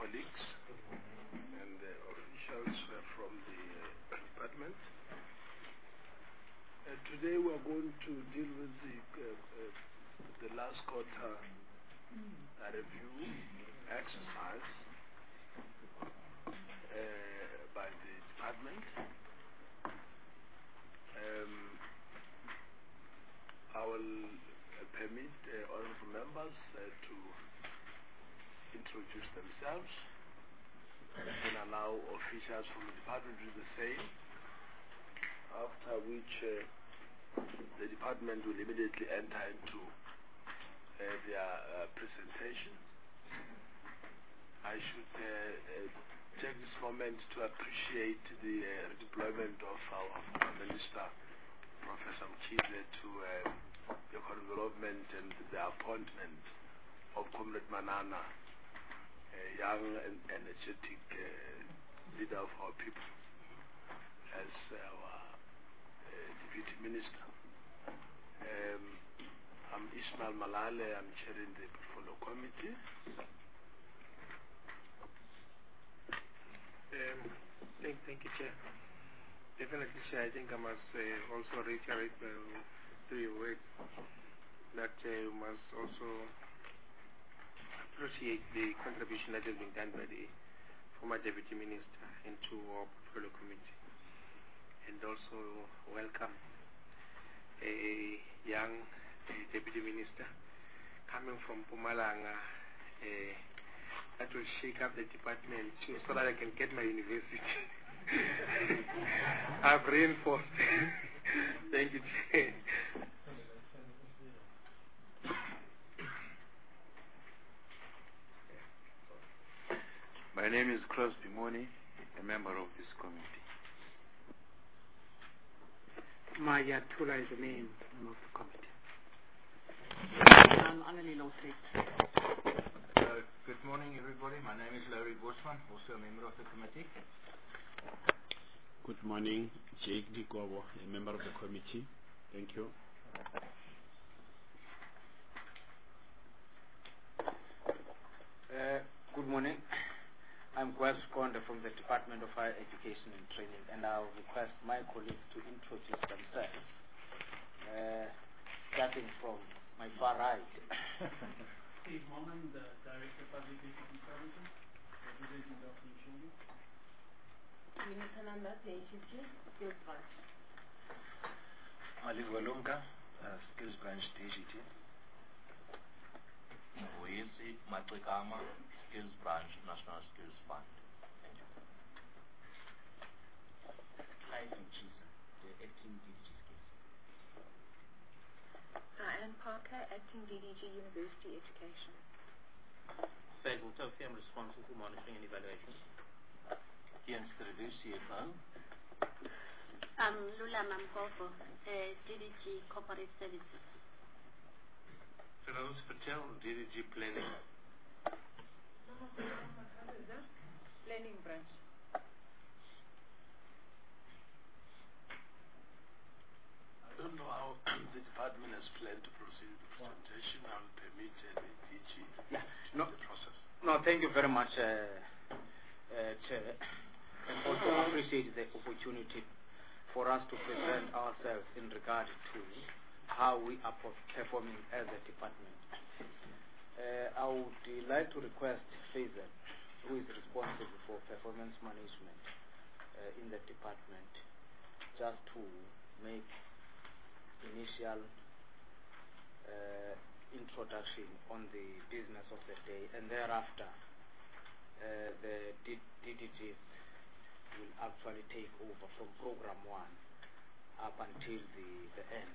colleagues and the officials from the department. Today we are going to deal with the last quarter review exercise by the department. I will permit honorable members to introduce themselves and allow officials from the department to do the same, after which the department will immediately enter into their presentation. I should take this moment to appreciate the redeployment of our Minister, Professor Mkhize, to economic development and the appointment of Comrade Manana, a young and energetic leader of our people, as our Deputy Minister. I'm Ismail Malale. I'm chairing the Portfolio Committee. Thank you, Chair. Definitely, Chair, I think I must also reiterate through your words that we must also appreciate the contribution that has been done by the former Deputy Minister into our Portfolio Committee, and also welcome a young Deputy Minister coming from Mpumalanga that will shake up the department so that I can get my university. I've reinforced. Thank you, Chair. My name is Crosby Moni, a member of this committee. Maya Tula is the name of the committee. I'm Annelie Losek. Good morning, everybody. My name is Larry Bosman, also a member of the committee. Good morning, Jake Dikobo, a member of the committee. Thank you. Good morning. I'm Gwes Konde from the Department of Higher Education and Training, and I'll request my colleagues to introduce themselves, starting from my far right. Steve Moman, the Director of Public Education Services, representing Dr. Nshungu. Ministananda, DHG, Skills Branch. Ali Walunga, Skills Branch, DHG. Oyesi Matrikama, Skills Branch, National Skills Fund. Thank you. Clive Mchisa, the Acting DDG Skills. Anne Parker, Acting DDG University Education. Faisal Tofi, I'm responsible for monitoring and evaluation. Ian Stredu, CFO. Lula Mampopo, DDG Corporate Services. Feroz Patel, DDG Planning. Planning Branch. I don't know how the department has planned to proceed with the presentation. I will permit the DG the process. No, thank you very much, Chair. And also appreciate the opportunity for us to present ourselves in regard to how we are performing as a department. I would like to request Faisal, who is responsible for performance management in the department, just to make initial introduction on the business of the day, and thereafter the DDGs will actually take over from program 1 up until the end.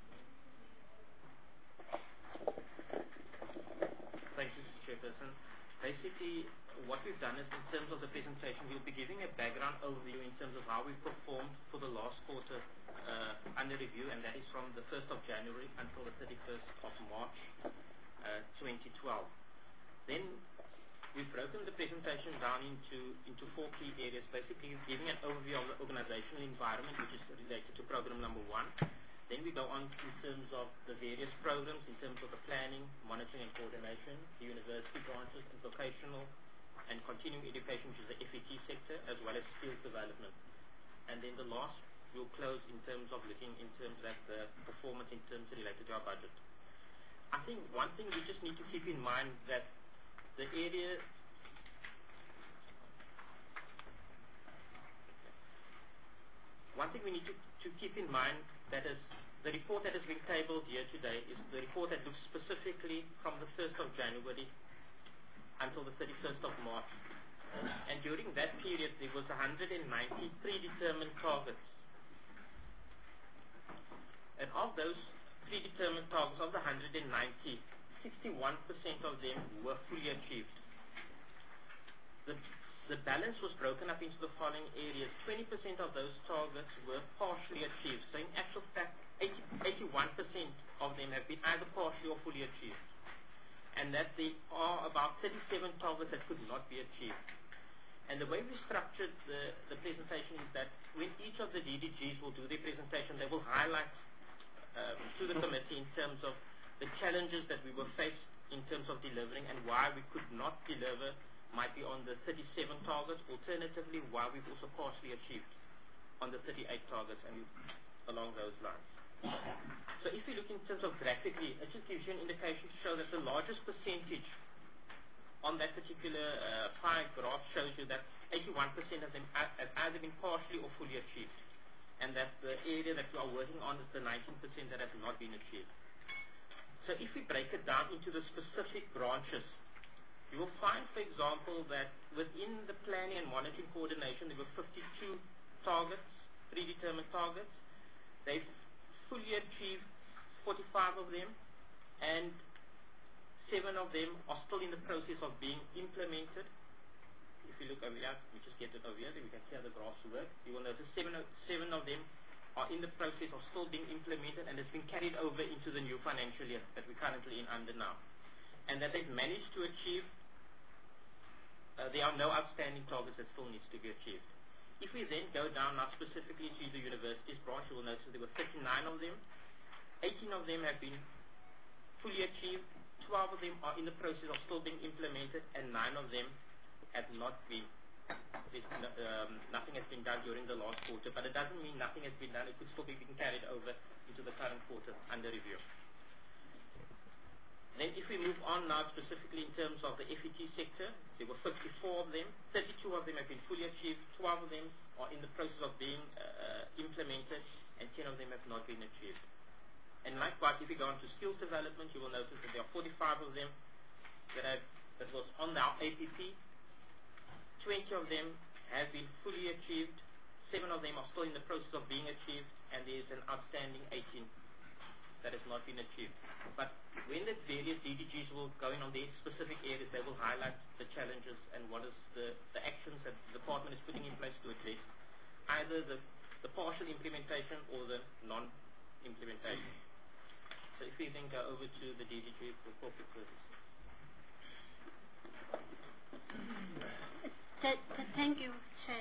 Thank you, Mr. Chairperson. Basically, what we've done is, in terms of the presentation, we'll be giving a background overview in terms of how we performed for the last quarter under review, and that is from the 1st of January until the 31st of March 2012. Then we've broken the presentation down into 4 key areas, basically giving an overview of the organizational environment, which is related to program number 1. Then we go on in terms of the various programs, in terms of the planning, monitoring and coordination, the university branches and vocational and continuing education, which is the FET sector, as well as skills development. And then the last, we'll close in terms of looking in terms of the performance in terms related to our budget. I think one thing we just need to keep in mind that the area one thing we need to keep in mind that is the report that has been tabled here today is the report that looks specifically from the 1st of January until the 31st of March. And during that period, there was 193 predetermined targets. And of those predetermined targets, of the 190, 61% of them were fully achieved. The balance was broken up into the following areas. 20% of those targets were partially achieved. So in actual fact, 81% of them have been either partially or fully achieved. And that there are about 37 targets that could not be achieved. And the way we structured the presentation is that when each of the DDGs will do their presentation, they will highlight to the committee in terms of the challenges that we were faced in terms of delivering and why we could not deliver, might be on the 37 targets, alternatively why we've also partially achieved on the 38 targets and along those lines. So if you look in terms of graphically, it just gives you an indication to show that the largest percentage on that particular pie graph shows you that 81% of them have either been partially or fully achieved. And that the area that we are working on is the 19% that has not been achieved. So if we break it down into the specific branches, you will find, for example, that within the planning and monitoring coordination, there were 52 targets, predetermined targets. They've fully achieved 45 of them, and 7 of them are still in the process of being implemented. If you look over here, we just get it over here, then we can see how the graphs work. You will notice 7 of them are in the process of still being implemented, and it's been carried over into the new financial year that we're currently in under now. And that they've managed to achieve, there are no outstanding targets that still needs to be achieved. If we then go down now specifically to the universities branch, you will notice there were 39 of them. 18 of them have been fully achieved, 12 of them are in the process of still being implemented, and 9 of them have not been. Nothing has been done during the last quarter, but it doesn't mean nothing has been done. It could still be being carried over into the current quarter under review. Then if we move on now specifically in terms of the FET sector, there were 54 of them, 32 of them have been fully achieved, 12 of them are in the process of being implemented, and 10 of them have not been achieved. And likewise, if we go on to skills development, you will notice that there are 45 of them that was on our APP. 20 of them have been fully achieved, 7 of them are still in the process of being achieved, and there is an outstanding 18 that has not been achieved. But when the various DDGs will go in on their specific areas, they will highlight the challenges and what is the actions that the department is putting in place to address either the partial implementation or the non-implementation. So if we then go over to the DDG for corporate services. Thank you, Chair.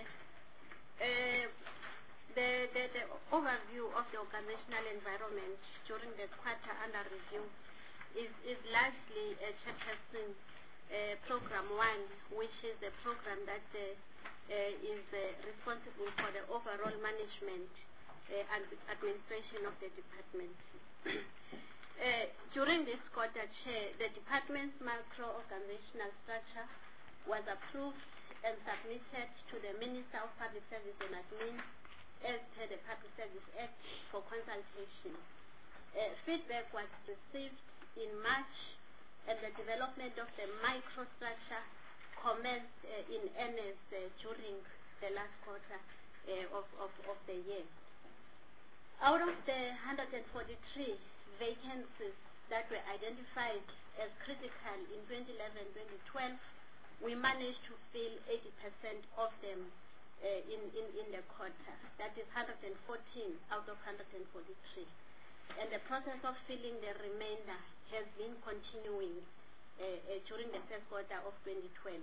The overview of the organizational environment during the quarter under review is largely Chairperson Program 1, which is the program that is responsible for the overall management and administration of the department. During this quarter, Chair, the department's macro-organizational structure was approved and submitted to the Minister of Public Service and Admin as per the Public Service Act for consultation. Feedback was received in March, and the development of the microstructure commenced in earnest during the last quarter of the year. Out of the 143 vacancies that were identified as critical in 2011-2012, we managed to fill 80% of them in the quarter. That is 114 out of 143. And the process of filling the remainder has been continuing during the first quarter of 2012.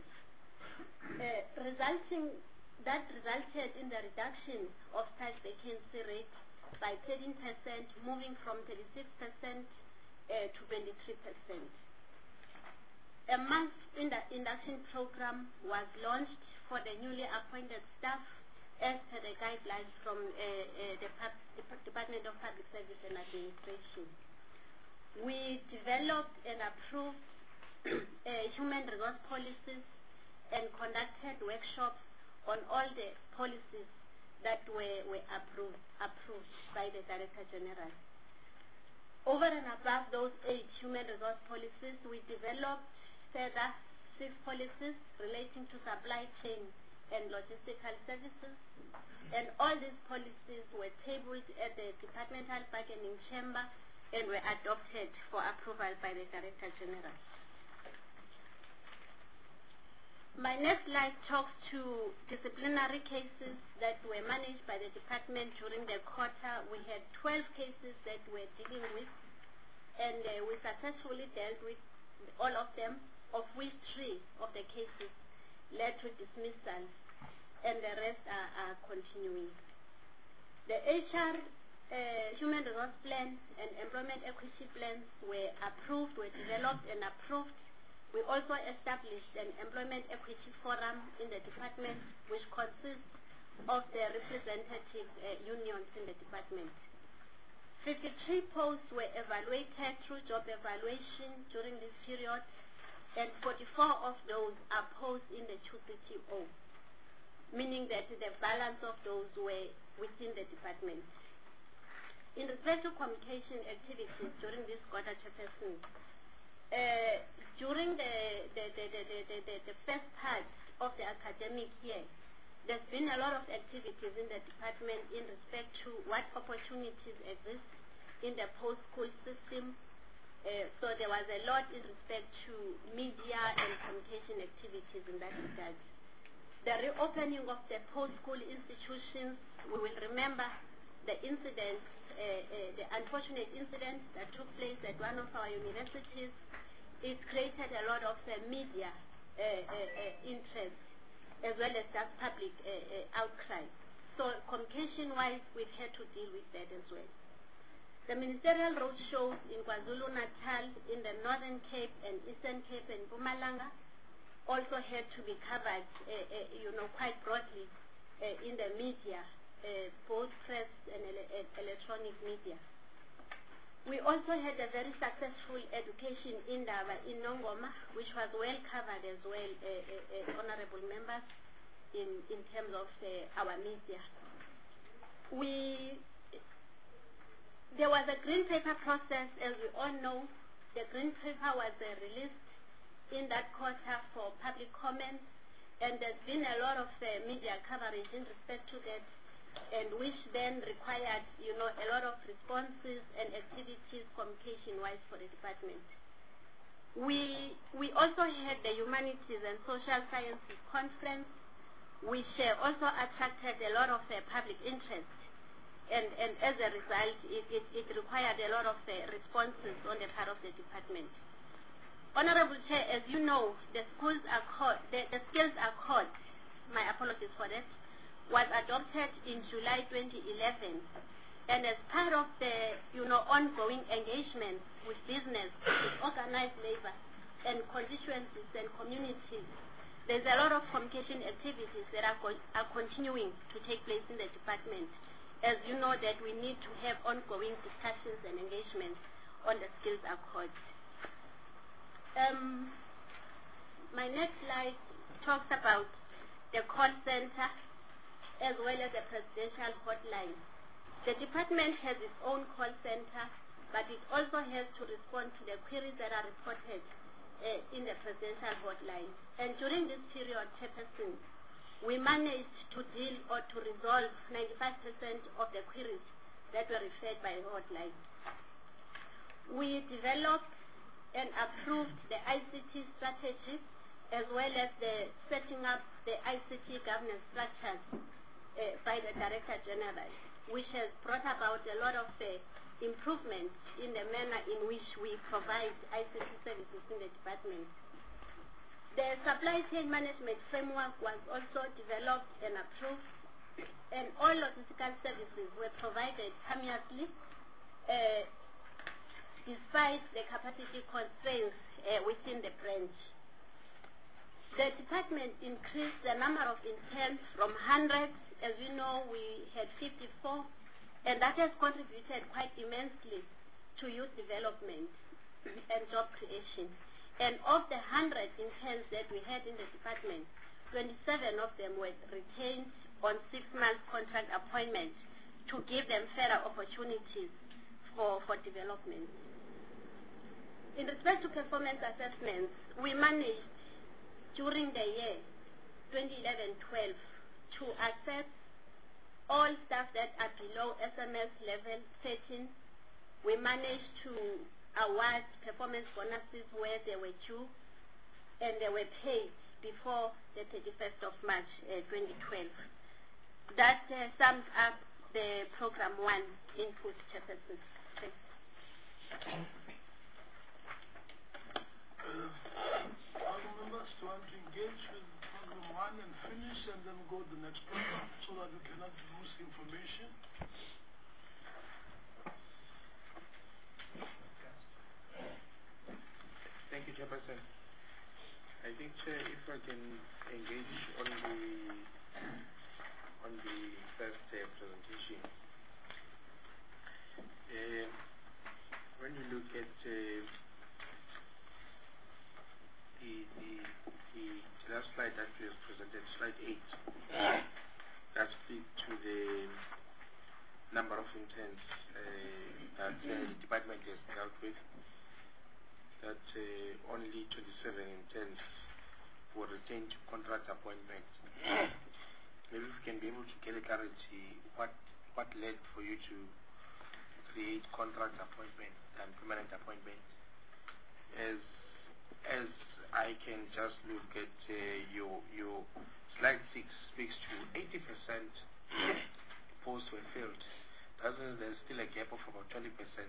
That resulted in the reduction of staff vacancy rate by 13%, moving from 36% to 23%. A mass induction program was launched for the newly appointed staff as per the guidelines from the Department of Public Service and Administration. We developed and approved human resource policies and conducted workshops on all the policies that were approved by the Director General. Over and above those 8 human resource policies, we developed further 6 policies relating to supply chain and logistical services, and all these policies were tabled at the Departmental Bargaining Chamber and were adopted for approval by the Director General. My next slide talks to disciplinary cases that were managed by the department during the quarter. We had 12 cases that we're dealing with, and we successfully dealt with all of them, of which 3 of the cases led to dismissal, and the rest are continuing. The HR Human Resource Plan and Employment Equity Plans were developed and approved. We also established an Employment Equity Forum in the department, which consists of the representative unions in the department. 53 posts were evaluated through job evaluation during this period, and 44 of those are posts in the 230, meaning that the balance of those were within the department. In respect to communication activities during this quarter, Chairperson, during the first part of the academic year, there's been a lot of activities in the department in respect to what opportunities exist in the post-school system. So there was a lot in respect to media and communication activities in that regard. The reopening of the post-school institutions, we will remember the incident, the unfortunate incident that took place at one of our universities. It created a lot of media interest as well as just public outcry. So communication-wise, we've had to deal with that as well. The ministerial roadshows in KwaZulu-Natal, in the Northern Cape and Eastern Cape and Mpumalanga also had to be covered, quite broadly in the media, both press and electronic media. We also had a very successful education in Ndaba in Nongoma, which was well covered as well, honorable members, in terms of our media. There was a green paper process, as we all know. The green paper was released in that quarter for public comment, and there's been a lot of media coverage in respect to that, and which then required, a lot of responses and activities communication-wise for the department. We also had the Humanities and Social Sciences Conference, which also attracted a lot of public interest, and as a result, it required a lot of responses on the part of the department. Honorable Chair, as you know, the Skills Accord, my apologies for that, was adopted in July 2011, and as part of the ongoing engagement with business, with organized labor, and constituencies and communities, there's a lot of communication activities that are continuing to take place in the department. As you know, that we need to have ongoing discussions and engagements on the Skills Accord. My next slide talks about the call center as well as the presidential hotline. The department has its own call center, but it also has to respond to the queries that are reported in the presidential hotline. And during this period, Chairperson, we managed to deal or to resolve 95% of the queries that were referred by the hotline. We developed and approved the ICT strategy as well as the setting up the ICT governance structures by the Director General, which has brought about a lot of improvements in the manner in which we provide ICT services in the department. The supply chain management framework was also developed and approved, and all logistical services were provided harmoniously despite the capacity constraints within the branch. The department increased the number of interns from 100. As you know, we had 54, and that has contributed quite immensely to youth development and job creation. And of the 100 interns that we had in the department, 27 of them were retained on 6-month contract appointments to give them further opportunities for development. In respect to performance assessments, we managed during the year 2011-12 to assess all staff that are below SMS level 13. We managed to award performance bonuses where they were due and they were paid before the 31st of March 2012. That sums up the Program 1 input, Chairperson. Thanks. Other members want to engage with Program 1 and finish and then go to the next program so that we cannot lose information. Thank you, Chairperson. I think, Chair, if I can engage on the first presentation. When you look at the last slide that we have presented, slide 8, that speaks to the number of interns that the department has dealt with. That only 27 interns were retained to contract appointments. Maybe we can be able to get a clarity what led for you to create contract appointments and permanent appointments. As I can just look at your slide 6 speaks to 80% posts were filled. There's still a gap of about 20%.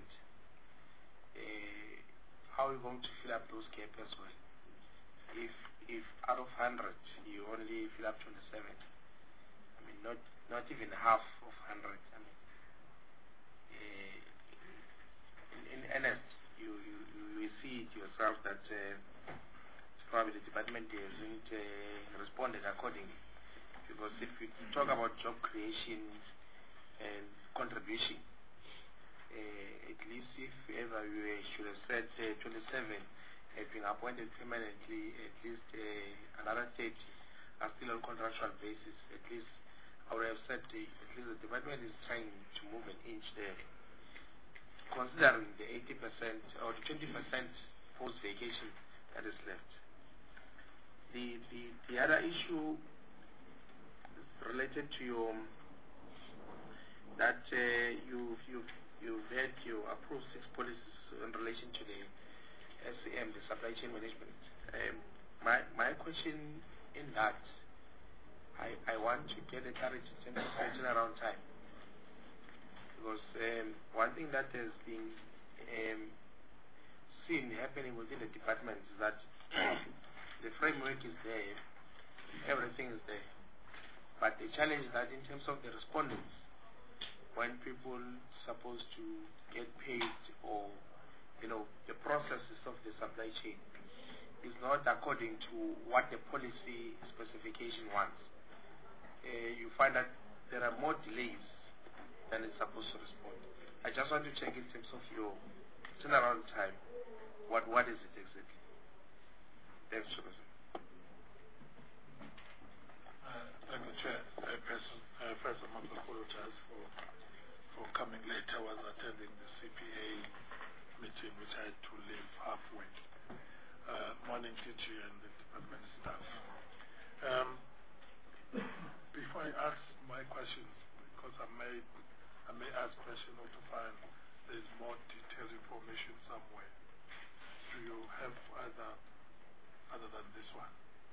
How are you going to fill up those gaps as well? If out of 100 you only fill up 27, I mean not even half of 100. I mean, in earnest, you see it yourself that probably the department hasn't responded accordingly. Because if we talk about job creation and contribution, at least if ever we should have said 27 have been appointed permanently, at least another 30 are still on contractual basis. At least I would have said at least the department is trying to move an inch there. Considering the 80% or the 20% post-vacation that is left. The other issue related to your that you've had your approved 6 policies in relation to the SCM, the supply chain management. My question in that, I want to get a clarity in terms of turnaround time. Because one thing that has been seen happening within the department is that the framework is there, everything is there. But the challenge is that in terms of the respondents, when people supposed to get paid or, the processes of the supply chain is not according to what the policy specification wants. You find that there are more delays than it's supposed to respond. I just want to check in terms of your turnaround time. What is it exactly? Thanks, Chairperson. Thank you, Chair. First, I must apologize for coming late. I was attending the CPA meeting, which I had to leave halfway. Morning, DG and the department staff. Before I ask my questions, because I may ask questions or to find there's more detailed information somewhere. Do you have other than this one?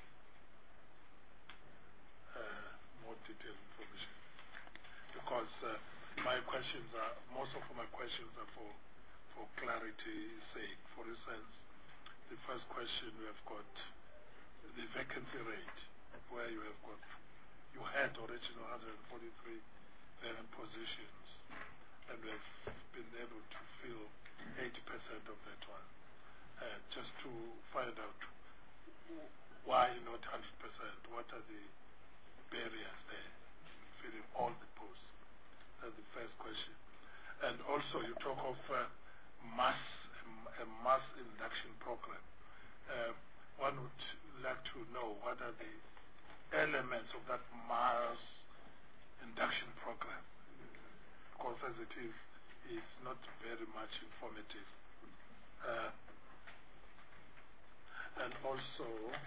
More detailed information. Because most of my questions are for clarity's sake. For instance, the first question we have got the vacancy rate, where you had original 143 positions, and we have been able to fill 80% of that one. Just to find out why not 100%? What are the barriers there filling all the posts? That's the first question. And also, you talk of a mass induction program. One would like to know what are the elements of that mass induction program, because as it is not very much informative. And also,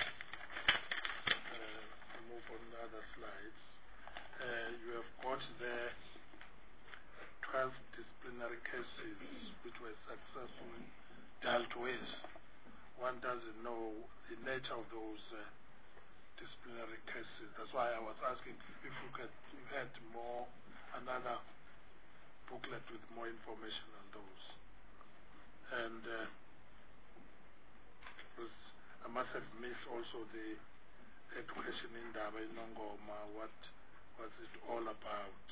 move on the other slides. You have got there 12 disciplinary cases which were successfully dealt with. One doesn't know the nature of those disciplinary cases. That's why I was asking if you had more, another booklet with more information on those. And I must have missed also the education in Ndaba in Nongoma. What was it all about?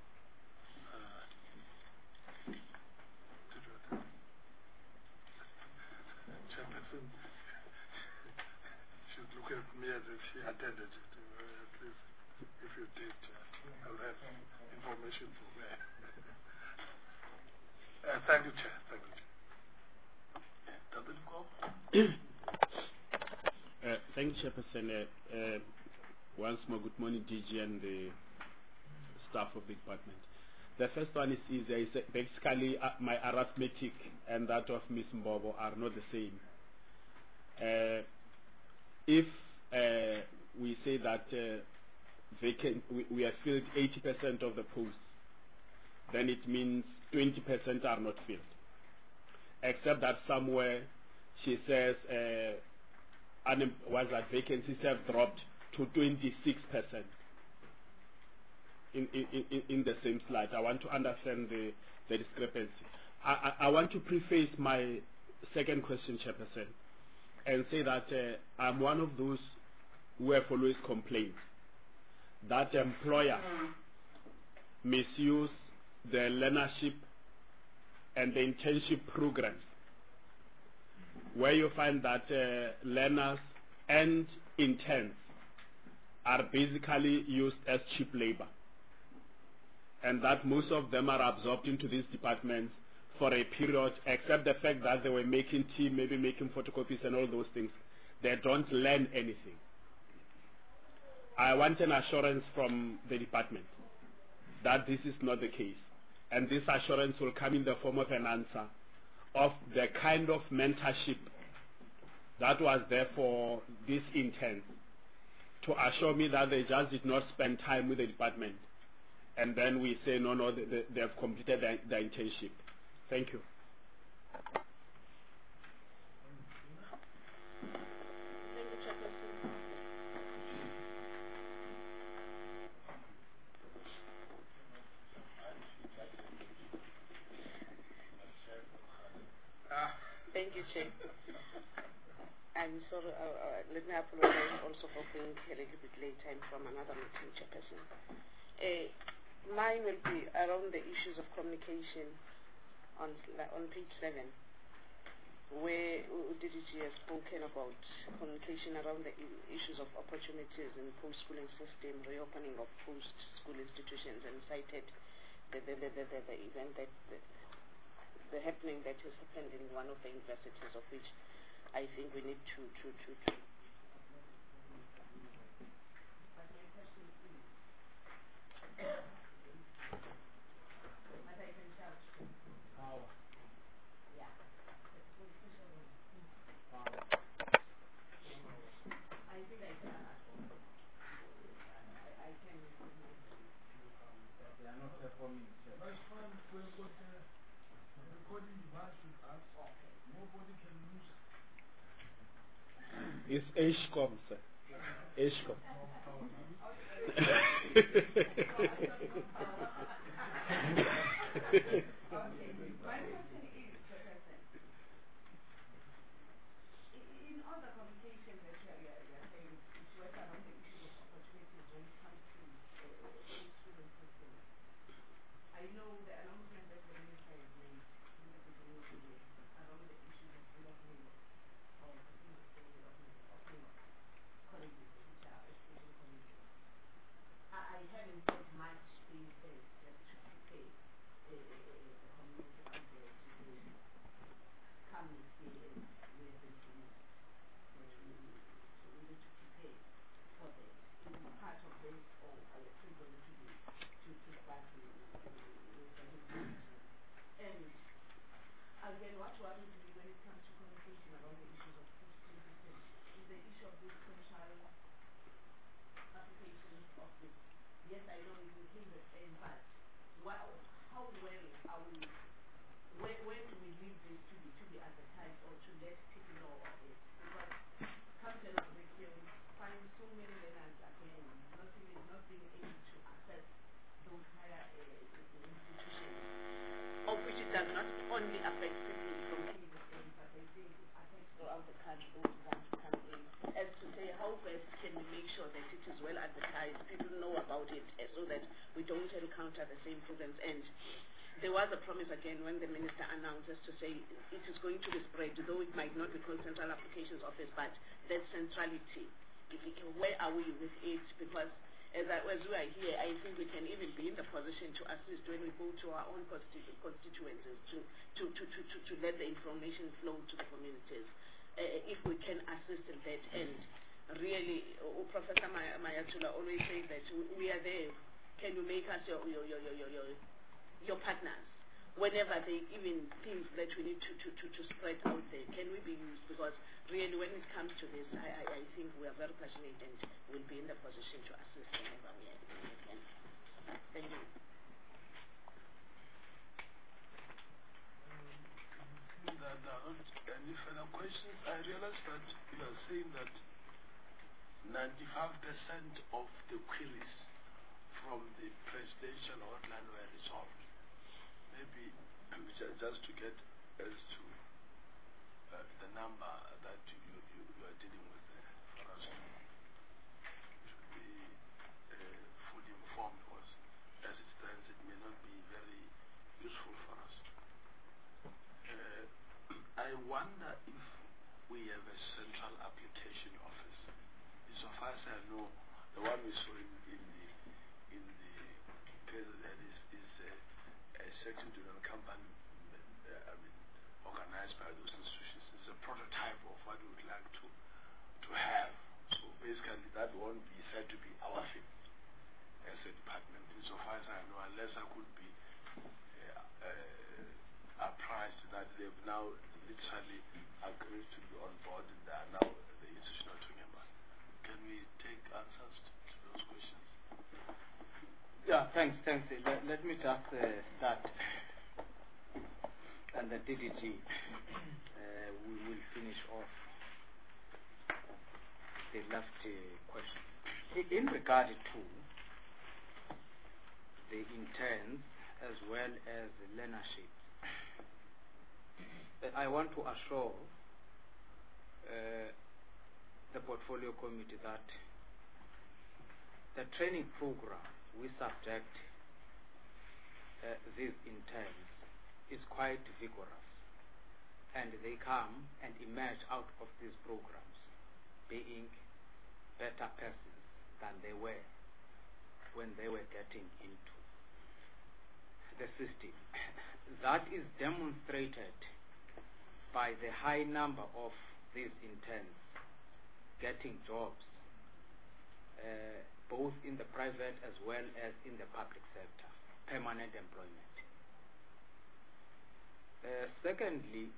Chairperson, she's looking at me as if she attended it. At least if you did, I'll have information from there. Thank you, Chair. Thank you, Chair. Thank you, Chairperson. Once more, good morning, DG and the staff of the department. The first one is easier. Basically, my arithmetic and that of Ms. Mbobo are not the same. If we say that we have filled 80% of the posts, then it means 20% are not filled. Except that somewhere she says vacancies have dropped to 26% in the same slide. I want to understand the discrepancy. I want to preface my second question, Chairperson, and say that I'm one of those who have always complained that employer misuse the learnership and the internship programs, where you find that learners and interns are basically used as cheap labor, and that most of them are absorbed into these departments for a period, except the fact that they were making tea, maybe making photocopies and all those things. They don't learn anything. I want an assurance from the department that this is not the case, and this assurance will come in the form of an answer of the kind of mentorship that was there for these interns, to assure me that they just did not spend time with the department and then we say no, they have completed the internship. Thank you. Thank you, Chair. I'm sorry, let me apologize also for being a little bit late. I'm from another meeting, Chairperson. Mine will be around the issues of communication on page 7, where DDG has spoken about communication around the issues of opportunities in post-schooling system, reopening of post-school institutions, and cited the event that the happening that has happened in one of the universities, of which I think we need to It's HCOM, sir. HCOM. we have been doing. So we need to prepare for that. Is it part of this, or are you still going to start with and again, what worries me when it comes to conversation around the issues of food system is the issue of this central application of this. Yes, I know it will hinder, but how well are we? Where do we leave this to be advertised or to let people know of it? Because come to we'll find so many learners again not being able to access those higher institutions, of which it does not only affect people from KZN, but I think it affects throughout the country, those who want to come in, as to say how best can we make sure that it is well advertised, people know about it, so that we don't encounter the same problems. And there was a promise again when the minister announces to say it is going to be spread, though it might not be called Central Applications Office, but that centrality. Where are we with it? Because as we are here, I think we can even be in the position to assist when we go to our own constituencies to let the information flow to the communities. If we can assist in that, and really, Professor Mayatula always says that we are there. Can you make us your partners? Whenever they even things that we need to spread out there, can we be used? Because really, when it comes to this, I think we are very passionate and will be in the position to assist whenever we can. Thank you. That there are not any further questions. I realize that you are saying that 95% of the queries from the presidential hotline were resolved. Maybe just to get as to the number that you are dealing with for us to should be fully informed, because as it stands it may not be very useful for us. I wonder if we have a central application office. Insofar as I know, the one we saw in the case that is a section general company organized by those institutions. It's a prototype of what we would like to have. So basically that won't be said to be our thing as a department, insofar as I know, unless I could be apprised that they've now literally agreed to be on board and they are now the institution we're talking about. Can we take answers to those questions? Yeah, thanks. Let me just start, and the DDG we will finish off the last question. In regard to the interns as well as the learnership, I want to assure the portfolio committee that the training program we subject these interns is quite vigorous, and they come and emerge out of these programs being better persons than they were when they were getting into the system. That is demonstrated by the high number of these interns getting jobs, both in the private as well as in the public sector, permanent employment. Secondly,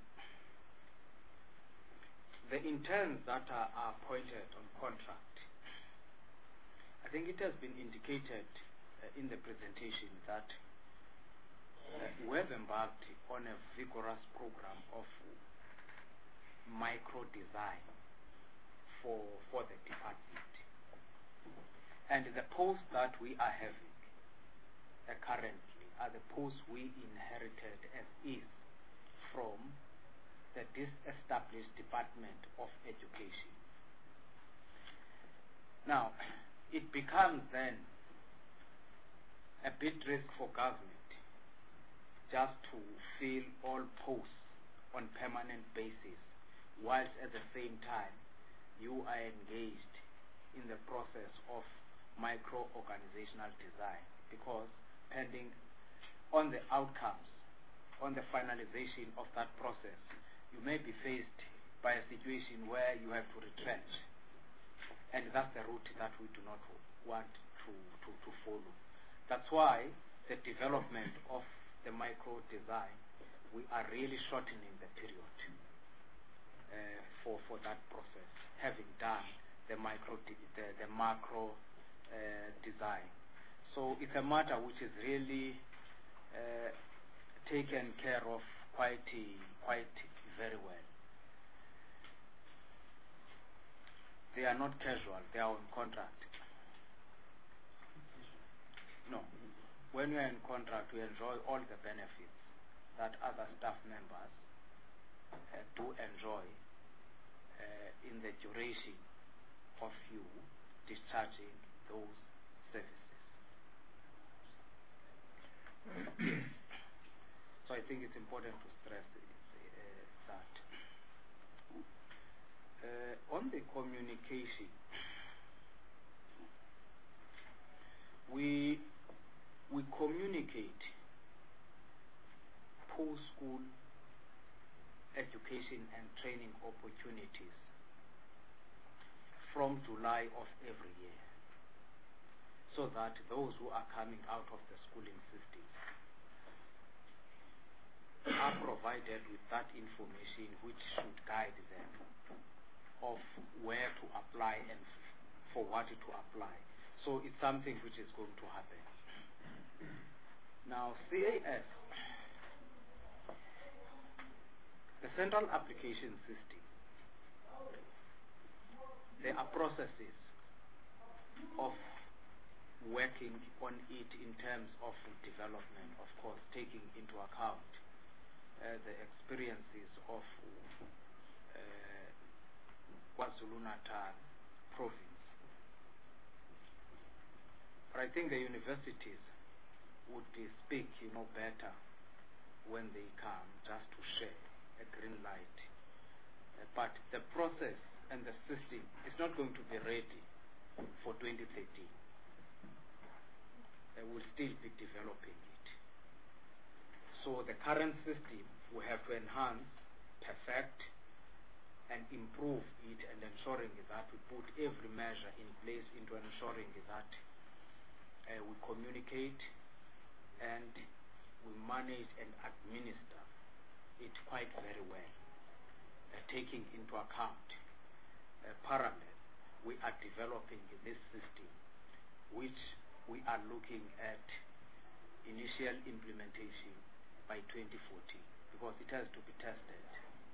the interns that are appointed on contract, I think it has been indicated in the presentation that we have embarked on a vigorous program of micro design for the department. And the posts that we are having currently are the posts we inherited as is from the disestablished Department of Education. Now, it becomes then a bit risk for government just to fill all posts on permanent basis, whilst at the same time you are engaged in the process of micro-organizational design, because depending on the outcomes, on the finalization of that process, you may be faced by a situation where you have to retrench. And that's the route that we do not want to follow. That's why the development of the micro design, we are really shortening the period for that process, having done the macro design. So it's a matter which is really taken care of quite very well. They are not casual, they are on contract. No, when we are in contract, we enjoy all the benefits that other staff members do enjoy in the duration of you discharging those services. Yes. So I think it's important to stress that. On the communication, we communicate post-school education and training opportunities from July of every year, so that those who are coming out of the schooling system are provided with that information which should guide them of where to apply and for what to apply. So it's something which is going to happen. Now, CAS, the Central Application System, there are processes of working on it in terms of development, of course, taking into account the experiences of KwaZulu-Natal province. But I think the universities would speak, better when they come, just to share a green light. But the process and the system is not going to be ready for 2013. They will still be developing it. So the current system, we have to enhance, perfect, and improve it, and ensuring that we put every measure in place into ensuring that we communicate and we manage and administer it quite very well, taking into account parallel. We are developing this system, which we are looking at initial implementation by 2014, because it has to be tested,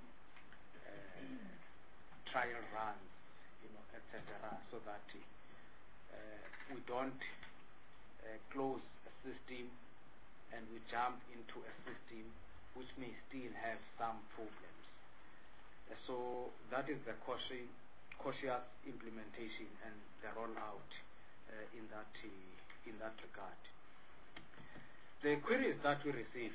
trial runs, etc., so that we don't close a system and we jump into a system which may still have some problems. So that is the cautious implementation and the rollout in that regard. The queries that we receive,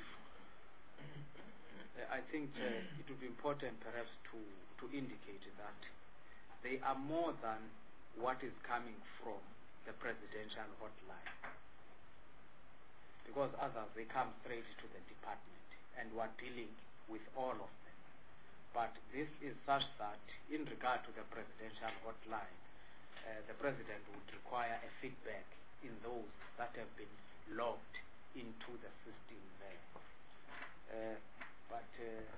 I think it would be important perhaps to indicate that they are more than what is coming from the presidential hotline, because others, they come straight to the department and we're dealing with all of them. But this is such that in regard to the presidential hotline, the president would require a feedback in those that have been logged into the system there. But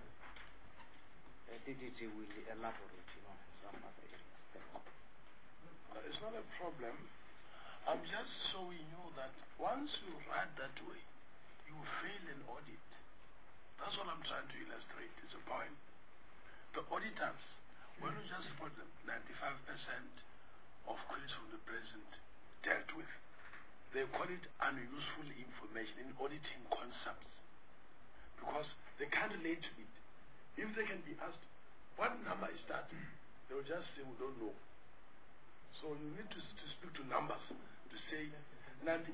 DDG will elaborate on some other areas. It's not a problem. I'm just showing you that once you write that way, you fail an audit. That's what I'm trying to illustrate. It's a point. The auditors, when you just put them 95% of queries from the president dealt with, they call it unuseful information in auditing concepts, because they can't relate to it. If they can be asked, what number is that? They will just say, we don't know. So you need to speak to numbers, to say 95%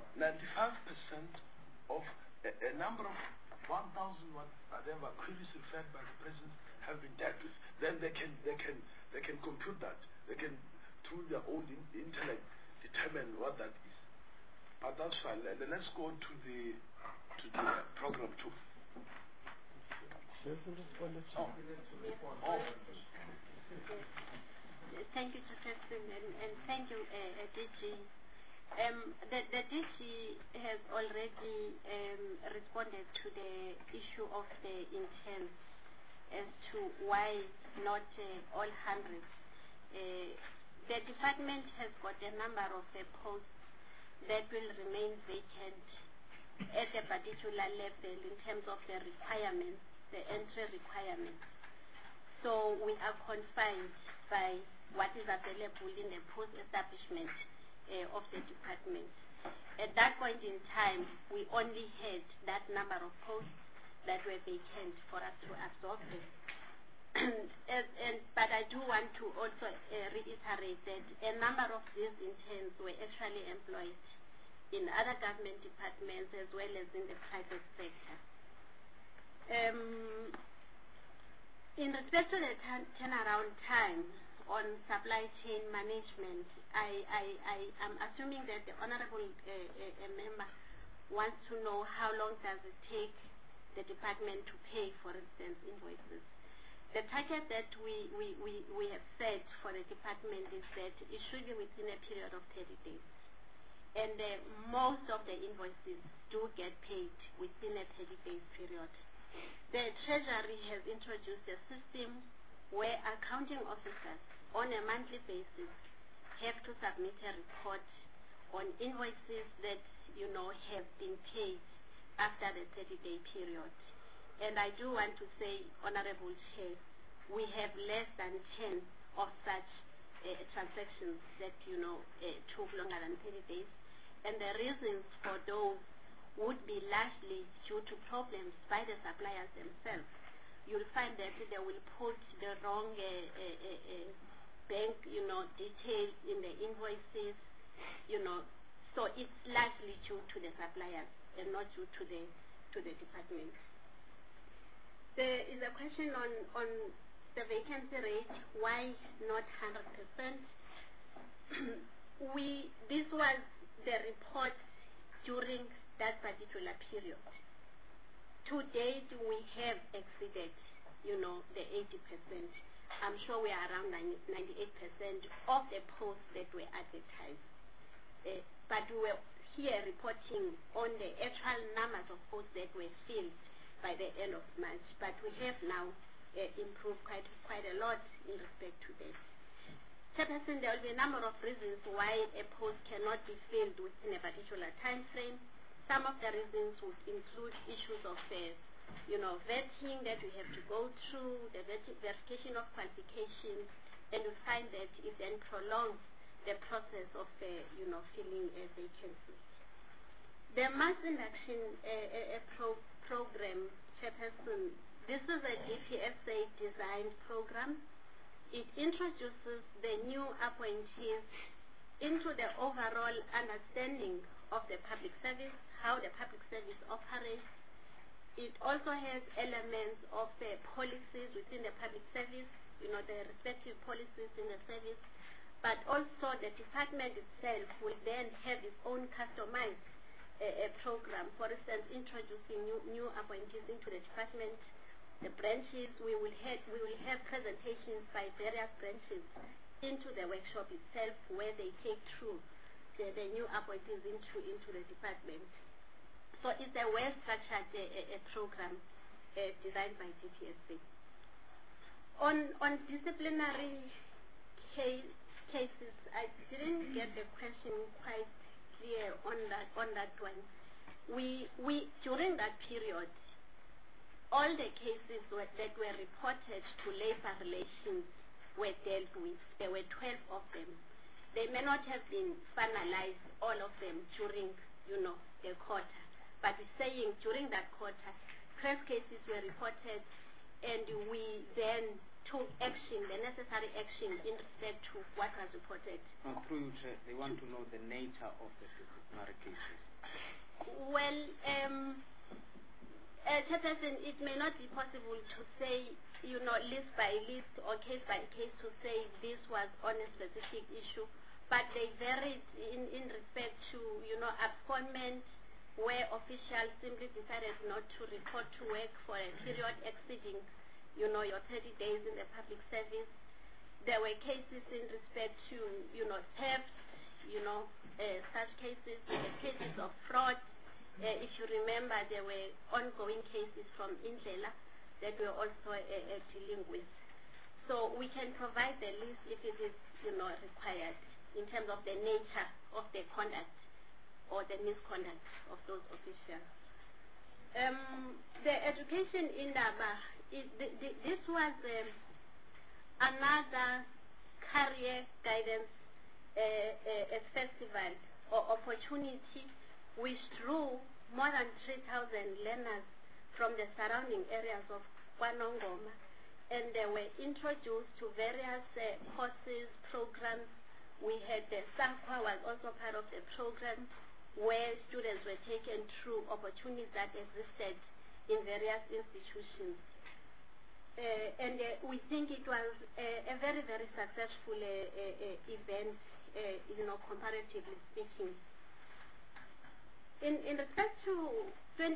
of a number of 1,000 whatever queries referred by the president have been dealt with. Then they can compute that. They can, through their own intellect, determine what that is. But that's fine. Let's go to the program 2. Thank you, Chairperson, and thank you, DG. The DG has already responded to the issue of the intent as to why not all 100. The department has got a number of posts that will remain vacant at a particular level in terms of the requirements, the entry requirements. So we are confined by what is available in the post establishment of the department. At that point in time, we only had that number of posts that were vacant for us to absorb them. But I do want to also reiterate that a number of these interns were actually employed in other government departments as well as in the private sector. In respect to the turnaround time on supply chain management, I am assuming that the honorable member wants to know how long does it take the department to pay, for instance, invoices. The target that we have set for the department is that it should be within a period of 30 days. And most of the invoices do get paid within a 30-day period. The Treasury has introduced a system where accounting officers on a monthly basis have to submit a report on invoices that, have been paid after the 30-day period. And I do want to say, Honorable Chair, we have less than 10 of such transactions that, took longer than 30 days. And the reasons for those would be largely due to problems by the suppliers themselves. You'll find that they will put the wrong bank, details in the invoices, so it's largely due to the suppliers and not due to the department. There is a question on the vacancy rate. Why not 100%? This was the report during that particular period. To date, we have exceeded, the 80%. I'm sure we are around 98% of the posts that were advertised. But we were here reporting on the actual numbers of posts that were filled by the end of March. But we have now improved quite a lot in respect to that. Chairperson, there will be a number of reasons why a post cannot be filled within a particular time frame. Some of the reasons would include issues of vetting that we have to go through, the verification of qualifications, and we find that it then prolongs the process of filling a vacancy. The mass induction program, Chairperson, this is a DPSA designed program. It introduces the new appointees into the overall understanding of the public service, how the public service operates. It also has elements of the policies within the public service, the respective policies in the service, but also the department itself will then have its own customized program. For instance, introducing new appointees into the department. The branches, we will have presentations by various branches into the workshop itself where they take through the new appointees into the department. So it's a well-structured program designed by DPSA. On disciplinary cases, I didn't get the question quite clear on that one. We during that period, all the cases that were reported to labor relations were dealt with. There were 12 of them. They may not have been finalized, all of them, during, the quarter. But we're saying during that quarter, 12 cases were reported, and we then took action, the necessary action in respect to what was reported. They want to know the nature of the disciplinary cases. Well, Chairperson, it may not be possible to say, list by list or case by case to say this was on a specific issue, but they varied in respect to, abscondment, where officials simply decided not to report to work for a period exceeding, your 30 days in the public service. There were cases in respect to, theft, such cases, cases of fraud. If you remember, there were ongoing cases from Indlela that we're also dealing with. So we can provide the list if it is, required in terms of the nature of the conduct or the misconduct of those officials. The education in Ndaba, this was another career guidance festival or opportunity which drew more than 3,000 learners from the surrounding areas of KwaNongoma, and they were introduced to various courses, programs. We had the SAQA was also part of the program, where students were taken through opportunities that existed in various institutions. And we think it was a very, very successful event, comparatively speaking. In respect to 20%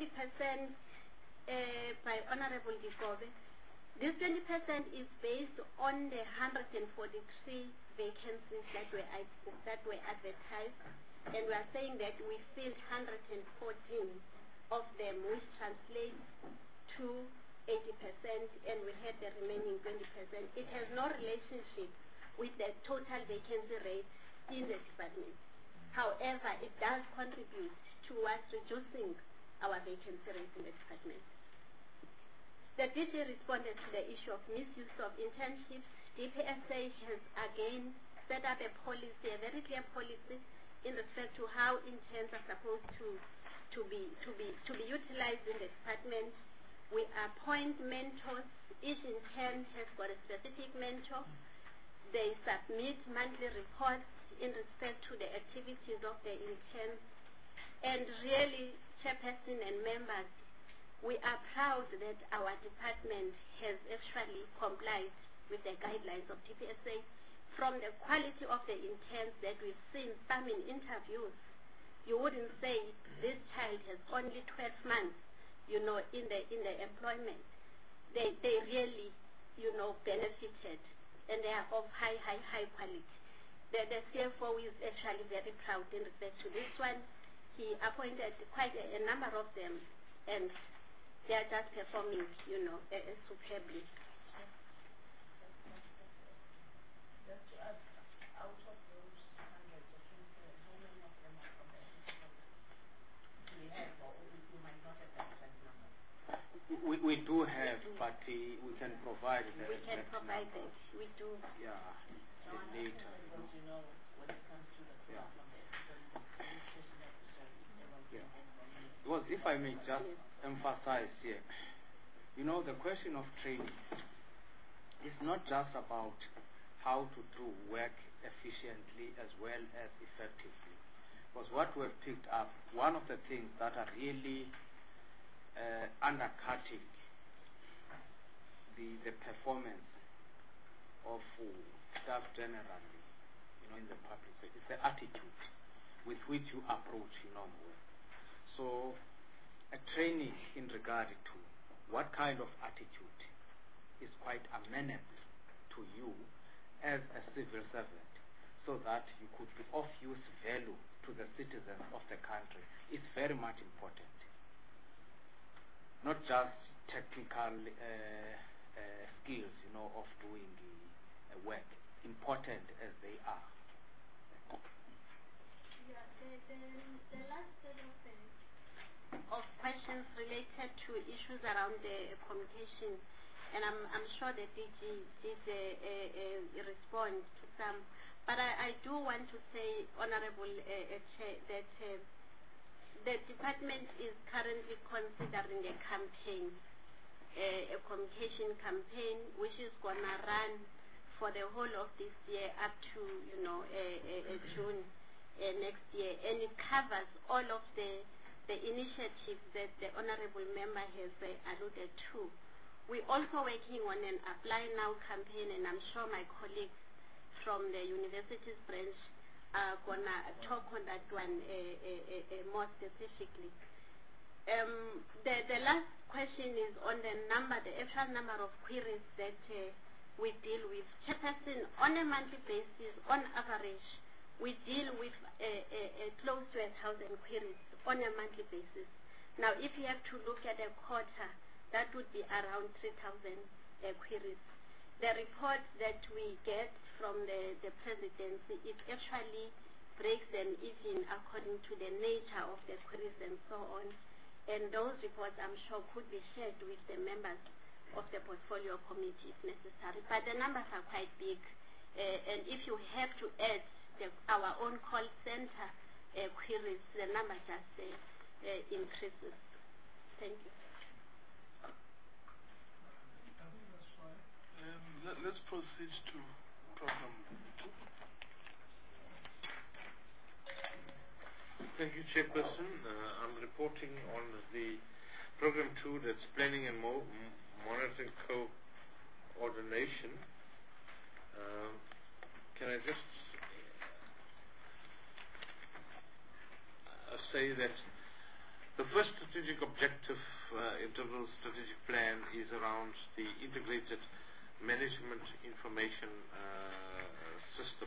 by Honorable Dikobe, this 20% is based on the 143 vacancies that were advertised, and we are saying that we filled 114 of them, which translates to 80%, and we had the remaining 20%. It has no relationship with the total vacancy rate in the department. However, it does contribute towards reducing our vacancy rate in the department. The DG responded to the issue of misuse of internships. DPSA has again set up a policy, a very clear policy, in respect to how interns are supposed to be utilized in the department. We appoint mentors. Each intern has got a specific mentor. They submit monthly reports in respect to the activities of the interns. And really, Chairperson and members, we are proud that our department has actually complied with the guidelines of DPSA. From the quality of the interns that we've seen, some in interviews, you wouldn't say this child has only 12 months, in the employment. They really, benefited, and they are of high quality. The CFO is actually very proud in respect to this one. He appointed quite a number of them, and they are just performing, superbly. Just to ask, out of those hundreds of interns, how many of them are from the NCO? Do we have, or you might not have that exact number? We do have, but we can provide the exact provide numbers. it. We do. Yeah, So later. because when it comes to the problem, Because if I may just emphasize here, the question of training is not just about how to do work efficiently as well as effectively. Because what we've picked up, one of the things that are really undercutting the performance of staff generally, in the public sector, is the attitude with which you approach normal work. So, a training in regard to what kind of attitude is quite amenable to you as a civil servant, so that you could be of use value to the citizens of the country, is very much important. Not just technical skills, of doing work, important as they are. Yeah, the last set of questions related to issues around the communication, and I'm sure the DG did respond to some, but I do want to say, Honorable Chair, that the department is currently considering a campaign, a communication campaign, which is going to run for the whole of this year up to June next year, and it covers all of the initiatives that the Honorable Member has alluded to. We're also working on an Apply Now campaign, and I'm sure my colleagues from the universities branch are gonna talk on that one more specifically. The last question is on the actual number of queries that we deal with. Chairperson, on a monthly basis, on average, we deal with close to 1,000 queries on a monthly basis. Now, if you have to look at a quarter, that would be around 3,000 queries. The report that we get from the presidency, it actually breaks them even according to the nature of the queries and so on. And those reports, I'm sure, could be shared with the members of the portfolio committee if necessary. But the numbers are quite big. And if you have to add our own call center queries, the number just increases. Thank you. Let's proceed to program 2. Thank you, Chairperson. I'm reporting on the program 2, that's planning and monitoring coordination. Can I just say that the first strategic objective in terms of the strategic plan is around the integrated management information system,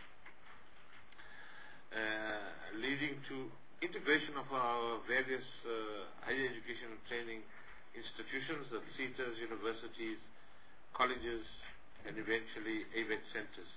leading to integration of our various higher education and training institutions, the theatres, universities, colleges, and eventually ABET centres.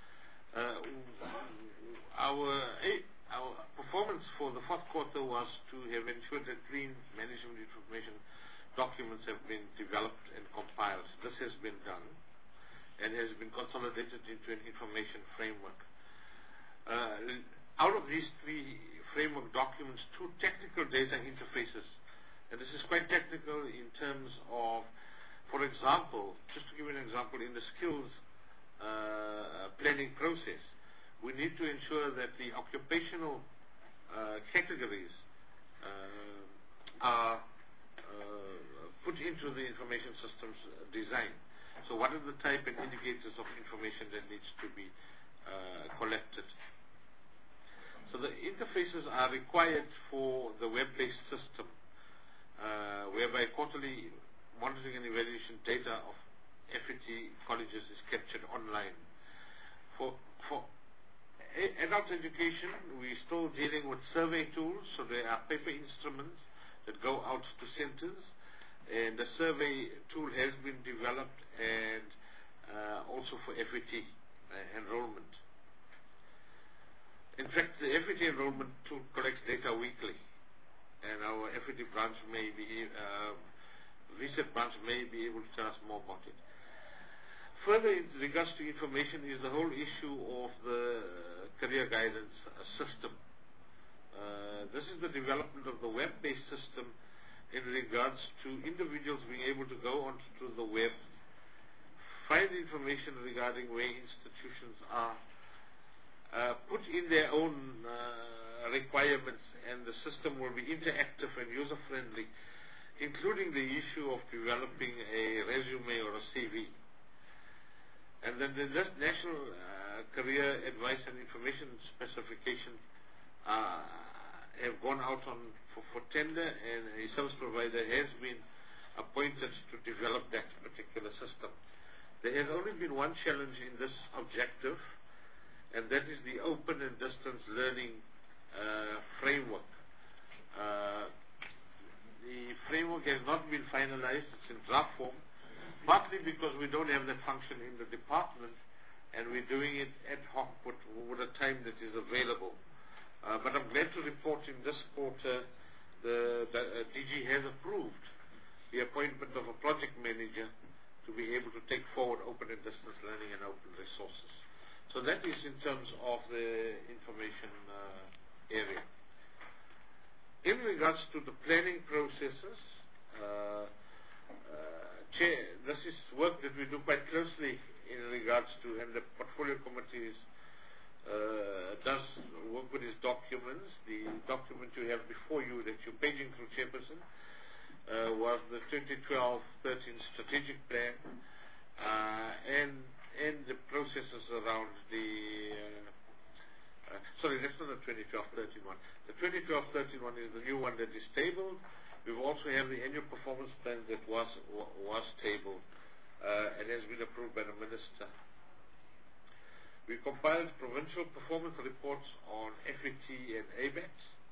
Our performance for the fourth quarter was to have ensured that clean management information documents have been developed and compiled. This has been done and has been consolidated into an information framework. Out of these 3 framework documents, 2 technical data interfaces, and this is quite technical in terms of, for example, just to give you an example, in the skills planning process, we need to ensure that the occupational categories are put into the information systems design. So what are the type and indicators of information that needs to be collected? So the interfaces are required for the web-based system, whereby quarterly monitoring and evaluation data of FET colleges is captured online. For adult education, we're still dealing with survey tools, so there are paper instruments that go out to centers, and the survey tool has been developed, and also for FET enrollment. In fact, the FET enrollment tool collects data weekly, and our FET branch may be, research branch may be able to tell us more about it. Further, in regards to information, is the whole issue of the career guidance system. This is the development of the web-based system in regards to individuals being able to go onto the web, find information regarding where institutions are, put in their own requirements, and the system will be interactive and user-friendly, including the issue of developing a resume or a CV. And then the National Career Advice and Information Specification have gone out for tender, and a service provider has been appointed to develop that particular system. There has only been one challenge in this objective, and that is the open and distance learning framework. The framework has not been finalized, it's in draft form, partly because we don't have that function in the department, and we're doing it ad hoc with the time that is available. But I'm glad to report in this quarter the DG has approved the appointment of a project manager to be able to take forward open and distance learning and open resources. So that is in terms of the information area. In regards to the planning processes, Chair, this is work that we do quite closely in regards to, and the portfolio committees does work with these documents. The document you have before you that you're paging through, Chairperson, was the 2012-13 strategic plan, and the processes around the Sorry, that's not the 2012-13 one. The 2012-13 one is the new one that is tabled. We also have the annual performance plan that was tabled and has been approved by the Minister. We compiled provincial performance reports on FET and ABEX,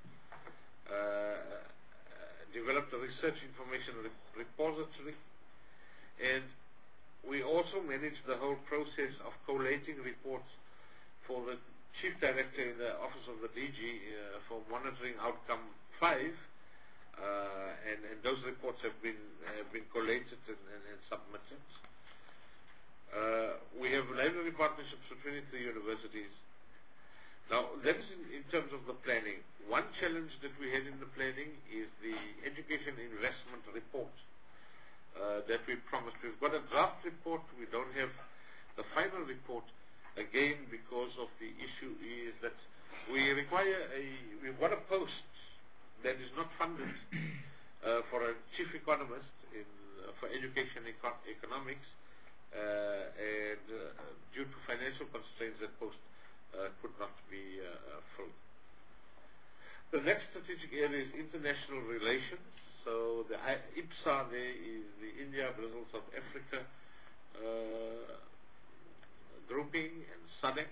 developed a research information repository, and we also managed the whole process of collating reports for the Chief Director in the Office of the DG for monitoring outcome 5, and those reports have been collated and submitted. We have library partnerships with 23 universities. Now, that is in terms of the planning. One challenge that we had in the planning is the education investment report that we promised. We've got a draft report. We don't have the final report, again, because of the issue is that we've got a post that is not funded for a chief economist for education economics, and due to financial constraints, that post could not be filled. The next strategic area is international relations. So the IPSA there is the India, Brazil, South Africa grouping, and SADC.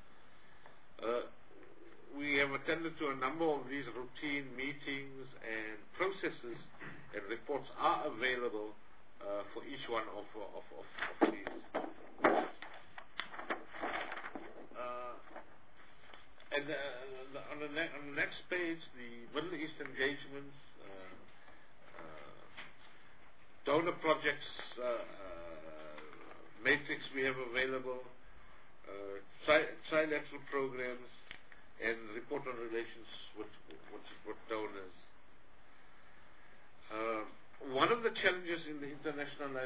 We have attended to a number of these routine meetings, and processes and reports are available for each one of these. And on the next page, the Middle East engagements, donor projects matrix we have available, trilateral programs, and report on relations with donors. One of the challenges in the international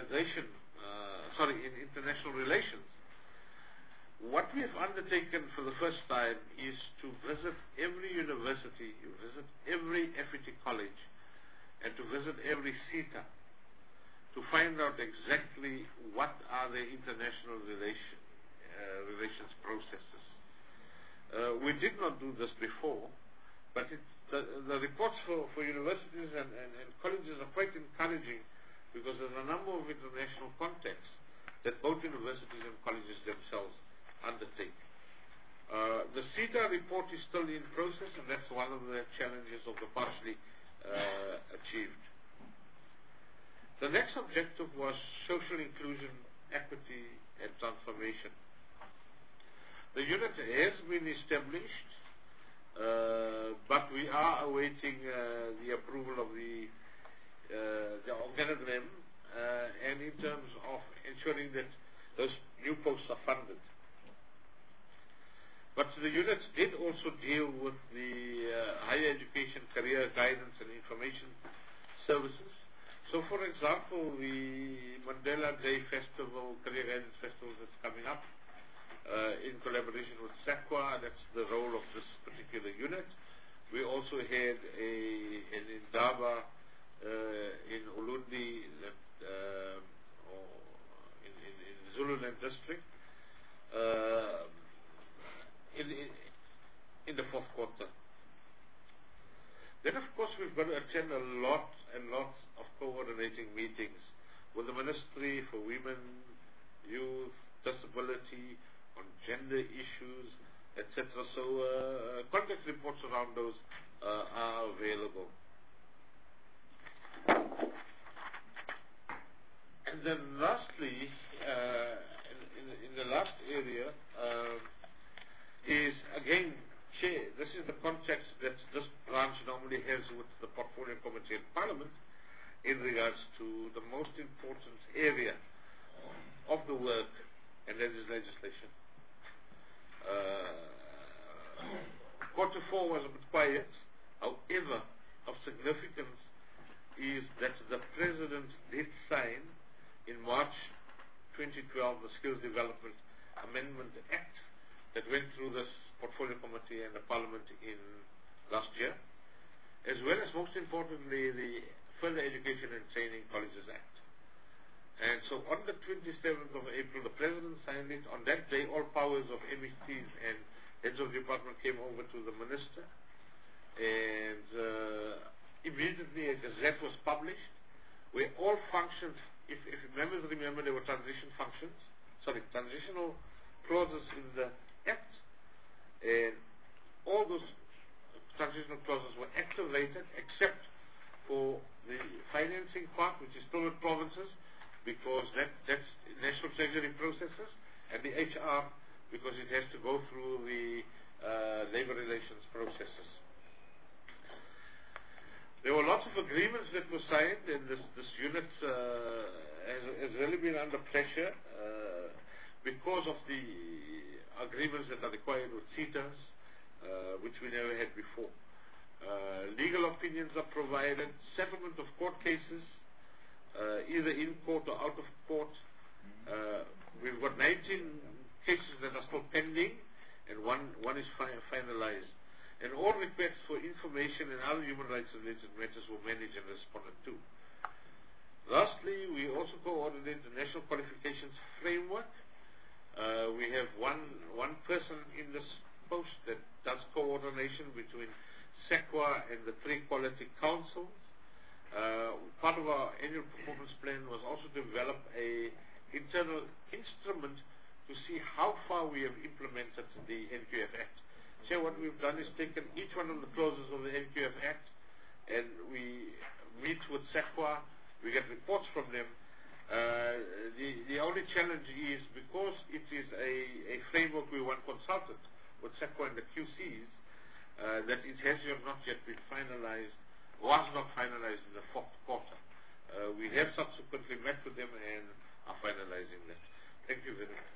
relations, what we have undertaken for the first time is to visit every university, visit every FET college, and to visit every CETA to find out exactly what are the international relations processes. We did not do this before, but the reports for universities and colleges are quite encouraging, because there's a number of international contacts that both universities and colleges themselves undertake. The CETA report is still in process, and that's one of the challenges of the partially achieved. The next objective was social inclusion, equity, and transformation. The unit has been established, but we are awaiting the approval of the organogram, and in terms of ensuring that those new posts are funded. But the unit did also deal with the higher education, career guidance, and information services. So, for example, the Mandela Day Festival, Career Guidance Festival that's coming up, in collaboration with SAQA, that's the role of this particular unit. We also had an Indaba in Ulundi, in Zululand district, in the fourth quarter. Then, of course, we've got to attend a lot and lots of coordinating meetings with the Ministry for Women, Youth, Disability, on gender issues, etc. So, contact reports around those are available. And then lastly, in the last area, is again, this is the context that this branch normally has with the Portfolio Committee in Parliament in regards to the most important area of the work, and that is legislation. Quarter 4 was a bit quiet. However, of significance is that the President did sign in March 2012 the Skills Development Amendment Act that went through this Portfolio Committee and the Parliament in last year, as well as, most importantly, the Further Education and Training Colleges Act. And so on the 27th of April, the President signed it. On that day, all powers of METs and heads of department came over to the minister, and immediately a gazette was published where all functions, if members remember, there were transitional clauses in the Act, and all those transitional clauses were activated except for the financing part, which is still with provinces, because that's National Treasury processes, and the HR, because it has to go through the labor relations processes. There were lots of agreements that were signed, and this unit has really been under pressure because of the agreements that are required with CETAs, which we never had before. Legal opinions are provided, settlement of court cases, either in court or out of court. We've got 19 cases that are still pending, and one is finalized. And all requests for information and other human rights related matters were managed and responded to. Lastly, we also coordinate the National Qualifications Framework. We have one person in this post that does coordination between SEQUA and the three quality councils. Part of our annual performance plan was also to develop a internal instrument to see how far we have implemented the NQF Act. So what we've done is taken each one of the clauses of the NQF Act, and we meet with SEQUA, we get reports from them. The only challenge is, because it is a framework we want consulted with SEQUA and the QCs, that it has not yet been finalized, was not finalized in the fourth quarter. We have subsequently met with them and are finalizing that. Thank you very much.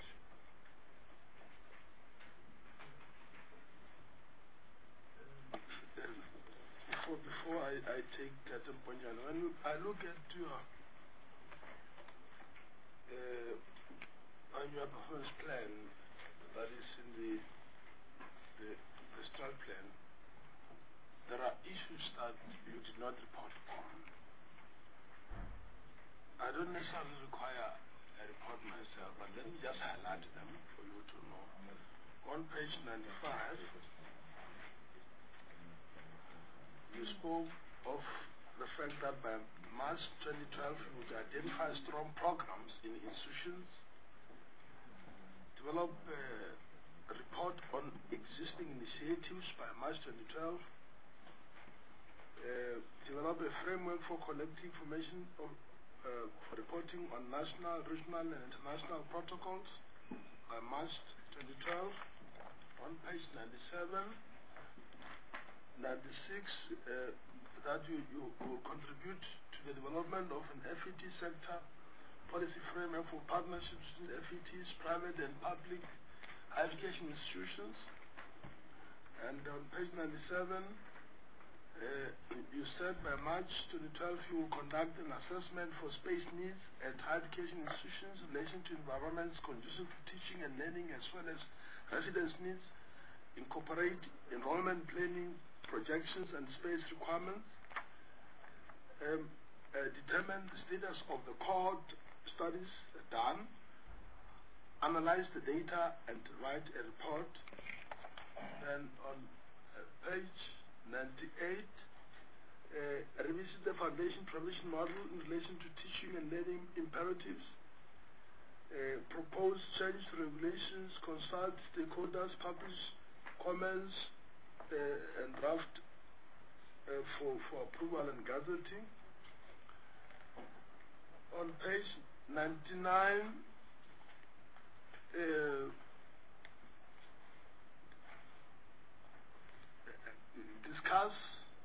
Before I take that point, when I look at your annual performance plan that is in the strat plan, there are issues that you did not report on. I don't necessarily require a report myself, but let me just highlight them for you to know. On page 95, you spoke of the fact that by March 2012 you would identify strong programs in institutions, develop a report on existing initiatives by March 2012, develop a framework for collecting information for reporting on national, regional, and international protocols by March 2012. On page 97, 96, that you will contribute to the development of an FET sector policy framework for partnerships between FETs, private and public education institutions. And on page 97, you said by March 2012 you will conduct an assessment for space needs at higher education institutions in relation to environments conducive to teaching and learning, as well as residence needs, incorporate enrollment planning, projections and space requirements, determine the status of the cohort studies done, analyze the data and write a report. Then on page 98, revisit the foundation provision model in relation to teaching and learning imperatives, propose change to regulations, consult stakeholders, publish comments, and draft for approval and gazetting. On page 99, discuss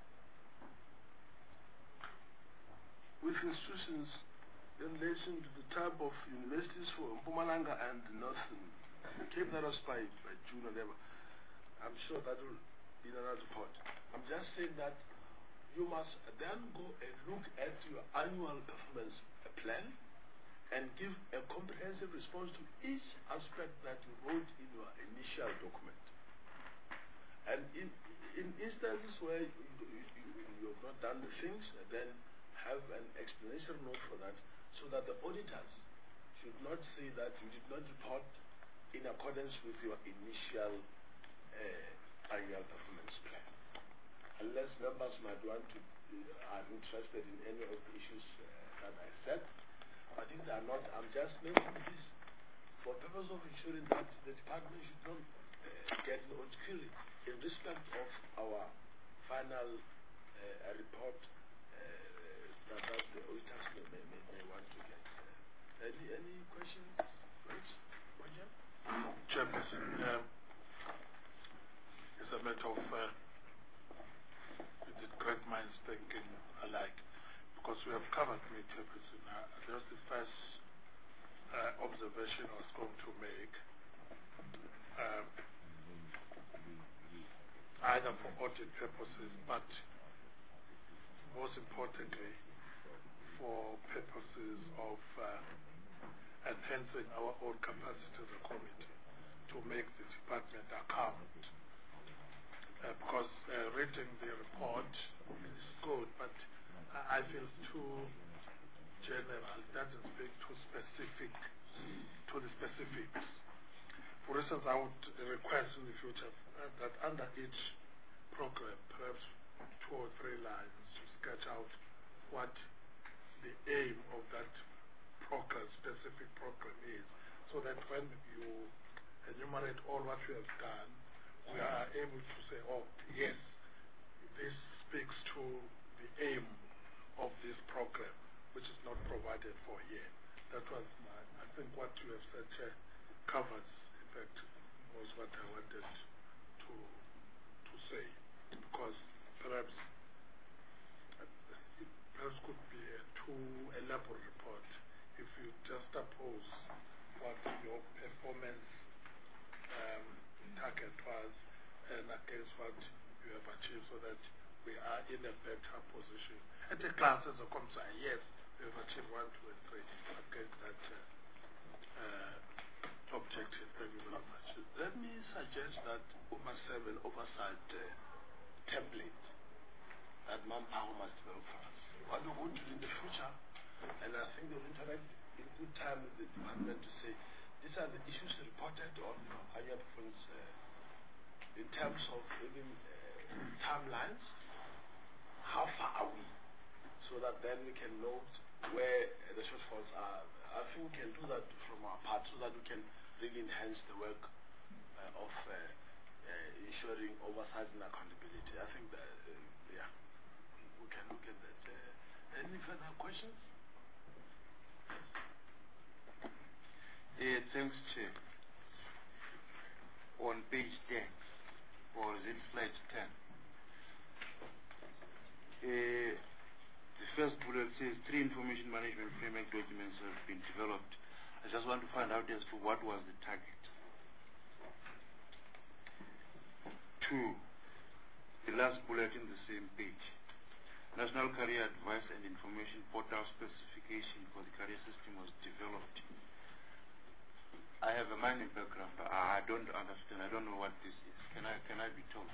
with institutions in relation to the type of universities for Mpumalanga and Northern Cape. That was by June or whatever. I'm sure that will be another report. I'm just saying that you must then go and look at your annual performance plan and give a comprehensive response to each aspect that you wrote in your initial document. And in instances where you have not done the things, then have an explanation note for that, so that the auditors should not say that you did not report in accordance with your initial annual performance plan. Unless members might want to, are interested in any of the issues that I said, I think they are not. I'm just making this for purpose of ensuring that the department should not get an obscurity in respect of our final report that the auditors may want to get. Any questions? Roger? Chairperson, it's a matter of did great minds thinking alike, because we have covered me, Chairperson. That's the first observation I was going to make, either for audit purposes, but most importantly, for purposes of enhancing our own capacity as a committee to make the department account. Because reading the report is good, but I feel too general. It doesn't speak too specific to the specifics. For instance, I would request in the future that under each program, perhaps 2 or 3 lines to sketch out what the aim of that program, specific program is, so that when you enumerate all what we have done, we are able to say, oh, yes, this speaks to the aim of this program, which is not provided for here. That was I think what you have said, Chair, covers, in fact, was what I wanted to say, because perhaps could be a too elaborate report if you just oppose what your performance target was and against what you have achieved, so that we are in a better position. At a class as a concern, yes, we have achieved 1, 2, and 3 against that objective. Thank you very much. Let me suggest that we must have an oversight template that Manpower must develop for us. What we're going to do in the future, and I think they'll interact in good time with the department to say, these are the issues reported on annual performance in terms of even timelines. How far are we? So that then we can know where the shortfalls are. I think we can do that from our part, so that we can really enhance the work of ensuring oversight and accountability. I think that, yeah, we can look at that. Any further questions? Thanks, Chair. On page 10, or is it slide 10? The first bullet says 3 information management framework documents have been developed. I just want to find out as to what was the target. 2, the last bullet in the same page. National Career Advice and Information Portal specification for the career system was developed. I have a mining background, but I don't understand. I don't know what this is. Can I be told?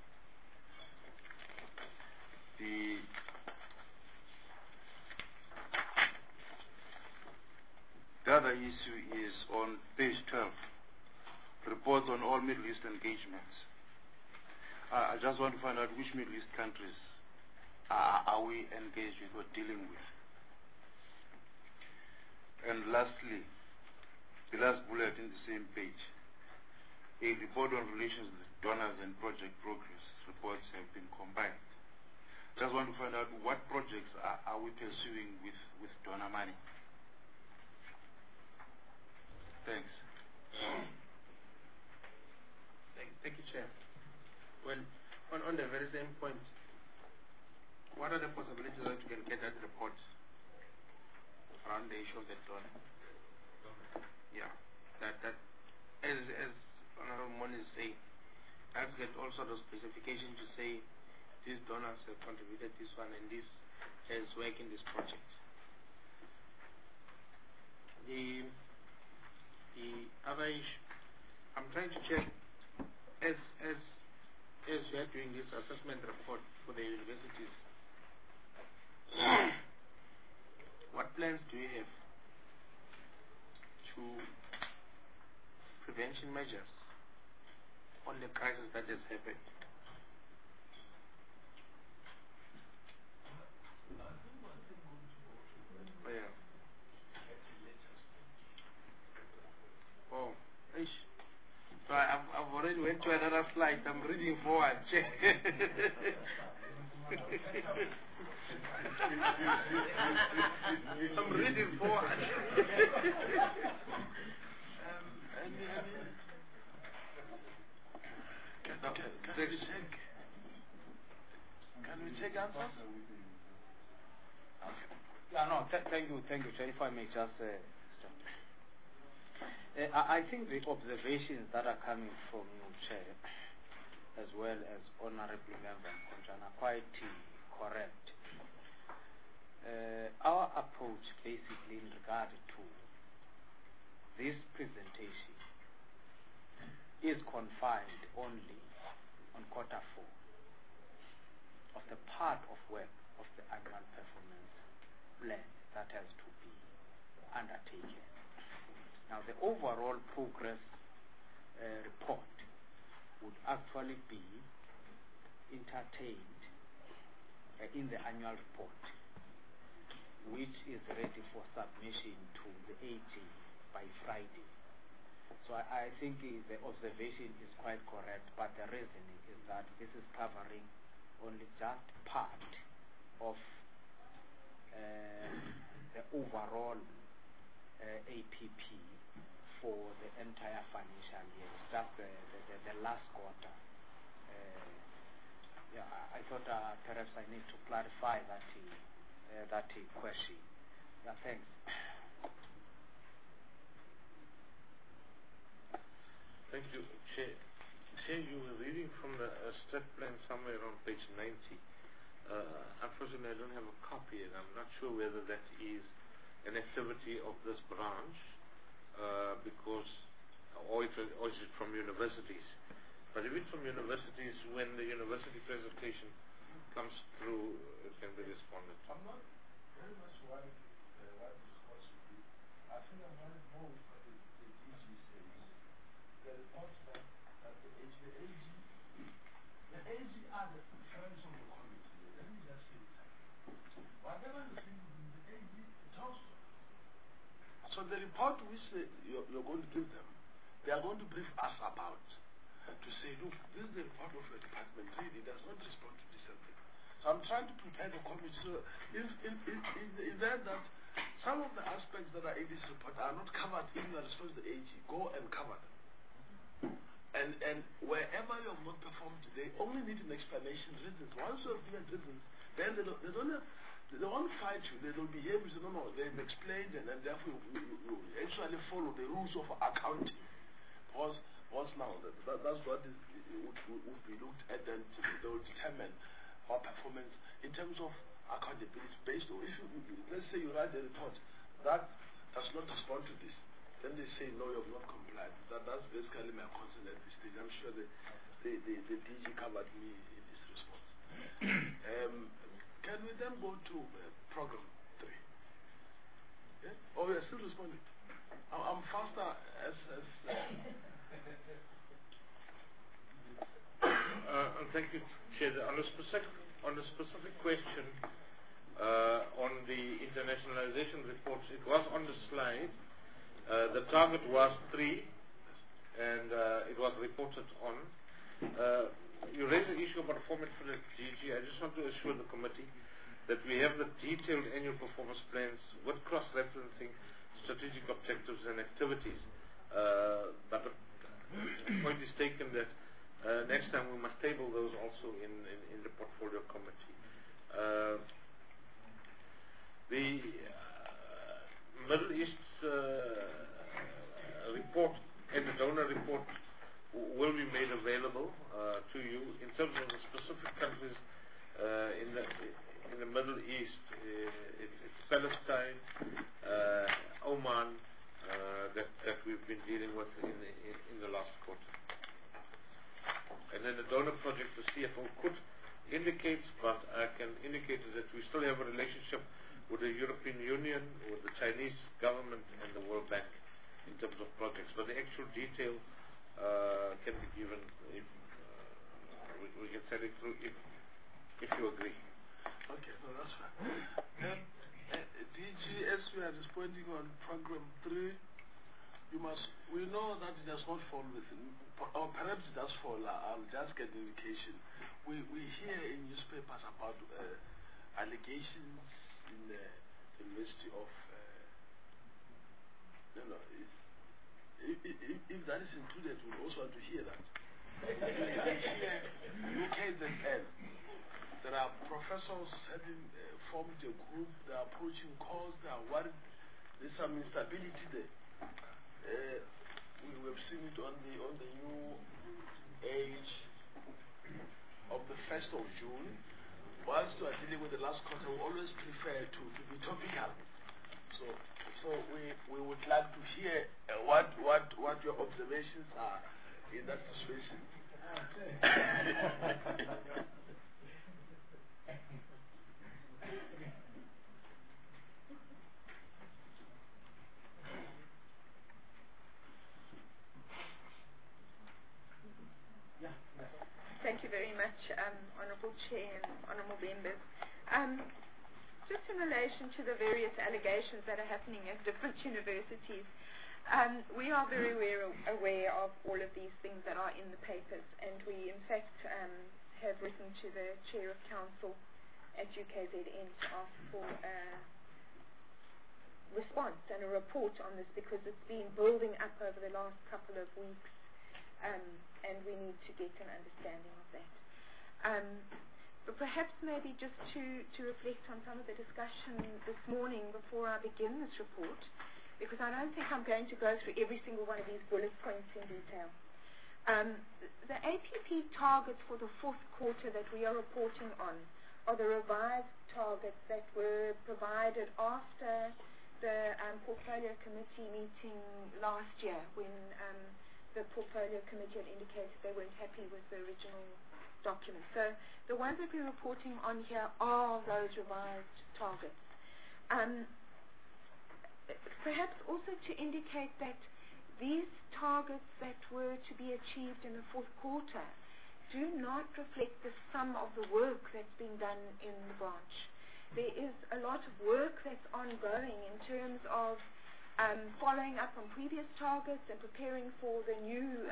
The other issue is on page 12, reports on all Middle East engagements. I just want to find out which Middle East countries are we engaged with or dealing with. And lastly, the last bullet in the same page, a report on relations with donors and project progress reports have been combined. Just want to find out what projects are we pursuing with donor money. Thanks. Thank you, Chair. Well, on the very same point, what are the possibilities that you can get that report around the issue of the donor? Yeah, that as Honorable Mon is saying, I have to get all sorts of specifications to say these donors have contributed this one and this has worked in this project. The other issue, I'm trying to check as we are doing this assessment report for the universities. What plans do you have to prevention measures on the crisis that has happened. Yeah. Oh, ish. So I've already went to another slide. I'm reading forward. I'm reading forward. Can we take answers? Yeah, no, thank you, Chair. If I may just stop. I think the observations that are coming from you, Chair, as well as Honorable Member Konchan, are quite correct. Our approach basically in regard to this presentation is confined only on quarter 4 of the part of work of the annual performance plan that has to be undertaken. Now, the overall progress report would actually be entertained in the annual report, which is ready for submission to the AG by Friday. So I think the observation is quite correct, but the reasoning is that this is covering only just part of the overall APP for the entire financial year. Just the last quarter. Yeah, I thought perhaps I need to clarify that question. Yeah, thanks. Thank you, Chair. Chair, you were reading from the stat plan somewhere on page 90. Unfortunately, I don't have a copy, and I'm not sure whether that is an activity of this branch, or is it from universities. But if it's from universities, when the university presentation comes through, it can be responded. I'm not very much worried what the response will be. I think I'm worried more with what the DG says. The report that the AG are the friends of the committee. Let me just say it. Whatever you think, the AG talks to. So the report which you're going to give them, they are going to brief us about, to say, look, this is the report of the department, really does not respond to this subject. So I'm trying to prepare the committee. So if the event that some of the aspects that are in this report are not covered in the response to the AG, go and cover them. And wherever you have not performed, they only need an explanation, reasons. Once you have given reasons, then they won't fight you. They will behave. You say, no, they've explained, and therefore you actually follow the rules of accounting. Because now that's what will be looked at, and they will determine our performance in terms of accountability based on, if you, let's say you write a report that does not respond to this, then they say no, you have not complied. That's basically my concern at this stage. I'm sure the DG covered me in this response. Can we then go to program 3? Yeah? Oh, we are still responding. I'm faster as thank you, Chair. On the specific question on the internationalization reports, it was on the slide. The target was 3, and it was reported on. You raised the issue about the format for the DG. I just want to assure the committee that we have the detailed annual performance plans with cross-referencing strategic objectives and activities. But the point is taken that next time we must table those also in the portfolio committee. The Middle East report and the donor report will be made available to you. In terms of the specific countries in the Middle East, it's Palestine, Oman, that we've been dealing with in the last quarter. And then the donor project, the CFO could indicate, but I can indicate that we still have a relationship with the European Union, with the Chinese government, and the World Bank in terms of projects. But the actual detail can be given if we can send it through if you agree. Okay, no, that's fine. DG, as we are responding on program 3, we know that it does not fall within, or perhaps it does fall. I'll just get the indication. We hear in newspapers about allegations in the University of if that is included, we'll also want to hear that. UKZN, there are professors having formed a group, they are approaching calls, they are worried, there's some instability there. We have seen it on the new age of the 1st of June. Whilst we are dealing with the last quarter, we always prefer to be topical. So we would like to hear what your observations are in that situation. Thank you very much, Honourable Chair and Honourable Members. Just in relation to the various allegations that are happening at different universities, we are very aware of all of these things that are in the papers, and we in fact have written to the Chair of Council at UKZN to ask for a response and a report on this, because it's been building up over the last couple of weeks, and we need to get an understanding of that. But perhaps maybe just to reflect on some of the discussion this morning before I begin this report, because I don't think I'm going to go through every single one of these bullet points in detail. The APP targets for the 4th quarter that we are reporting on are the revised targets that were provided after the Portfolio Committee meeting last year, when the Portfolio Committee had indicated they weren't happy with the original document. So the ones that we're reporting on here are those revised targets. Perhaps also to indicate that these targets that were to be achieved in the 4th quarter do not reflect the sum of the work that's being done in the branch. There is a lot of work that's ongoing in terms of following up on previous targets and preparing for the new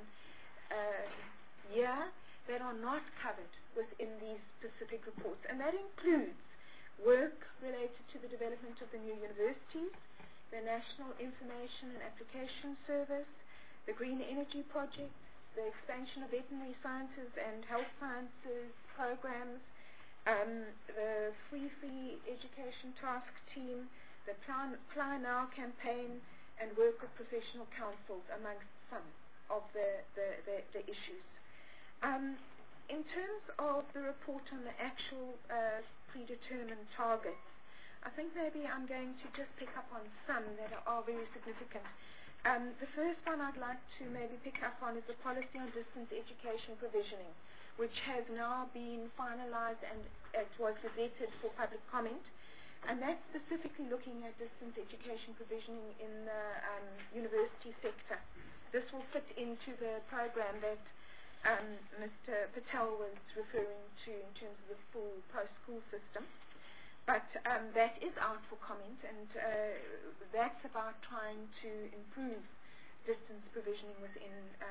year that are not covered within these specific reports. And that includes work related to the development of the new universities, the National Information and Application Service, the Green Energy Project, the expansion of veterinary sciences and health sciences programs, the Free Education Task Team, the Apply Now campaign, and work with professional councils, amongst some of the issues. In terms of the report on the actual predetermined targets, I think maybe I'm going to just pick up on some that are very significant. The first one I'd like to maybe pick up on is the policy on distance education provisioning, which has now been finalized and it was gazetted for public comment. And that's specifically looking at distance education provisioning in the university sector. This will fit into the program that Mr. Patel was referring to in terms of the full post-school system. But that is out for comment, and that's about trying to improve distance provisioning within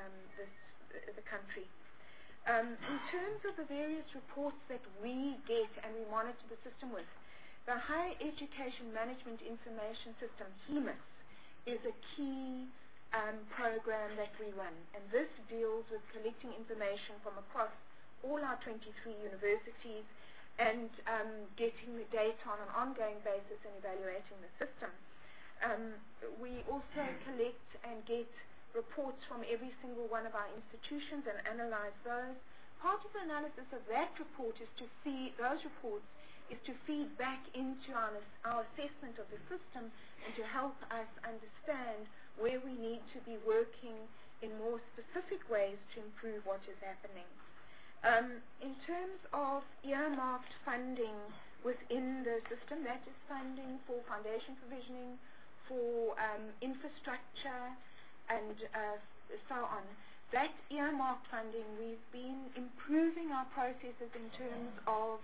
the country. In terms of the various reports that we get and we monitor the system with, the Higher Education Management Information System, HEMIS, is a key program that we run, and this deals with collecting information from across all our 23 universities and getting the data on an ongoing basis and evaluating the system. We also collect and get reports from every single one of our institutions and analyze those. Part of the analysis of that report is to feed back into our assessment of the system and to help us understand where we need to be working in more specific ways to improve what is happening. In terms of earmarked funding within the system, that is funding for foundation provisioning, for infrastructure, and so on. that earmarked funding, we've been improving our processes in terms of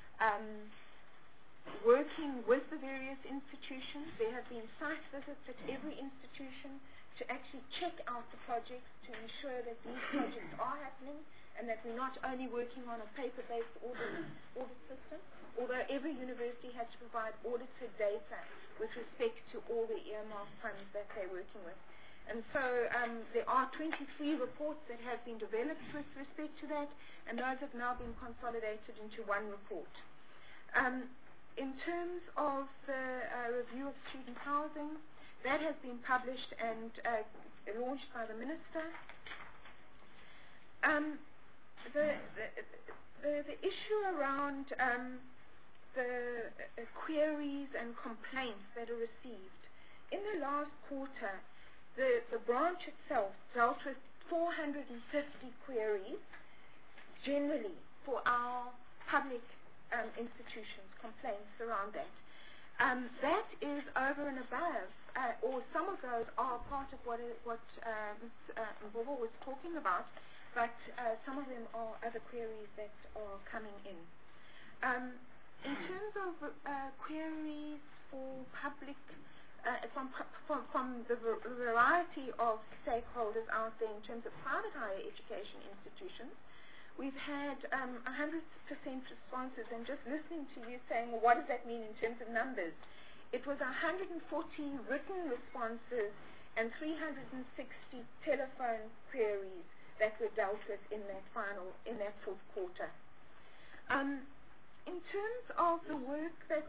working with the various institutions. There have been site visits at every institution to actually check out the projects to ensure that these projects are happening and that we're not only working on a paper-based audit system, although every university has to provide audited data with respect to all the earmarked funds that they're working with. And so there are 23 reports that have been developed with respect to that, and those have now been consolidated into one report. In terms of the review of student housing, that has been published and launched by the Minister. The issue around the queries and complaints that are received, in the last quarter, the branch itself dealt with 450 queries generally for our public institutions, complaints around that. That is over and above, or some of those are part of what Mbobo was talking about, but some of them are other queries that are coming in. In terms of queries for public, from the variety of stakeholders out there in terms of private higher education institutions, we've had 100% responses, and just listening to you saying, well, what does that mean in terms of numbers? It was 140 written responses and 360 telephone queries that were dealt with in that fourth quarter. In terms of the work that...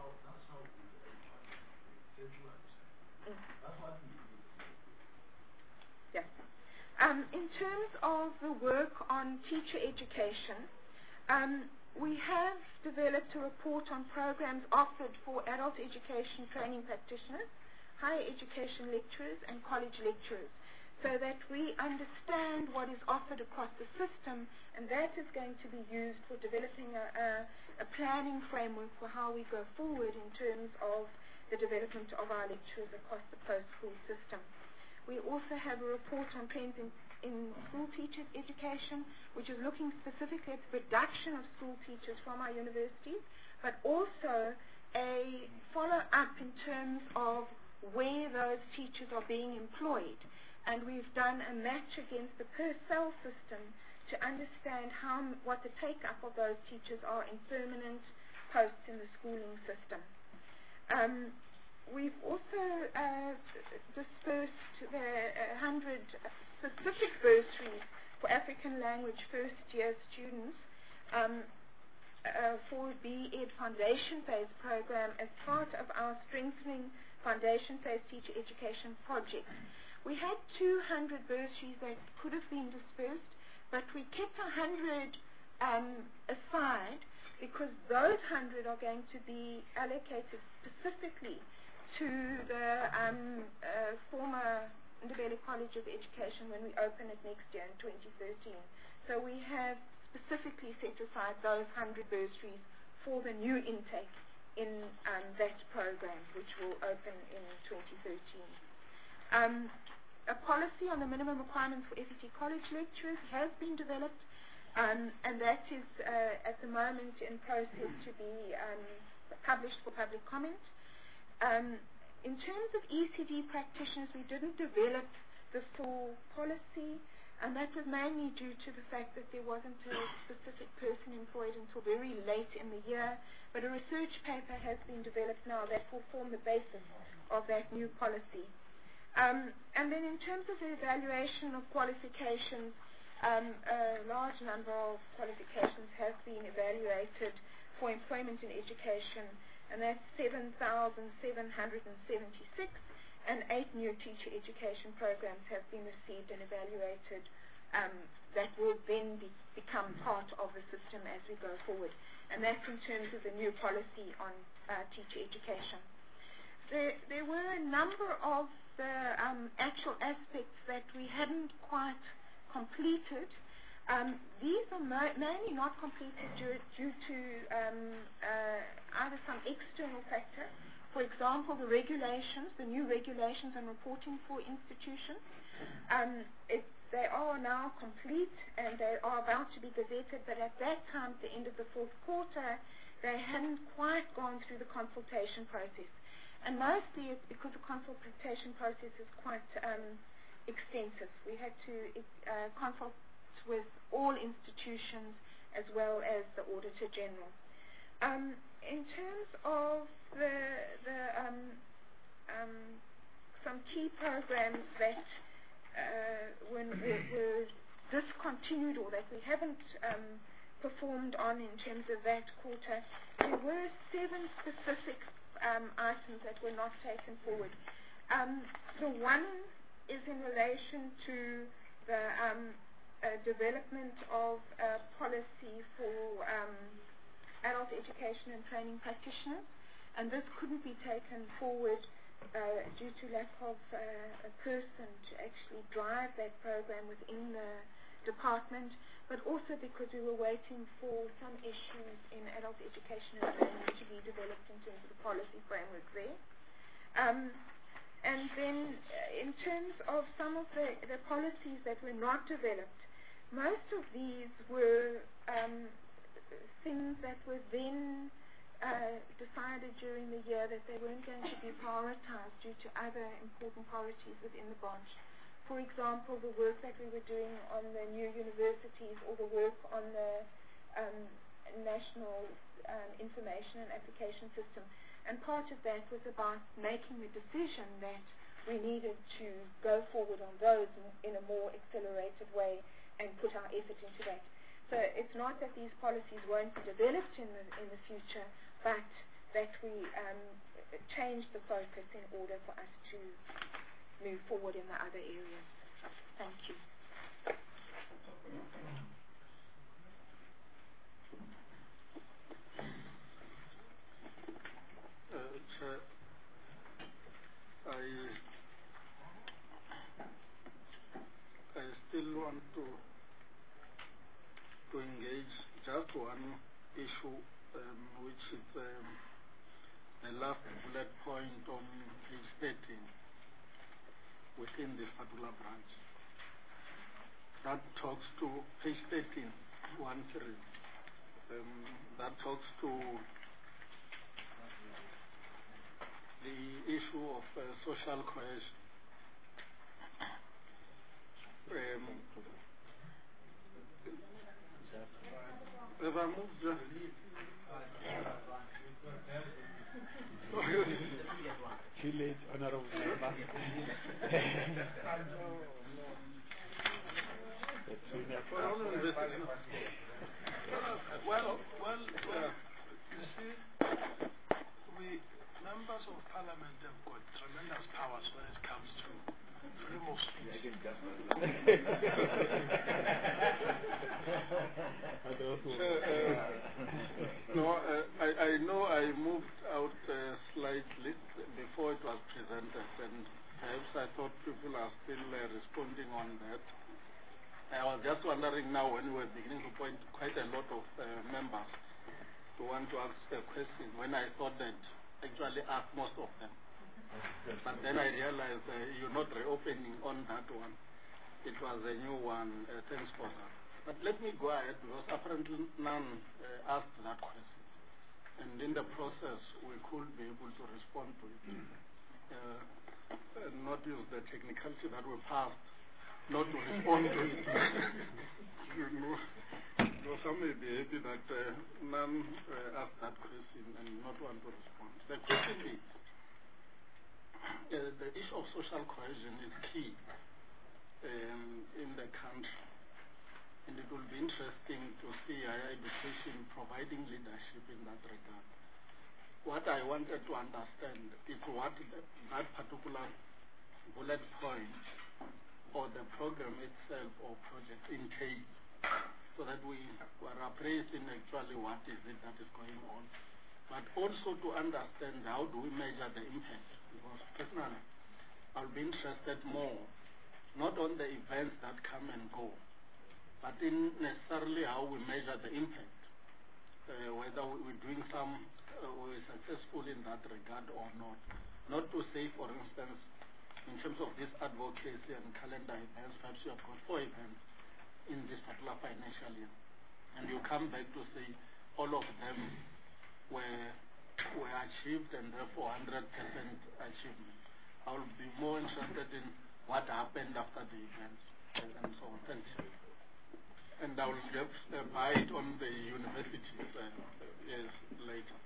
Yes. In terms of the work on teacher education, we have developed a report on programs offered for adult education training practitioners, higher education lecturers, and college lecturers, so that we understand what is offered across the system, and that is going to be used for developing a planning framework for how we go forward in terms of the development of our lecturers across the post-school system. We also have a report on trends in school teachers education, which is looking specifically at the production of school teachers from our universities, but also a follow-up in terms of where those teachers are being employed. And we've done a match against the per-cell system to understand what the take-up of those teachers are in permanent posts in the schooling system. We've also dispersed the 100 specific bursaries for African language first-year students for B.Ed Foundation Phase program as part of our Strengthening Foundation Phase Teacher Education project. We had 200 bursaries that could have been dispersed, but we kept 100 aside because those 100 are going to be allocated specifically to the former Ndebele College of Education when we open it next year in 2013. So we have specifically set aside those 100 bursaries for the new intake in that program, which will open in 2013. A policy on the minimum requirements for FET college lecturers has been developed, and that is at the moment in process to be published for public comment. In terms of ECD practitioners, we didn't develop the full policy, and that was mainly due to the fact that there wasn't a specific person employed until very late in the year, but a research paper has been developed now that will form the basis of that new policy. And then in terms of the evaluation of qualifications, a large number of qualifications have been evaluated for employment in education, and that's 7,776, and 8 new teacher education programs have been received and evaluated that will then become part of the system as we go forward. And that's in terms of the new policy on teacher education. There were a number of the actual aspects that we hadn't quite completed. These are mainly not completed due to either some external factor. For example, the new regulations on reporting for institutions. they are now complete and they are about to be gazetted, but at that time, at the end of the fourth quarter, they hadn't quite gone through the consultation process. And mostly it's because the consultation process is quite extensive. We had to consult with all institutions as well as the Auditor General. In terms of some key programs that were discontinued or that we haven't performed on in terms of that quarter, there were 7 specific items that were not taken forward. The one is in relation to the development of a policy for adult education and training practitioners, and this couldn't be taken forward due to lack of a person to actually drive that program within the department, but also because we were waiting for some issues in adult education and training to be developed in terms of the policy framework there. And then in terms of some of the policies that were not developed, most of these were things that were then decided during the year that they weren't going to be prioritized due to other important priorities within the branch. For example, the work that we were doing on the new universities or the work on the national information and application system. And part of that was about making the decision that we needed to go forward on those in a more accelerated way and put our effort into that. So it's not that these policies won't be developed in the future, but that we change the focus in order for us to move forward in the other areas. Thank you. Chair, I still want to engage just one issue, which is the last bullet point on page 13 within this particular branch. That talks to page 13, 1-3. That talks to the issue of social cohesion. Have I moved? Too late, Honorable Member. Well, you see, we members of parliament have got tremendous powers when it comes to freedom of speech. I know I moved out slightly before it was presented, and perhaps I thought people are still responding on that. I was just wondering now, when we were beginning to point quite a lot of members to want to ask a question, when I thought that actually asked most of them. But then I realized you're not reopening on that one. It was a new one. Thanks for that. But let me go ahead, because apparently none asked that question. And in the process, we could be able to respond to it. And not use the technicality that we passed, not to respond to it. You know, some may be happy that none asked that question and not want to respond. The question is, the issue of social cohesion is key in the country, and it will be interesting to see higher education providing leadership in that regard. What I wanted to understand is what that particular bullet point or the program itself or project entails, so that we were appraised in actually what is it that is going on, but also to understand how do we measure the impact. Because personally, I'll be interested more, not on the events that come and go, but in necessarily how we measure the impact, whether we're doing we're successful in that regard or not. Not to say, for instance, in terms of this advocacy and calendar events, perhaps you have got 4 events in this particular financial year, and you come back to say all of them were achieved and therefore 100% achievement. I will be more interested in what happened after the events and so on. Thank you. And I will give a bite on the universities years later.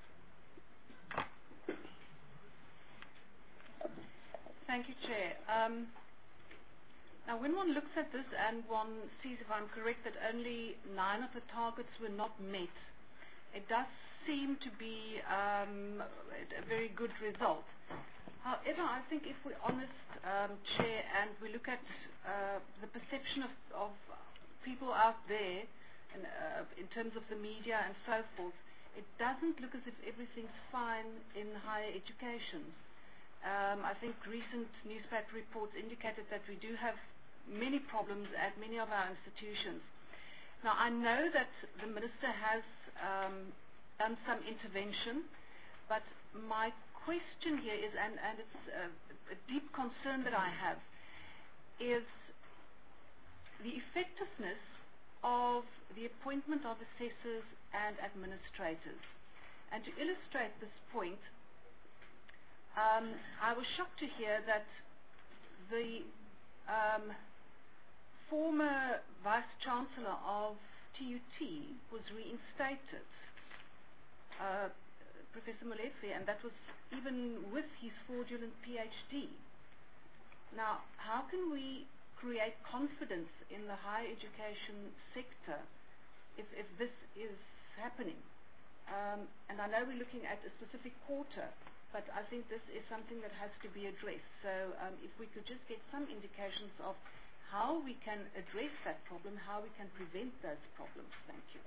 Thank you, Chair. Now, when one looks at this and one sees, if I'm correct, that only 9 of the targets were not met, it does seem to be a very good result. However, I think if we're honest, Chair, and we look at the perception of people out there and, in terms of the media and so forth, it doesn't look as if everything's fine in higher education. I think recent newspaper reports indicated that we do have many problems at many of our institutions. Now, I know that the Minister has done some intervention, but my question here is, and it's a deep concern that I have, is the effectiveness of the appointment of assessors and administrators. And to illustrate this point, I was shocked to hear that the former Vice-Chancellor of TUT was reinstated, Professor Molefe, and that was even with his fraudulent PhD. Now, how can we create confidence in the higher education sector if this is happening? And I know we're looking at a specific quarter, but I think this is something that has to be addressed. So if we could just get some indications of how we can address that problem, how we can prevent those problems. Thank you.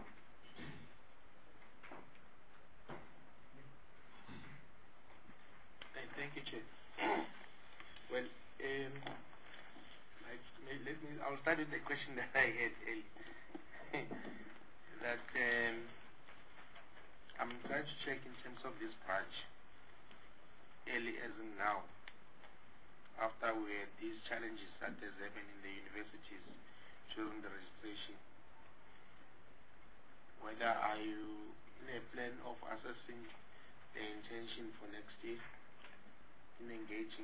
Thank you, Chair. Well, I'll start with the question that I had earlier. That I'm trying to check in terms of this branch, early as in now, after we had these challenges that has happened in the universities during the registration. Whether are you in a plan of assessing the intention for next year in engaging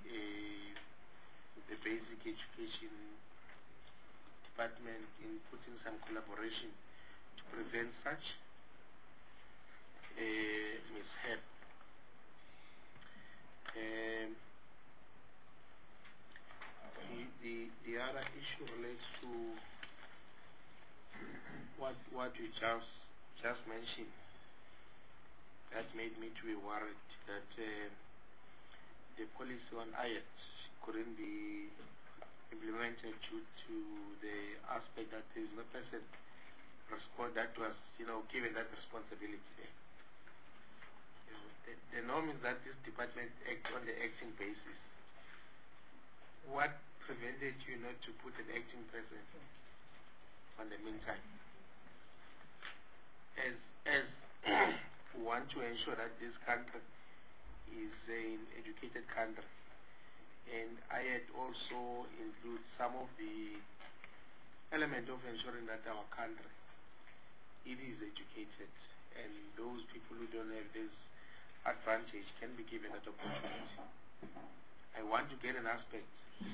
the basic education department in putting some collaboration to prevent such mishap. The other issue relates to what you just mentioned. That made me to be worried that the policy on IELTS couldn't be implemented due to the aspect that there is no person that was given that responsibility there. The norm is that this department acts on the acting basis. What prevented you not to put an acting person on the meantime? As we want to ensure that this country is an educated country, and IELTS also includes some of the element of ensuring that our country it is educated, and those people who don't have this advantage can be given that opportunity. I want to get an aspect.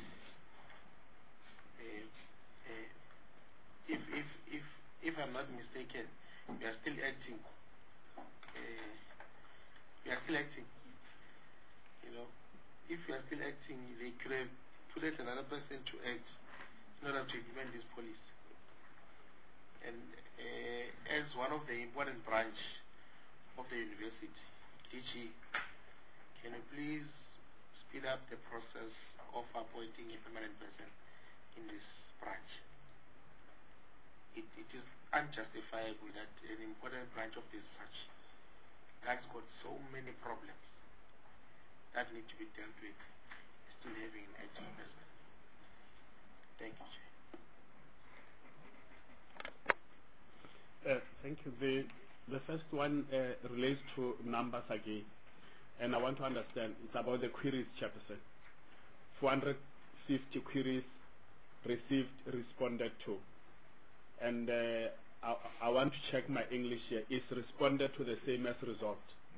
If I'm not mistaken, we are still acting. If we are still acting, they could have put another person to act in order to implement this policy. And as one of the important branch of the university, DG, can you please speed up the process of appointing a permanent person in this branch? It is unjustifiable that an important branch of this such that's got so many problems that need to be dealt with, still having an active person. Thank you, Chair. Thank you. The first one relates to numbers again, and I want to understand. It's about the queries, Chairperson. 450 queries received, responded to. And I want to check my English here. Is responded to the same as resolved?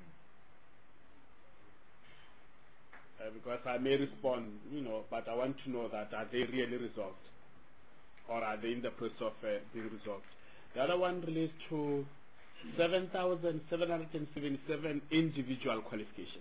Because I may respond, but I want to know that are they really resolved? Or are they in the process of being resolved? The other one relates to 7,777 individual qualifications.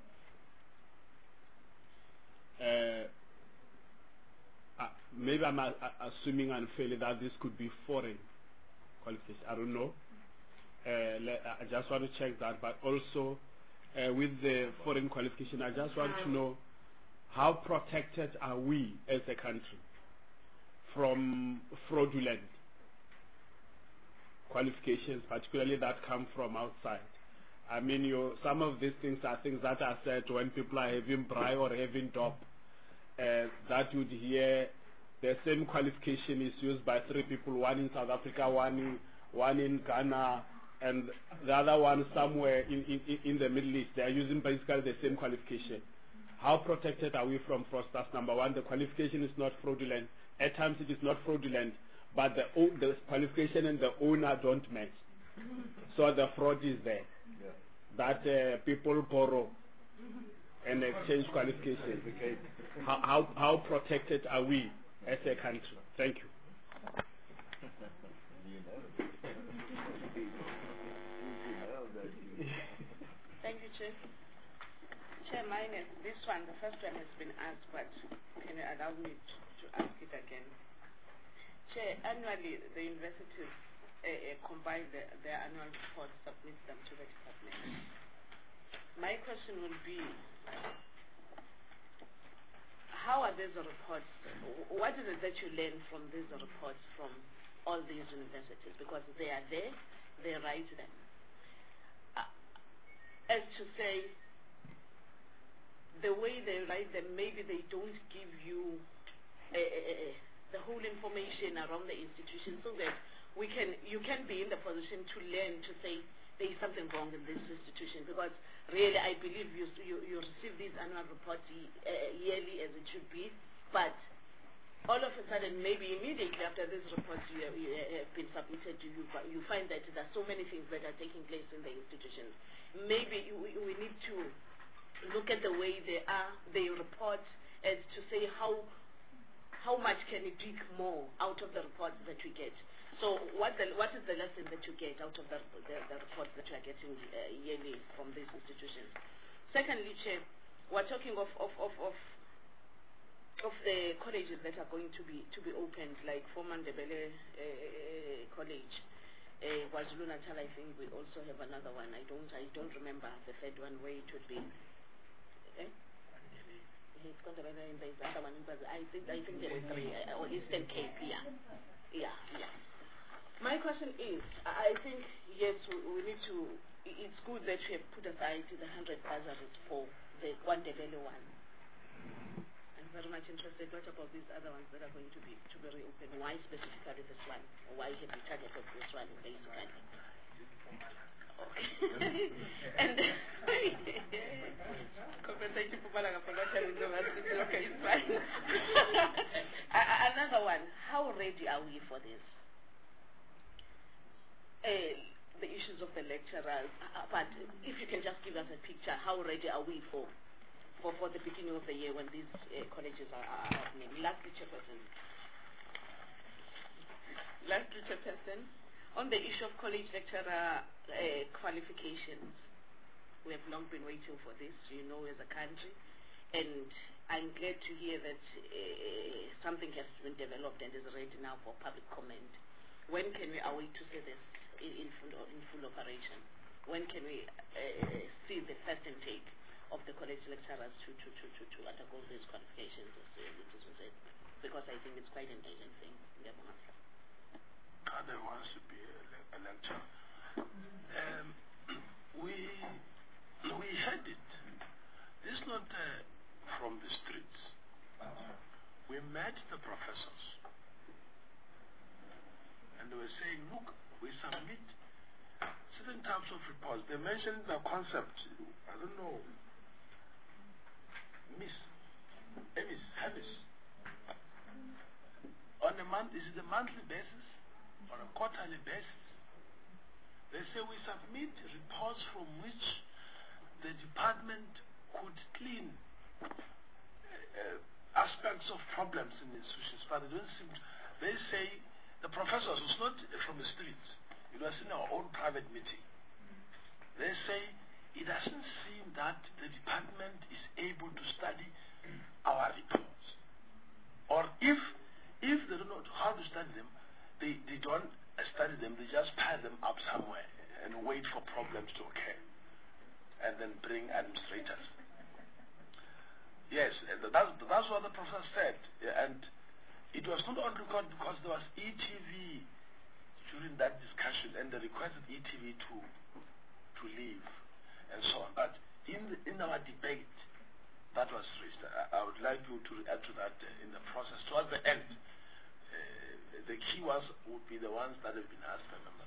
Maybe I'm assuming unfairly that this could be foreign qualifications. I don't know. I just want to check that. But also, with the foreign qualification, I just want to know how protected are we as a country from fraudulent qualifications, particularly that come from outside. I mean, some of these things are things that are said when people are having braai or having top. That you'd hear the same qualification is used by 3 people, one in South Africa, one in Ghana, and the other one somewhere in the Middle East. They are using basically the same qualification. How protected are we from fraudsters? Number one, the qualification is not fraudulent. At times it is not fraudulent, but the qualification and the owner don't match. So the fraud is there. Yeah. That people borrow and exchange qualifications. Okay. How protected are we as a country? Thank you. Thank you, Chair. Chair, this one, the first one has been asked, but can you allow me to ask it again? Chair, annually the universities compile their annual reports, submit them to the department. My question will be, how are these reports, what is it that you learn from these reports from all these universities? Because they are there, they write them. As to say, the way they write them, maybe they don't give you the whole information around the institution, so that you can be in the position to learn to say there is something wrong in this institution. Because really, I believe you receive these annual reports yearly as it should be, but all of a sudden, maybe immediately after these reports have been submitted to you, you find that there are so many things that are taking place in the institution. Maybe we need to look at the way they report, as to say how much can you dig more out of the reports that we get. So what is the lesson that you get out of the reports that you are getting yearly from these institutions? Secondly, Chair, we're talking of the colleges that are going to be opened, like Ndebele College, KwaZulu-Natal. I think we also have another one. I don't remember the third one where it would be. Okay? It's Ndebele, and there's another one. I think there were 3, or Eastern Cape. Yeah. My question is, I think yes, we need to. It's good that we have put aside the 100 bursaries for the Ndebele one. Very much interested. What about these other ones that are going to be reopened? Why specifically this one? Why have you targeted this one basically? Okay. And compensation for Malaga for not having university. Okay, it's fine. Another one. How ready are we for this? The issues of the lecturers. But if you can just give us a picture, how ready are we for the beginning of the year when these colleges are opening? Lastly, Chairperson, on the issue of college lecturer qualifications, we have long been waiting for this, as a country, and I'm glad to hear that something has been developed and is ready now for public comment. When can we await to see this in full operation? When can we see the first intake of the college lecturers to undergo these qualifications, as it is said? Because I think it's quite an urgent thing. There wants to be a lecturer. We heard it. This is not from the streets. We met the professors, and they were saying, look, we submit certain types of reports. They mentioned the concept, I don't know, Harris. On a month, is it a monthly basis or a quarterly basis? They say we submit reports from which the department could clean aspects of problems in the institutions, but they don't seem to. They say the professors, it's not from the streets, it was in our own private meeting. They say it doesn't seem that the department is able to study our reports. Or if they don't know how to study them, they don't study them, they just pile them up somewhere and wait for problems to occur and then bring administrators. Yes, that's what the professor said. And it was not on record because there was ETV during that discussion, and they requested ETV to leave and so on. But in our debate, that was raised. I would like you to add to that in the process. Towards the end, the key ones would be the ones that have been asked by members.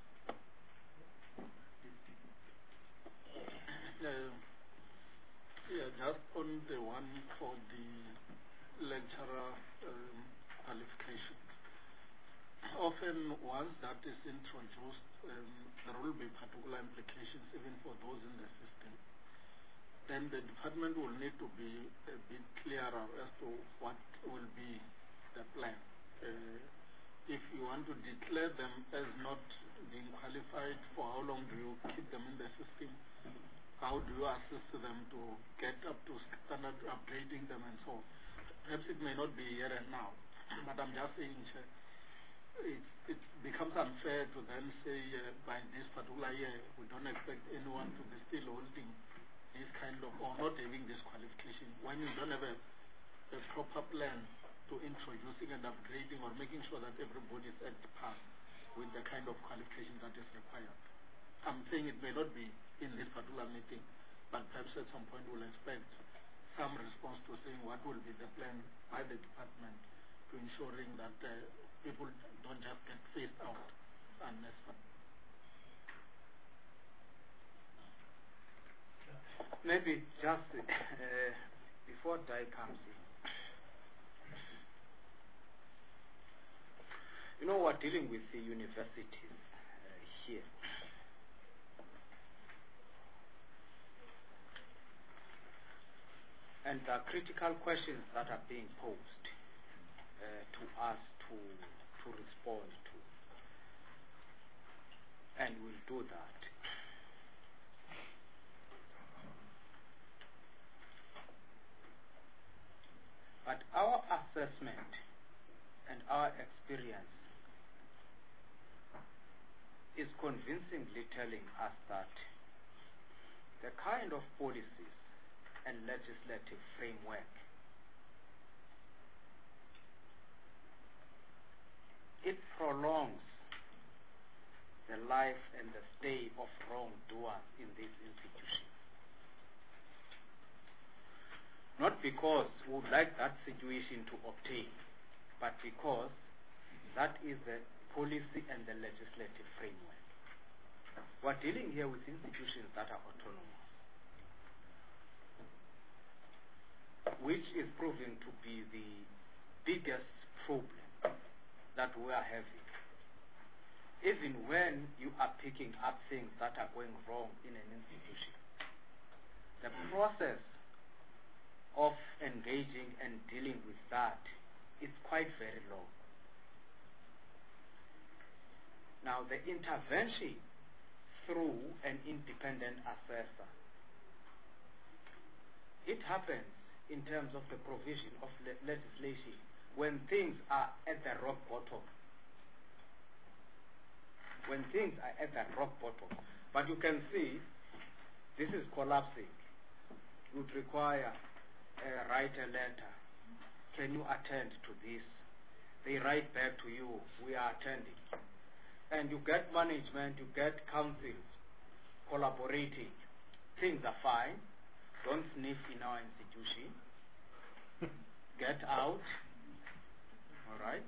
Just on the one for the lecturer qualifications. Often once that is introduced, there will be particular implications even for those in the system. Then the department will need to be a bit clearer as to what will be the plan. If you want to declare them as not being qualified, for how long do you keep them in the system? How do you assist them to get up to standard, upgrading them and so on? Perhaps it may not be here and now, but I'm just saying it becomes unfair to then say by this particular year we don't expect anyone to be still holding this kind of, or not having this qualification, when you don't have a proper plan to introducing and upgrading or making sure that everybody is at par with the kind of qualification that is required. I'm saying it may not be in this particular meeting, but perhaps at some point we'll expect some response to saying what will be the plan by the department to ensuring that people don't just get phased out unnecessarily. Maybe just before Dai comes in, you know, we're dealing with the universities here. And there are critical questions that are being posed to us to respond to. And we'll do that. But our assessment and our experience is convincingly telling us that the kind of policies and legislative framework it prolongs the life and the stay of wrongdoers in these institutions. Not because we would like that situation to obtain, but because that is the policy and the legislative framework. We're dealing here with institutions that are autonomous, which is proving to be the biggest problem that we are having. Even when you are picking up things that are going wrong in an institution, the process of engaging and dealing with that is quite very long. Now, the intervention through an independent assessor, it happens in terms of the provision of legislation when things are at the rock bottom. When things are at the rock bottom. But you can see this is collapsing. You would require write a letter. Can you attend to this? They write back to you, we are attending. And you get management, you get councils collaborating. Things are fine. Don't sniff in our institution. Get out. All right.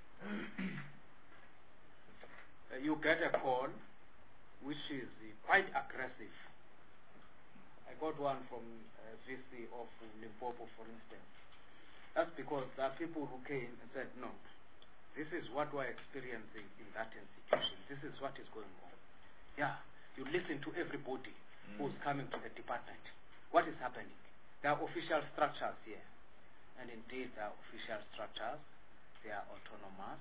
You get a call which is quite aggressive. I got one from VC of Limpopo, for instance. That's because there are people who came and said, no, this is what we're experiencing in that institution. This is what is going on. Yeah, you listen to everybody who's coming to the department. What is happening? There are official structures here. And indeed, there are official structures. They are autonomous.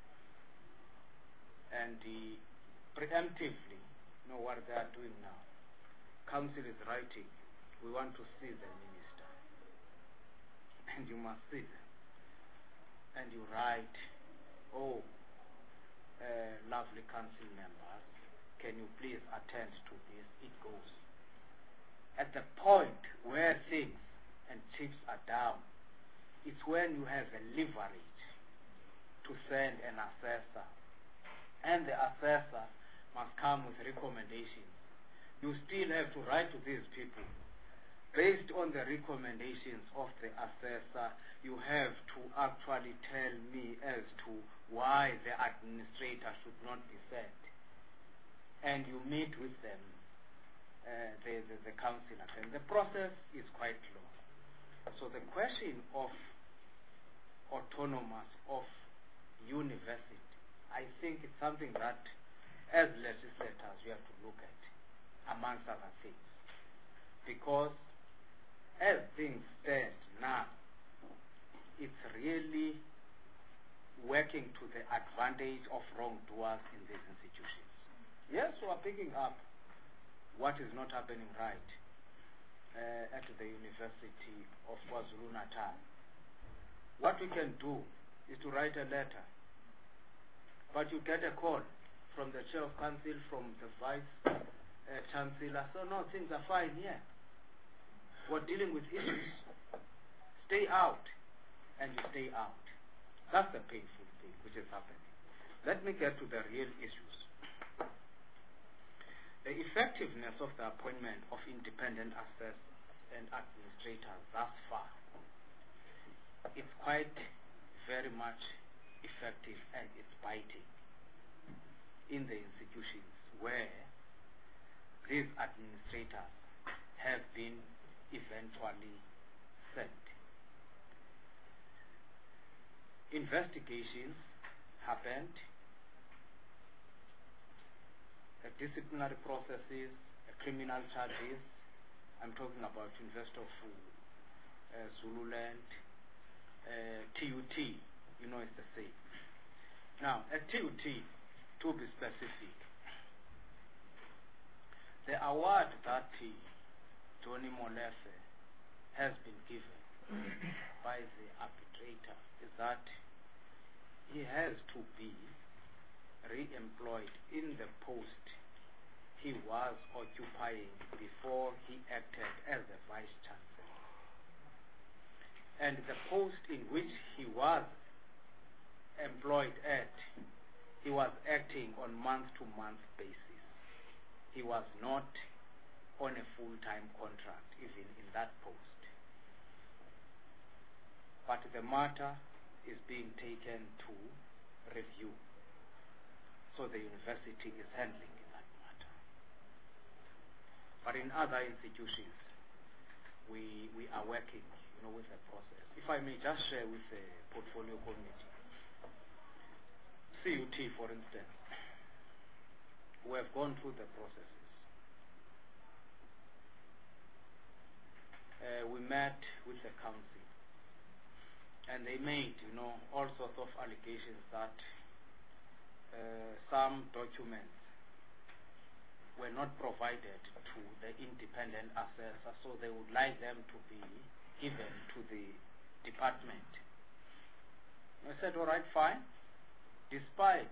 And preemptively, you know what they are doing now. Council is writing, we want to see the minister. And you must see them. And you write, oh, lovely council members, can you please attend to this? It goes. At the point where things and chips are down, it's when you have a leverage to send an assessor. And the assessor must come with recommendations. You still have to write to these people. Based on the recommendations of the assessor, you have to actually tell me as to why the administrator should not be sent. And you meet with them, the councillor. And the process is quite long. So the question of autonomous, of university, I think it's something that as legislators we have to look at, amongst other things. Because as things stand now, it's really working to the advantage of wrongdoers in these institutions. Yes, we are picking up what is not happening right at the University of KwaZulu-Natal. What we can do is to write a letter. But you get a call from the chair of council, from the vice chancellor. So no, things are fine here. We're dealing with issues. Stay out. And you stay out. That's the painful thing which is happening. Let me get to the real issues. The effectiveness of the appointment of independent assessors and administrators thus far, it's quite very much effective and it's biting in the institutions where these administrators have been eventually sent. Investigations happened, disciplinary processes, criminal charges. I'm talking about University of Zululand, TUT, you know it's the same. Now, at TUT, to be specific, the award that Johnny Molefe has been given by the arbitrator is that he has to be re-employed in the post he was occupying before he acted as the vice chancellor. And the post in which he was employed at, he was acting on month-to-month basis. He was not on a full-time contract, even in that post. But the matter is being taken to review. So the university is handling that matter. But in other institutions, we are working, with the process. If I may just share with the portfolio committee, CUT, for instance, we have gone through the processes. We met with the council, and they made, all sorts of allegations that some documents were not provided to the independent assessor, so they would like them to be given to the department. I said, all right, fine. Despite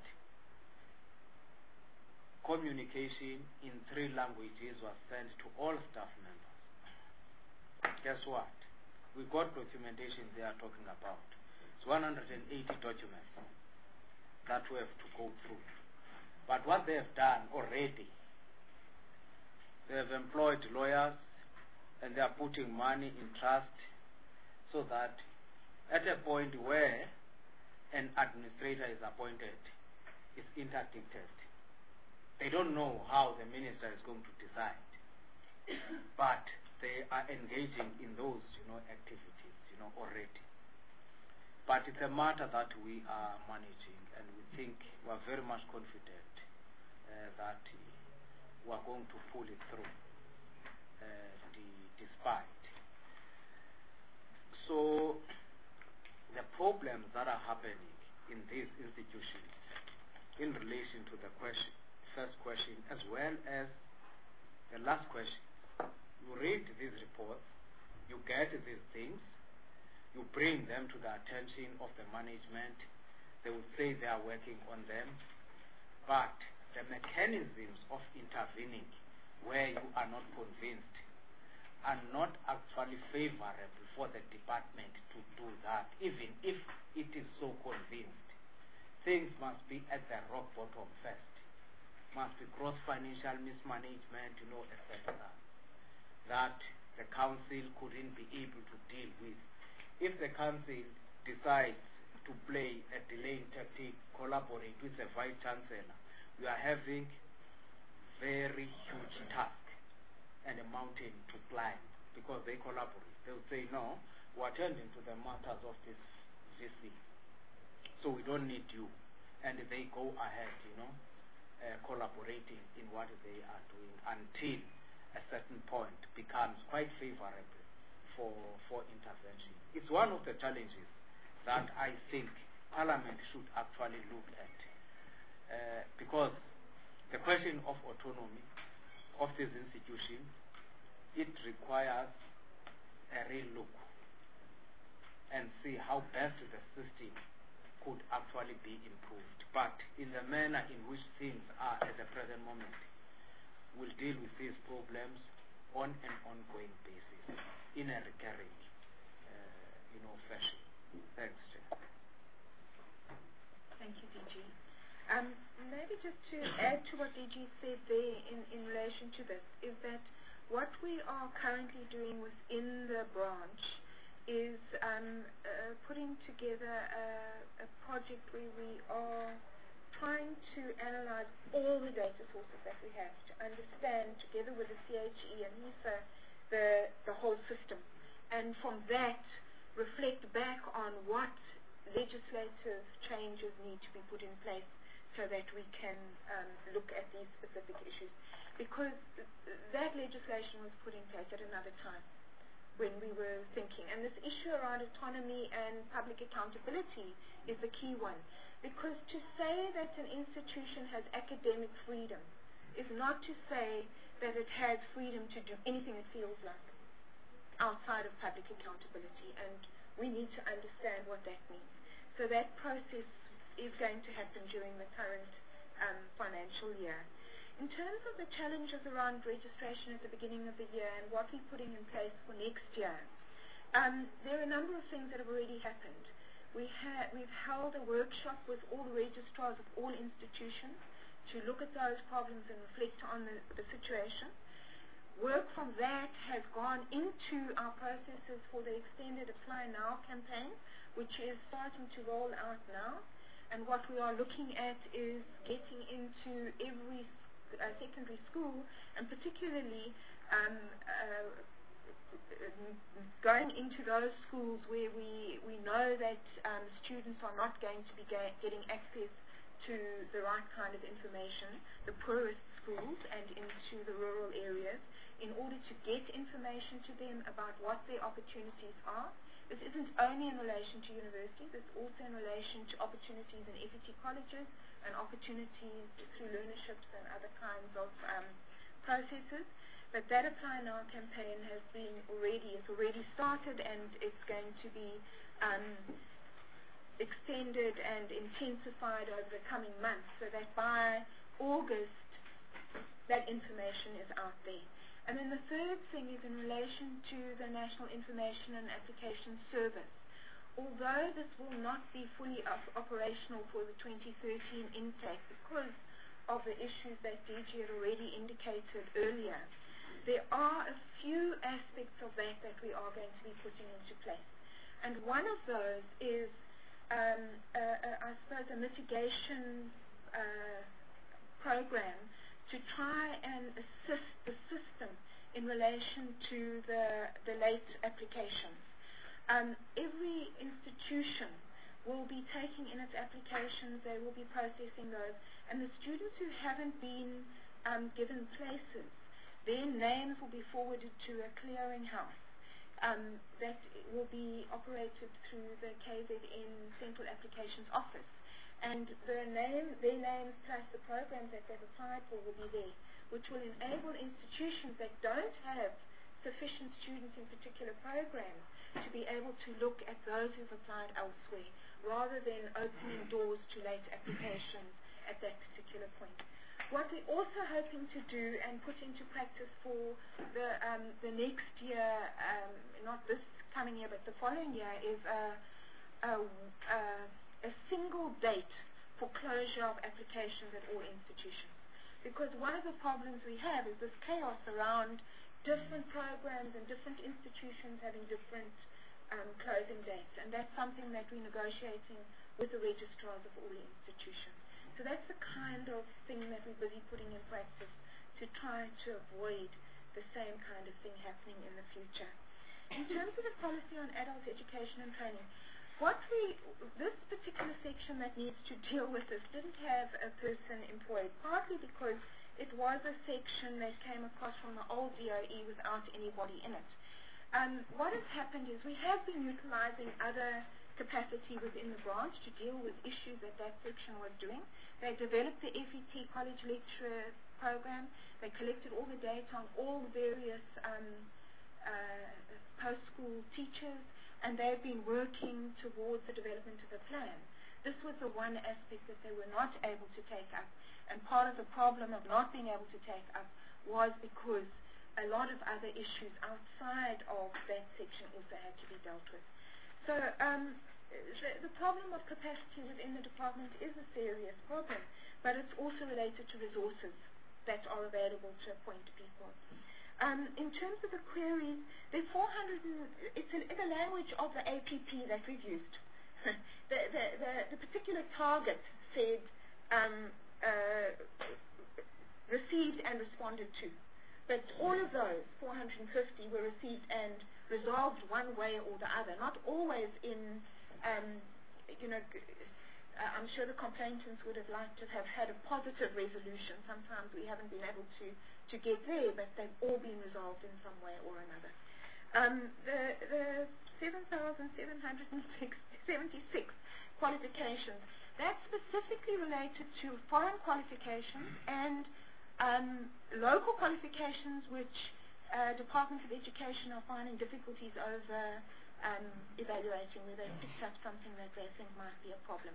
communication in 3 languages was sent to all staff members, guess what? We got documentation they are talking about. It's 180 documents that we have to go through. But what they have done already, they have employed lawyers and they are putting money in trust so that at a point where an administrator is appointed, it's interdicted. They don't know how the minister is going to decide. But they are engaging in those, activities, already. But it's a matter that we are managing, and we are very much confident that we are going to pull it through, despite. So the problems that are happening in these institutions in relation to the first question as well as the last question, you read these reports, you get these things, you bring them to the attention of the management, they will say they are working on them, but the mechanisms of intervening where you are not convinced are not actually favorable for the department to do that, even if it is so convinced. Things must be at the rock bottom first. Must be gross financial mismanagement, etc. That the council couldn't be able to deal with. If the council decides to play a delaying tactic, collaborate with the Vice Chancellor, we are having very huge task and a mountain to climb because they collaborate. They will say, no, we're attending to the matters of this VC, so we don't need you. And they go ahead, collaborating in what they are doing until a certain point becomes quite favorable for intervention. It's one of the challenges that I think Parliament should actually look at, because the question of autonomy of these institutions, it requires a real look and see how best the system could actually be improved. But in the manner in which things are at the present moment, we'll deal with these problems on an ongoing basis, in a recurring, fashion. Thanks, Chair. Thank you, DG. Maybe just to add to what DG said there in relation to this, is that what we are currently doing within the branch is putting together a project where we are trying to analyze all the data sources that we have to understand, together with the CHE and NISA, the whole system. And from that, reflect back on what legislative changes need to be put in place so that we can look at these specific issues. Because that legislation was put in place at another time when we were thinking. And this issue around autonomy and public accountability is the key one. Because to say that an institution has academic freedom is not to say that it has freedom to do anything it feels like outside of public accountability. And we need to understand what that means. So that process is going to happen during the current financial year. In terms of the challenges around registration at the beginning of the year and what we're putting in place for next year, there are a number of things that have already happened. We've held a workshop with all the registrars of all institutions to look at those problems and reflect on the situation. Work from that has gone into our processes for the extended Apply Now campaign, which is starting to roll out now. And what we are looking at is getting into every secondary school, and particularly going into those schools where we know that students are not going to be getting access to the right kind of information, the poorest schools and into the rural areas, in order to get information to them about what their opportunities are. This isn't only in relation to universities, it's also in relation to opportunities in FET colleges and opportunities through learnerships and other kinds of processes. But that Apply Now campaign has already started, and it's going to be extended and intensified over the coming months, so that by August that information is out there. And then the third thing is in relation to the National Information and Application Service. Although this will not be fully operational for the 2013 intake because of the issues that DG had already indicated earlier, there are a few aspects of that we are going to be putting into place. And one of those is, I suppose, a mitigation program to try and assist the system in relation to the late applications. Every institution will be taking in its applications, they will be processing those, and the students who haven't been given places, their names will be forwarded to a clearinghouse that will be operated through the KZN Central Applications Office. And their names plus the programs that they've applied for will be there, which will enable institutions that don't have sufficient students in particular programs to be able to look at those who've applied elsewhere, rather than opening doors to late applications at that particular point. What we're also hoping to do and put into practice for the next year, not this coming year but the following year, is a single date for closure of applications at all institutions. Because one of the problems we have is this chaos around different programs and different institutions having different closing dates, and that's something that we're negotiating with the registrars of all institutions. So that's the kind of thing that we're busy putting in practice to try to avoid the same kind of thing happening in the future. In terms of the policy on adult education and training, this particular section that needs to deal with this didn't have a person employed, partly because it was a section that came across from the old DOE without anybody in it. What has happened is we have been utilizing other capacity within the branch to deal with issues that section was doing. They developed the FET College Lecturer Program. They collected all the data on all the various post-school teachers, and they've been working towards the development of a plan. This was the one aspect that they were not able to take up, and part of the problem of not being able to take up was because a lot of other issues outside of that section also had to be dealt with. So the problem of capacity within the department is a serious problem, but it's also related to resources that are available to appoint people. In terms of the queries, there are 400, it's in the language of the APP that we've used. the particular target said received and responded to. But all of those 450 were received and resolved one way or the other, not always in, I'm sure the complainants would have liked to have had a positive resolution. Sometimes we haven't been able to get there, but they've all been resolved in some way or another. The 7,776 qualifications, that's specifically related to foreign qualifications and local qualifications which Department of Education are finding difficulties over evaluating, where they've picked up something that they think might be a problem.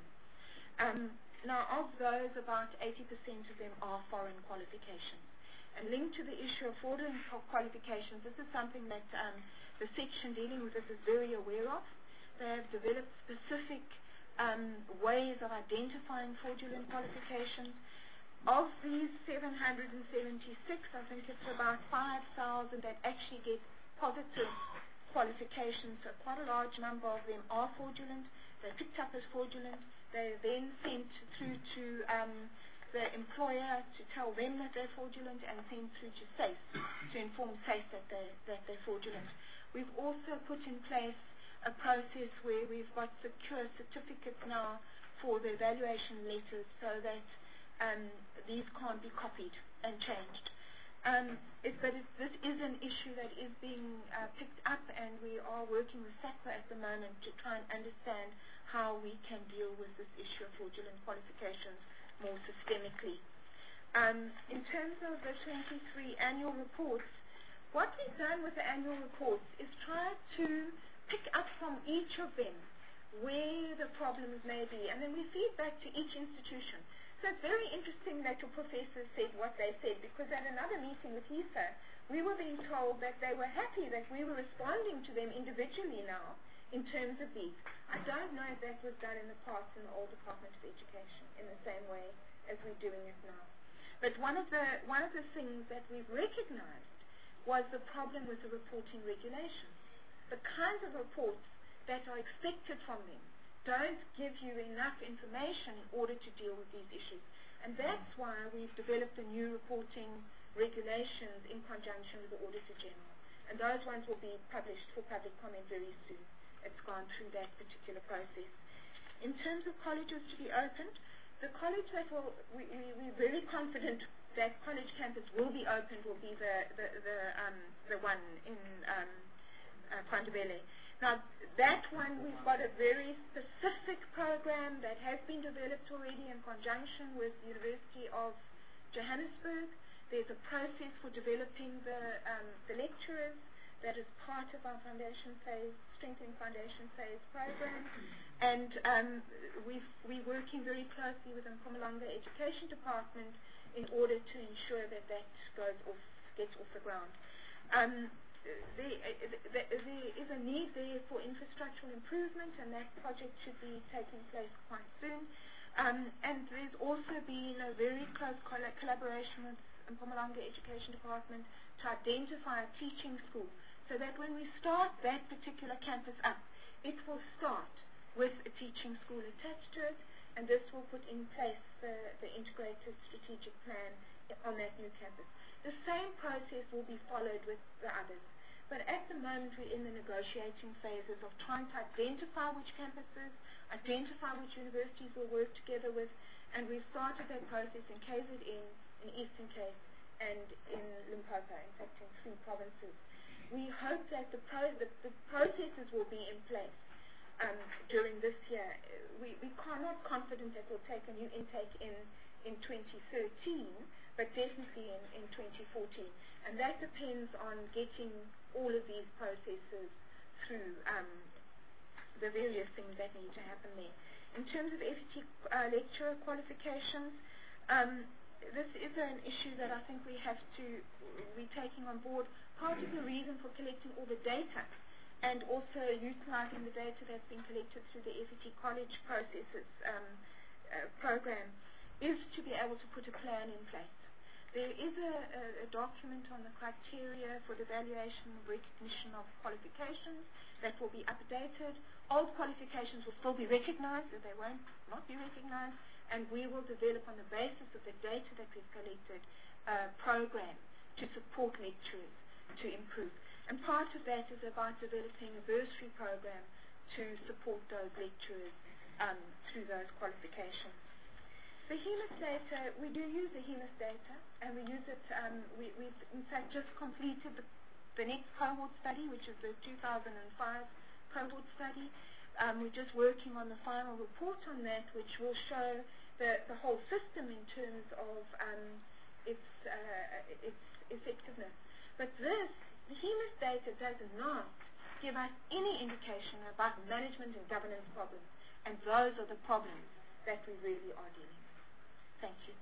Now, of those, about 80% of them are foreign qualifications. And linked to the issue of fraudulent qualifications, this is something that the section dealing with this is very aware of. They have developed specific ways of identifying fraudulent qualifications. Of these 776, I think it's about 5,000 that actually get positive qualifications. So quite a large number of them are fraudulent. They're picked up as fraudulent. They're then sent through to the employer to tell them that they're fraudulent, and sent through to SACE to inform SACE that they're fraudulent. We've also put in place a process where we've got secure certificates now for the evaluation letters, so that these can't be copied and changed. This is an issue that is being picked up, and we are working with SACPA at the moment to try and understand how we can deal with this issue of fraudulent qualifications more systemically. In terms of the 23 annual reports, what we've done with the annual reports is try to pick up from each of them where the problems may be, and then we feed back to each institution. So it's very interesting that your professors said what they said, because at another meeting with HESA, we were being told that they were happy that we were responding to them individually now in terms of these. I don't know if that was done in the past in the old Department of Education in the same way as we're doing it now. But one of the things that we've recognized was the problem with the reporting regulations. The kinds of reports that are expected from them don't give you enough information in order to deal with these issues. And that's why we've developed the new reporting regulations in conjunction with the Auditor General. And those ones will be published for public comment very soon. It's gone through that particular process. In terms of colleges to be opened, the college that we're very confident that college campus will be opened will be the one in Kwandebele. Now, that one, we've got a very specific program that has been developed already in conjunction with the University of Johannesburg. There's a process for developing the lecturers that is part of our foundation phase, strengthening foundation phase program. And we're working very closely with the Mpumalanga Education Department in order to ensure that gets off the ground. There is a need there for infrastructural improvement, and that project should be taking place quite soon. And there's also been a very close collaboration with Mpumalanga Education Department to identify a teaching school, so that when we start that particular campus up, it will start with a teaching school attached to it, and this will put in place the integrated strategic plan on that new campus. The same process will be followed with the others. But at the moment, we're in the negotiating phases of trying to identify which campuses, identify which universities we'll work together with, and we've started that process in KZN, in Eastern Cape, and in Limpopo, in fact in 3 provinces. We hope that the processes will be in place during this year. We are not confident that we'll take a new intake in 2013, but definitely in 2014. And that depends on getting all of these processes through the various things that need to happen there. In terms of FET lecturer qualifications, this is an issue that I think we're taking on board. Part of the reason for collecting all the data and also utilizing the data that's been collected through the FET college processes program is to be able to put a plan in place. There is a document on the criteria for the evaluation and recognition of qualifications that will be updated. Old qualifications will still be recognized, but they won't not be recognized, and we will develop on the basis of the data that we've collected a program to support lecturers to improve. And part of that is about developing a bursary program to support those lecturers through those qualifications. The HEMIS data, we do use the HEMIS data, and we use it, we've in fact just completed the next cohort study, which is the 2005 cohort study. We're just working on the final report on that, which will show the whole system in terms of its effectiveness. But the HEMIS data does not give us any indication about management and governance problems, and those are the problems that we really are dealing with. Thank you.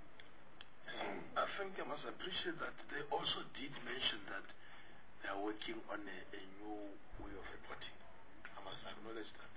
I think I must appreciate that they also did mention that they are working on a new way of reporting. I must acknowledge that.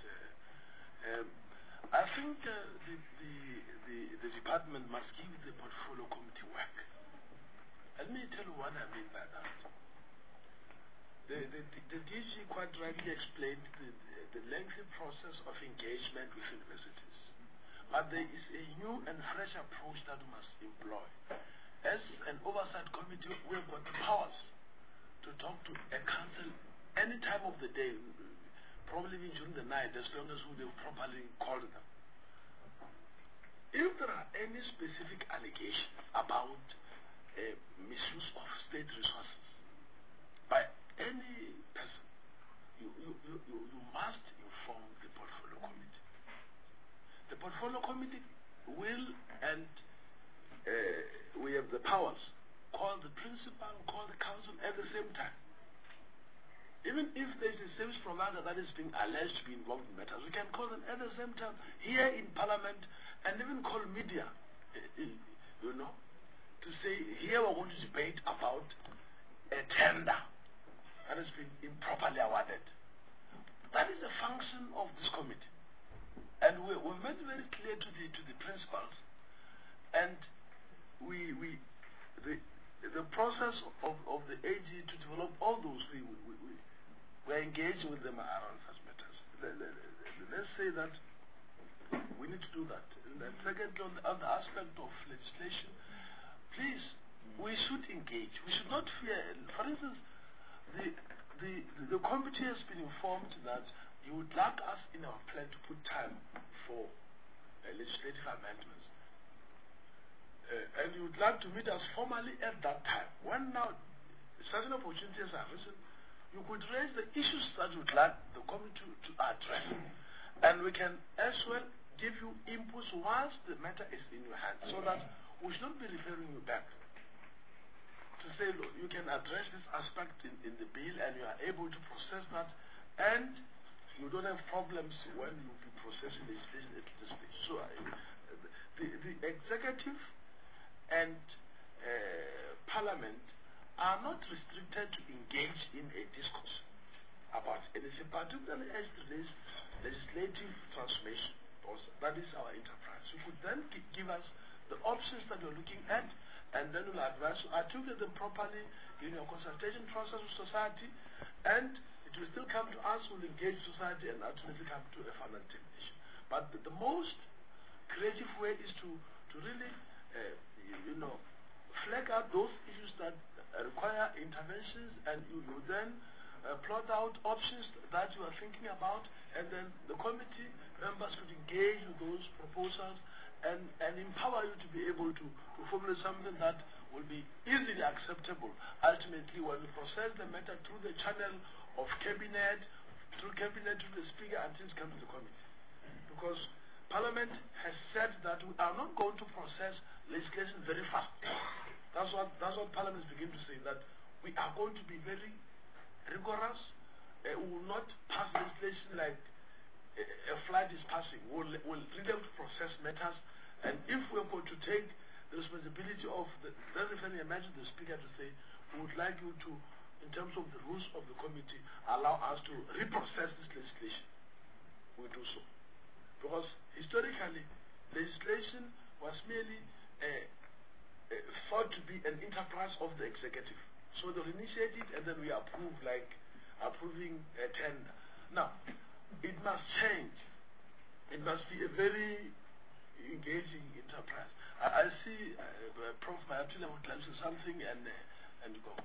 I think the department must give the portfolio committee work. Let me tell you what I mean by that. The DG quite rightly explained the lengthy process of engagement with universities. But there is a new and fresh approach that we must employ. As an oversight committee, we have got the powers to talk to a council any time of the day, probably even during the night, as long as we have properly called them. If there are any specific allegations about misuse of state resources by any person, you must inform the portfolio committee. The portfolio committee will, and we have the powers, call the principal, call the council at the same time. Even if there is a service provider that is being alleged to be involved in matters, we can call them at the same time here in Parliament, and even call media, to say, here we're going to debate about a tender that has been improperly awarded. That is a function of this committee. And we made it very clear to the principals, and the process of the AG to develop all those, we're engaging with them around such matters. Let's say that we need to do that. And then secondly, on the aspect of legislation, please, we should engage. We should not fear. For instance, the committee has been informed that you would like us in our plan to put time for legislative amendments. And you would like to meet us formally at that time. When now certain opportunities are arisen, you could raise the issues that you would like the committee to address. And we can as well give you inputs once the matter is in your hands, so that we should not be referring you back to say, look, you can address this aspect in the bill and you are able to process that, and you don't have problems when you be processing legislation at this stage. So the executive and parliament are not restricted to engage in a discourse about anything, particularly as it relates legislative transformation. That is our enterprise. You could then give us the options that you're looking at, and then we'll advise you articulate them properly in your consultation process with society, and it will still come to us, we'll engage society and ultimately come to a final determination. But the most creative way is to really flag out those issues that require interventions, and you then plot out options that you are thinking about, and then the committee members could engage with those proposals and empower you to be able to formulate something that will be easily acceptable. Ultimately, when we process the matter through the channel of cabinet, to the speaker, until it comes to the committee. Because Parliament has said that we are not going to process legislation very fast. That's what Parliament begin to say, that we are going to be very rigorous. We will not pass legislation like a flight is passing. We'll really have to process matters, and if we're going to take the responsibility of then if I imagine the speaker to say, we would like you to, in terms of the rules of the committee, allow us to reprocess this legislation. We do so. Because historically, legislation was merely thought to be an enterprise of the executive. So they'll initiate it and then we approve, like approving a tender. Now, it must change. It must be a very engaging enterprise. I see Prof. Mayatula would like to say something and go.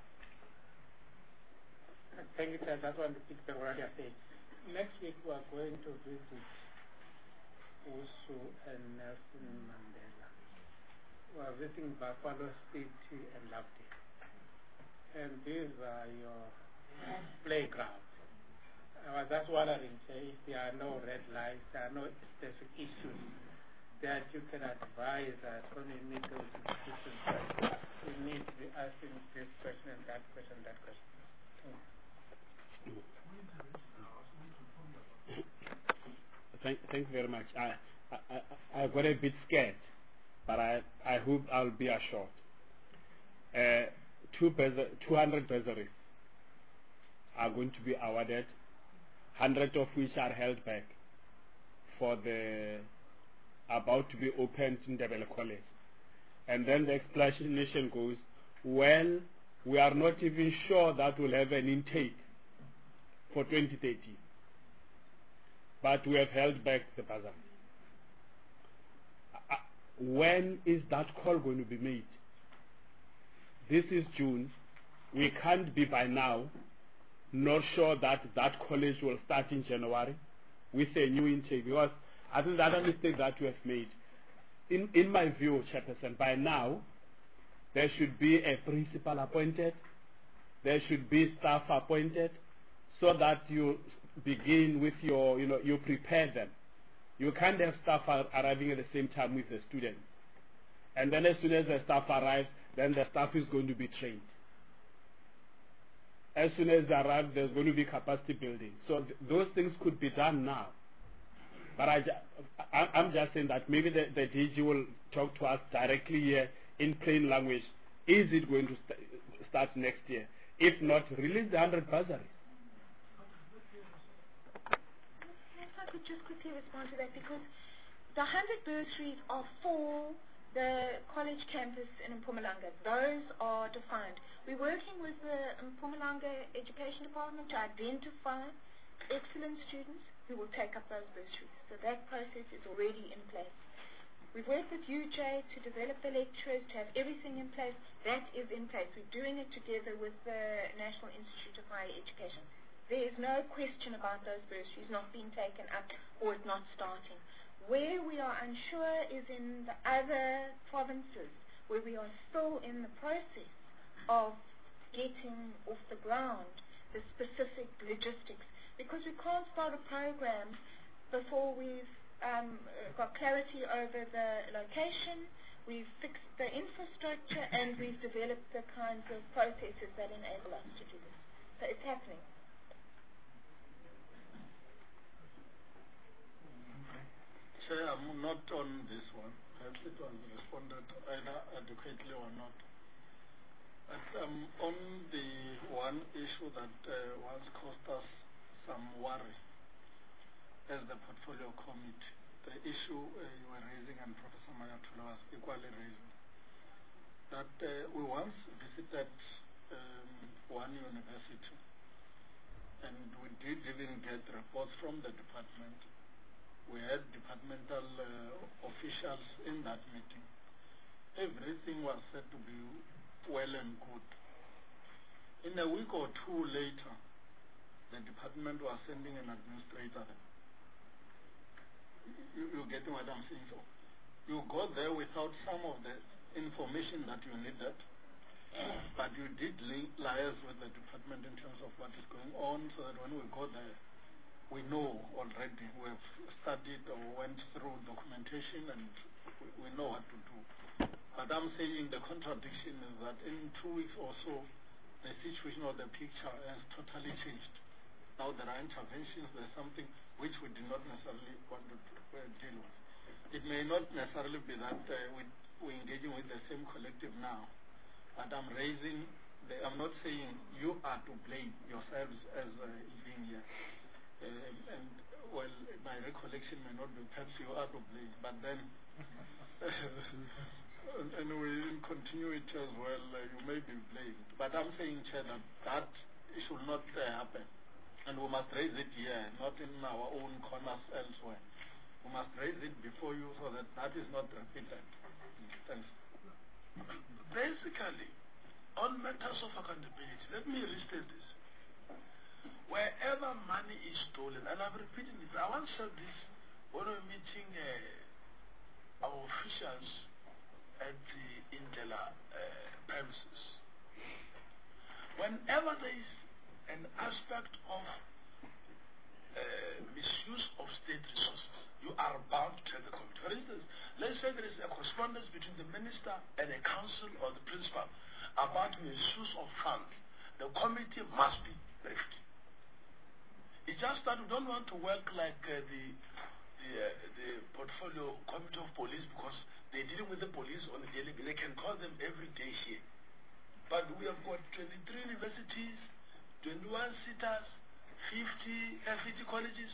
Thank you, sir. That's what I said. Next week we are going to visit Usu and Nelson Mandela. We are visiting Buffalo City and Lovedale. And these are your playgrounds. I was just wondering, if there are no red lights, there are no specific issues that you can advise us when we meet those institutions. We need to be asking this question and that question and that question. Thank you very much. I got a bit scared, but I hope I'll be assured. 200 bursaries are going to be awarded, 100 of which are held back for the about to be opened in Ndebele College. And then the explanation goes, well, we are not even sure that we'll have an intake for 2030, but we have held back the bursary. When is that call going to be made? This is June. We can't be by now not sure that that college will start in January with a new intake, because I think the other mistake that we have made, in my view, Chairperson, by now there should be a principal appointed, there should be staff appointed, so that you begin with your, you prepare them. You can't have staff arriving at the same time with the students. And then as soon as the staff arrives, then the staff is going to be trained. As soon as they arrive, there's going to be capacity building. So those things could be done now. But I'm just saying that maybe the DG will talk to us directly here in plain language. Is it going to start next year? If not, release the 100 bursaries. If I could just quickly respond to that, because the 100 bursaries are for the college campus in Mpumalanga. Those are defined. We're working with the Mpumalanga Education Department to identify excellent students who will take up those bursaries. So that process is already in place. We've worked with UJ to develop the lecturers, to have everything in place. That is in place. We're doing it together with the National Institute of Higher Education. There is no question about those bursaries not being taken up or it not starting. Where we are unsure is in the other provinces, where we are still in the process of getting off the ground the specific logistics, because we can't start a program before we've got clarity over the location, we've fixed the infrastructure, and we've developed the kinds of processes that enable us to do this. So it's happening. Chair, I'm not on this one. Perhaps it was responded either adequately or not. But on the one issue that once caused us some worry as the portfolio committee, the issue you were raising and Professor Mayatula was equally raising, that we once visited one university and we did even get reports from the department. We had departmental officials in that meeting. Everything was said to be well and good. In a week or two later, the department was sending an administrator there. You're getting what I'm saying? So you got there without some of the information that you needed, but you did liaise with the department in terms of what is going on, so that when we go there, we know already. We have studied or went through documentation and we know what to do. But I'm saying the contradiction is that in 2 weeks or so, the situation or the picture has totally changed. Now there are interventions, there's something which we do not necessarily want to deal with. It may not necessarily be that we're engaging with the same collective now, but I'm not saying you are to blame yourselves as being here. And well, my recollection may not be, perhaps you are to blame, but then anyway, in continuity as well, you may be blamed. But I'm saying, Chair, that it should not happen. And we must raise it here, not in our own corners elsewhere. We must raise it before you so that that is not repeated. Thanks. Basically, on matters of accountability, let me restate this. Wherever money is stolen, and I'm repeating this, I once said this when we were meeting our officials at the Indela premises. Whenever there is an aspect of misuse of state resources, you are bound to tell the committee. For instance, let's say there is a correspondence between the minister and a council or the principal about misuse of funds. The committee must be briefed. It's just that we don't want to work like the portfolio committee of police, because they're dealing with the police on a daily basis. They can call them every day here. But we have got 23 universities, 21 sitters, 50 colleges,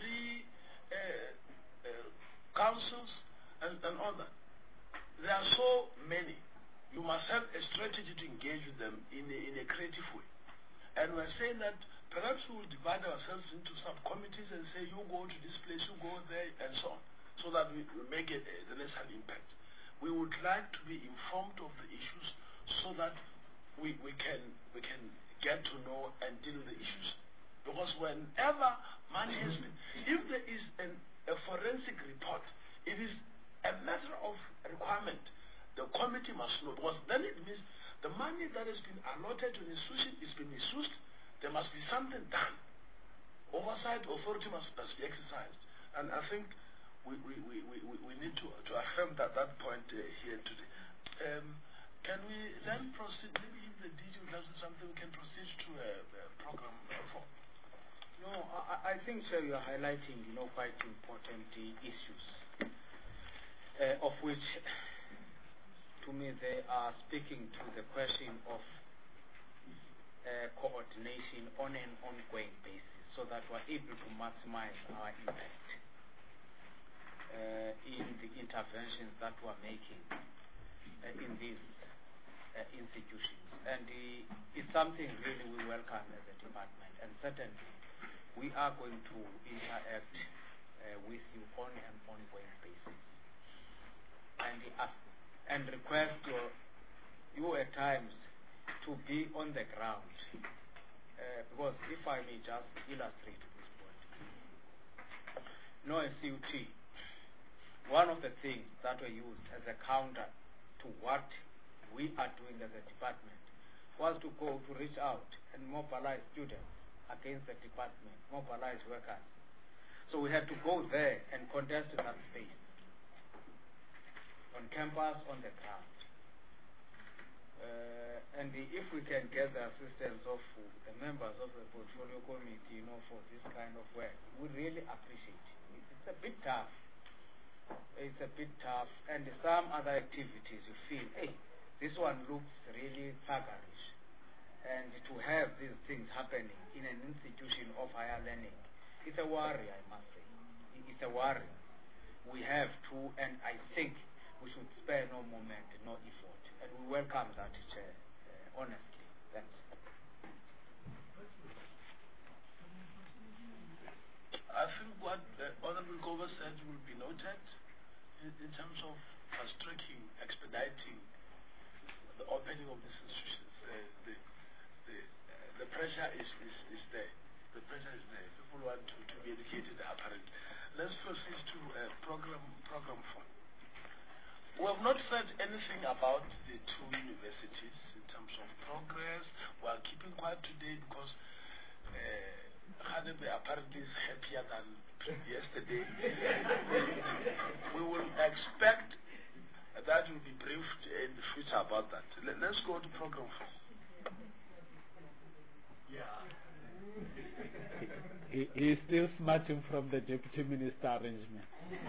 3 councils, and all that. There are so many. You must have a strategy to engage with them in a creative way. And we're saying that perhaps we will divide ourselves into subcommittees and say, you go to this place, you go there, and so on, so that we make the necessary impact. We would like to be informed of the issues so that we can get to know and deal with the issues. Because whenever money has been, if there is a forensic report, it is a matter of requirement. The committee must know, because then it means the money that has been allotted to the institution is being misused. There must be something done. Oversight authority must be exercised. And I think we need to affirm that point here today. Can we then proceed? Maybe if the DG would like to say something, we can proceed to a program 4. No, I think, sir, you are highlighting, quite important issues, of which, to me, they are speaking to the question of coordination on an ongoing basis, so that we're able to maximize our impact in the interventions that we're making in these institutions. And it's something really we welcome as a department, and certainly we are going to interact with you on an ongoing basis, and request you at times to be on the ground because if I may just illustrate this point. No CUT, one of the things that were used as a counter to what we are doing as a department was to reach out and mobilize students against the department, mobilize workers. So we had to go there and contest that space, on campus, on the ground. And if we can get the assistance of the members of the portfolio committee, for this kind of work, we really appreciate it. It's a bit tough. It's a bit tough. And some other activities you feel, hey, this one looks really thuggerish. And to have these things happening in an institution of higher learning, it's a worry, I must say. It's a worry. We have to, and I think we should spare no moment, no effort. And we welcome that, Chair, honestly. Thanks. I think what Honorable Gover said will be noted in terms of fast-tracking, expediting the opening of these institutions. The pressure is there. The pressure is there. People want to be educated, apparently. Let's proceed to program fund. We have not said anything about the two universities in terms of progress. We are keeping quiet today because Khadebe apparently is happier than yesterday. We will expect that will be briefed in the future about that. Let's go to program 4. Yeah. He is still smudging from the deputy minister arrangement.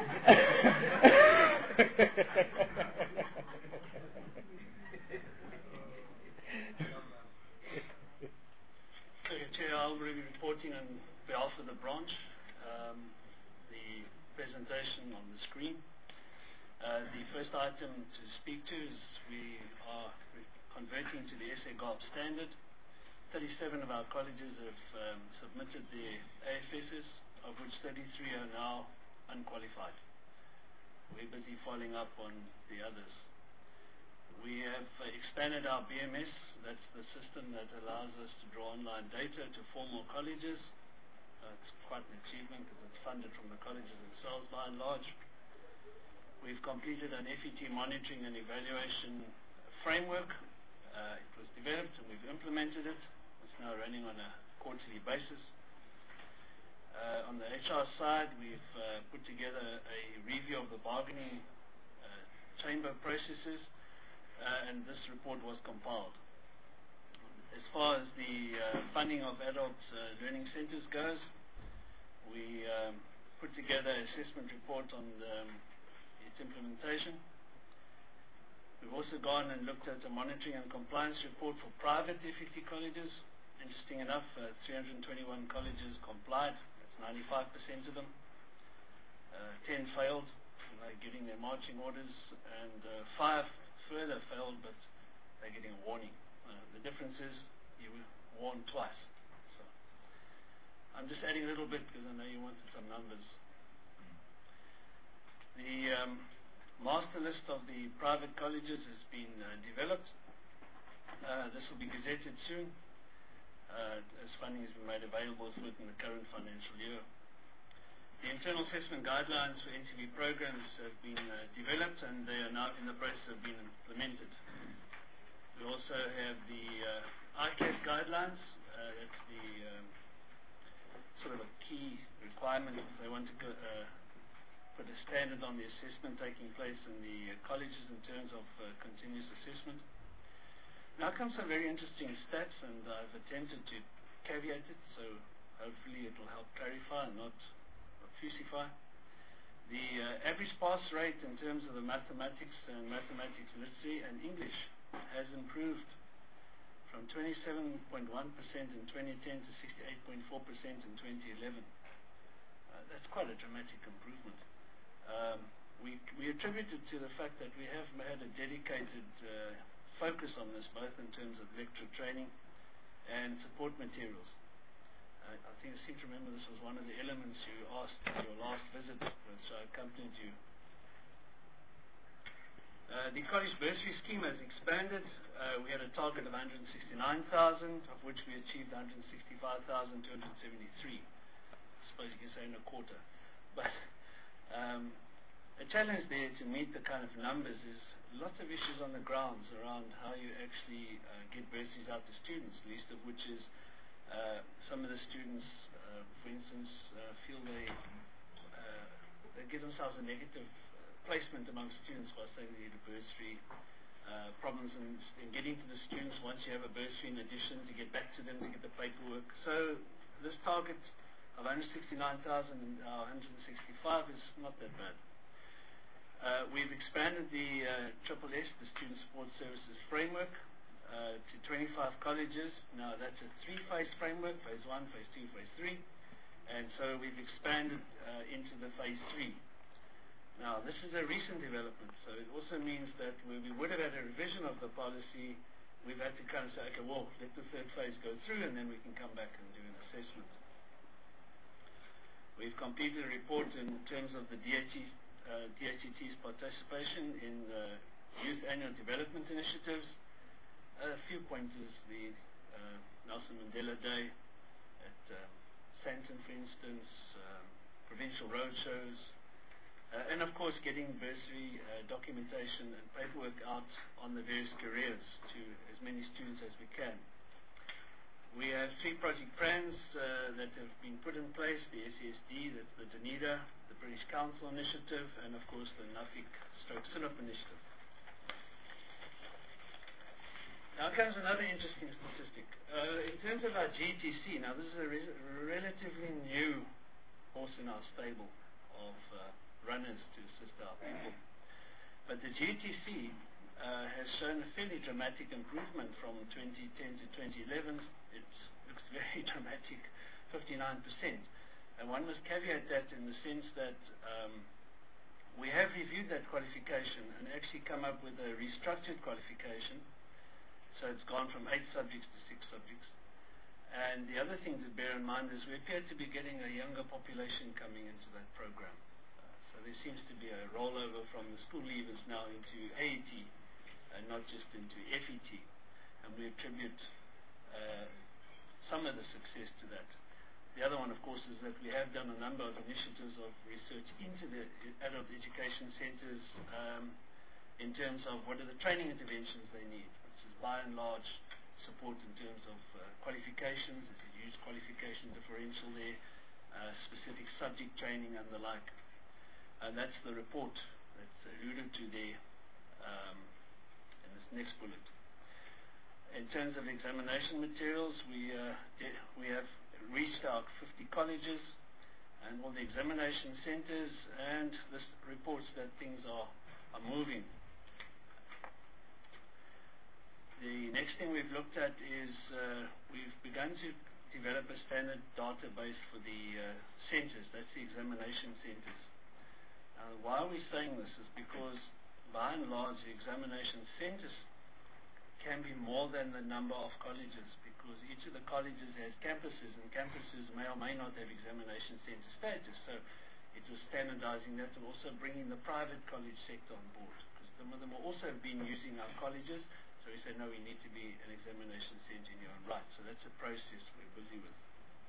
Chair, I'll be reporting on behalf of the branch. The presentation on the screen. The first item to speak to is we are converting to the SA GOP standard. 37 of our colleges have submitted their AFSs, of which 33 are now unqualified. We're busy following up on the others. We have expanded our BMS, that's the system that allows us to draw online data to formal colleges. It's quite an achievement because it's funded from the colleges themselves by and large. We've completed an FET monitoring and evaluation framework. It was developed and we've implemented it. It's now running on a quarterly basis. On the HR side, we've put together a review of the bargaining chamber processes, and this report was compiled. As far as the funding of adult learning centers goes, we put together an assessment report on its implementation. We've also gone and looked at a monitoring and compliance report for private FET colleges. Interesting enough, 321 colleges complied. 95% of them. 10 failed, getting their marching orders, and 5 further failed, but they're getting a warning. The difference is you were warned twice. So I'm just adding a little bit because I know you wanted some numbers. The master list of the private colleges has been developed. This will be gazetted soon. As funding has been made available within the current financial year. The internal assessment guidelines for NTV programs have been developed and they are now in the process of being implemented. We also have the ICAS guidelines. That's the sort of a key requirement if they want to put a standard on the assessment taking place in the colleges in terms of continuous assessment. Now comes some very interesting stats, and I've attempted to caveat it, so hopefully it will help clarify and not obfusify. The average pass rate in terms of the mathematics and mathematics literacy and English has improved from 27.1% in 2010 to 68.4% in 2011. That's quite a dramatic improvement. We attribute it to the fact that we have had a dedicated focus on this, both in terms of lecture training and support materials. I seem to remember this was one of the elements you asked at your last visit, which I accompanied you. The college bursary scheme has expanded. We had a target of 169,000, of which we achieved 165,273. I suppose you can say in a quarter. But a challenge there to meet the kind of numbers is lots of issues on the grounds around how you actually get bursaries out to students, least of which is some of the students, for instance, feel they give themselves a negative placement among students by saying they need a bursary. Problems in getting to the students once you have a bursary in addition, to get back to them to get the paperwork. So this target of 169,000 and 165 is not that bad. We've expanded the SSS, the Student Support Services Framework, to 25 colleges. Now that's a three-phase framework, phase 1, phase 2, phase 3. And so we've expanded into the phase 3. Now this is a recent development, so it also means that where we would have had a revision of the policy, we've had to kind of say, okay, well, let the third phase go through and then we can come back and do an assessment. We've completed a report in terms of the DHET's participation in Youth Annual Development Initiatives. A few pointers, the Nelson Mandela Day at Sandton, for instance, provincial roadshows, and of course getting bursary documentation and paperwork out on the various careers to as many students as we can. We have 3 project plans that have been put in place, the SESD, that's the Dunedin, the British Council Initiative, and of course the NAFIC/SINOP Initiative. Now comes another interesting statistic. In terms of our GTC, now this is a relatively new horse in our stable of runners to assist our people. But the GTC has shown a fairly dramatic improvement from 2010 to 2011. It looks very dramatic, 59%. And one must caveat that in the sense that we have reviewed that qualification and actually come up with a restructured qualification. So it's gone from 8 subjects to 6 subjects. And the other thing to bear in mind is we appear to be getting a younger population coming into that program. So there seems to be a rollover from the school leavers now into AET and not just into FET. And we attribute some of the success to that. The other one, of course, is that we have done a number of initiatives of research into the adult education centres in terms of what are the training interventions they need, which is by and large support in terms of qualifications, if you use qualification differential there, specific subject training and the like. And that's the report that's alluded to there in this next bullet. In terms of examination materials, we have reached out 50 colleges and all the examination centres, and this reports that things are moving. The next thing we've looked at is we've begun to develop a standard database for the centres, that's the examination centres. Why are we saying this is because by and large the examination centres can be more than the number of colleges, because each of the colleges has campuses, and campuses may or may not have examination centre status. So it was standardizing that and also bringing the private college sector on board, because some of them also have been using our colleges. So we said, no, we need to be an examination centre in your own right. So that's a process we're busy with.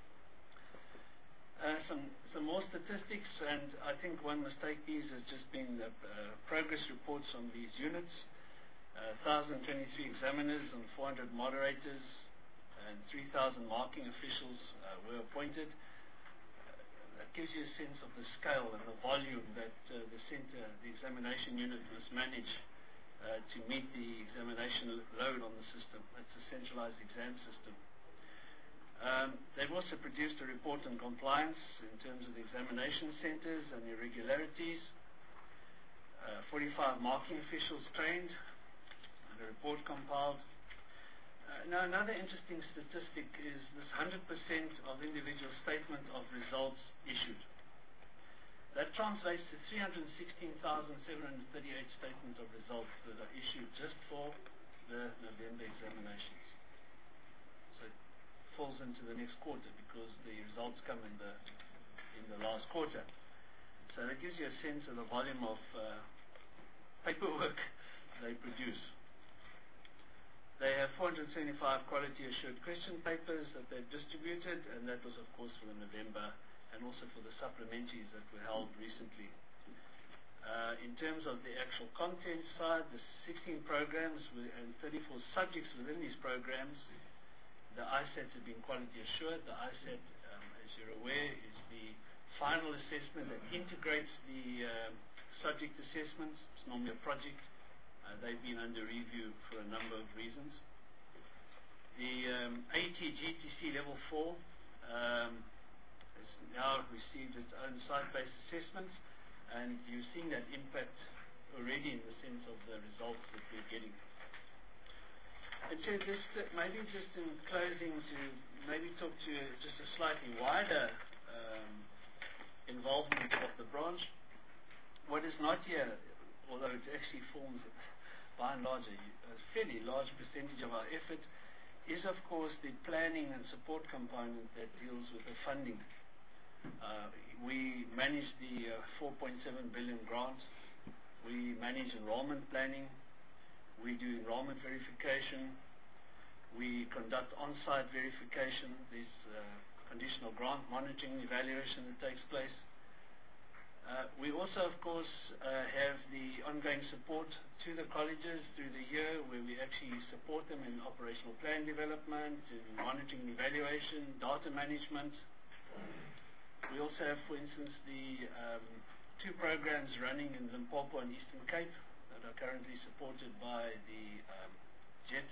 Some more statistics, and I think one must take these as just being the progress reports on these units. 1,023 examiners and 400 moderators and 3,000 marking officials were appointed. That gives you a sense of the scale and the volume that the centre, the examination unit must manage to meet the examination load on the system. That's a centralized exam system. They've also produced a report on compliance in terms of the examination centres and irregularities. 45 marking officials trained, and a report compiled. Now another interesting statistic is this 100% of individual statement of results issued. That translates to 316,738 statements of results that are issued just for the November examinations. So it falls into the next quarter because the results come in the last quarter. So that gives you a sense of the volume of paperwork they produce. They have 475 quality assured question papers that they've distributed, and that was of course for the November and also for the supplementaries that were held recently. In terms of the actual content side, the 16 programs and 34 subjects within these programs, the ISAT have been quality assured. The ISAT, as you're aware, is the final assessment that integrates the subject assessments. It's normally a project. They've been under review for a number of reasons. The AT-GTC Level 4 has now received its own site-based assessments, and you're seeing that impact already in the sense of the results that we're getting. And so maybe just in closing to maybe talk to just a slightly wider involvement of the branch. What is not here, although it actually forms by and large a fairly large percentage of our effort, is of course the planning and support component that deals with the funding. We manage the 4.7 billion grant. We manage enrollment planning. We do enrollment verification. We conduct on-site verification. There's conditional grant monitoring evaluation that takes place. We also, of course, have the ongoing support to the colleges through the year, where we actually support them in operational plan development, in monitoring and evaluation, data management. We also have, for instance, the two programs running in Limpopo and Eastern Cape that are currently supported by the JET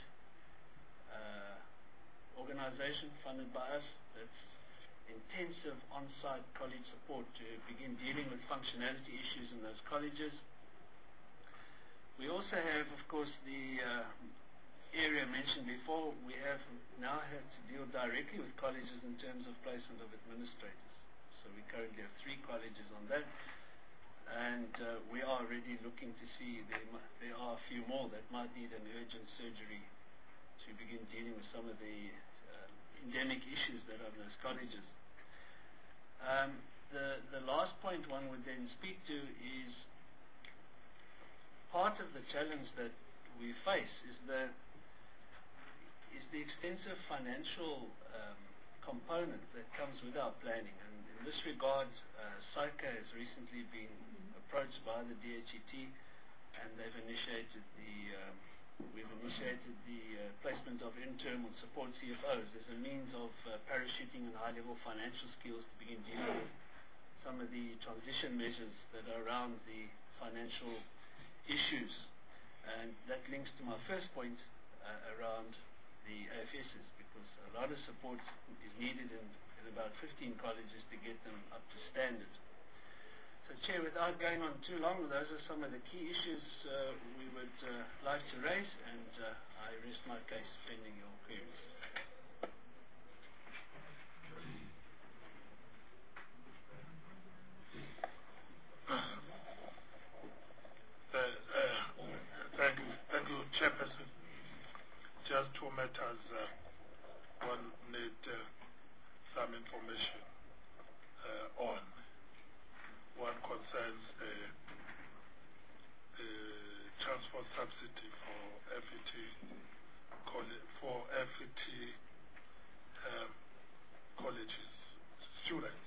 organization funded by us. That's intensive on-site college support to begin dealing with functionality issues in those colleges. We also have, of course, the area mentioned before. We have now had to deal directly with colleges in terms of placement of administrators. So we currently have 3 colleges on that, and we are already looking to see there are a few more that might need an urgent surgery to begin dealing with some of the endemic issues that are in those colleges. The last point one would then speak to is part of the challenge that we face is the extensive financial component that comes with our planning. And in this regard, SAICA has recently been approached by the DHET, and they've initiated we've initiated the placement of interim and support CFOs as a means of parachuting in high-level financial skills to begin dealing with some of the transition measures that are around the financial issues. And that links to my first point around the AFSs, because a lot of support is needed in about 15 colleges to get them up to standard. So, Chair, without going on too long, those are some of the key issues we would like to raise, and I rest my case pending your queries. Thank you, Chairperson. Just 2 matters. One need some information on. One concerns the transport subsidy for FET colleges students.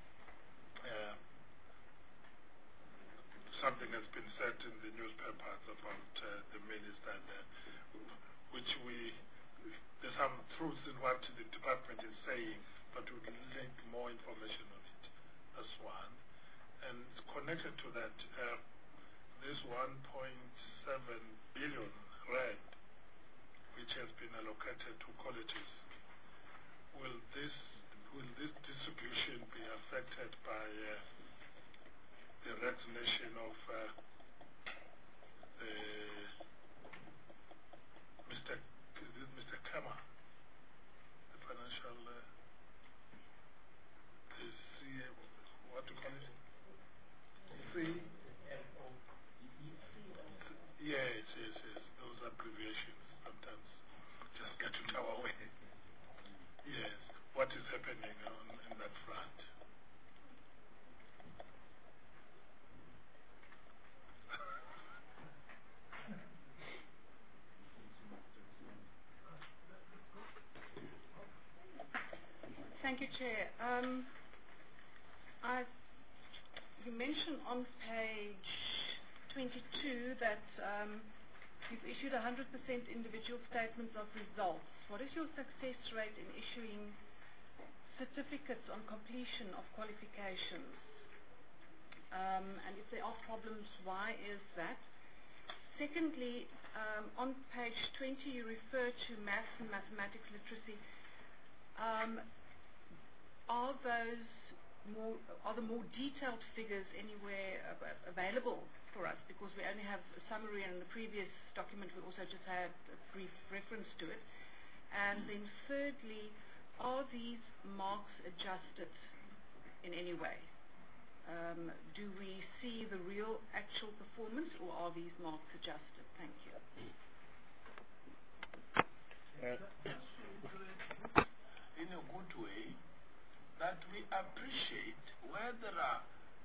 Something has been said in the newspapers about the minister, which there's some truths in what the department is saying, but we would need more information on it. That's one. And connected to that, this 1.7 billion rand, which has been allocated to colleges, will this distribution be affected by the resignation of Mr. Kama, the financial, what do you call it? Yes. Those abbreviations sometimes just get into our way. Yes. Thank you, Chair. You mentioned on page 22 that you've issued 100% individual statements of results. What is your success rate in issuing certificates on completion of qualifications? And if there are problems, why is that? Secondly, on page 20 you refer to maths and mathematics literacy. Are the more detailed figures anywhere available for us? Because we only have a summary, and in the previous document we also just had a brief reference to it. And then thirdly, are these marks adjusted in any way? Do we see the real actual performance, or are these marks adjusted? Thank you. In a good way, that we appreciate where there are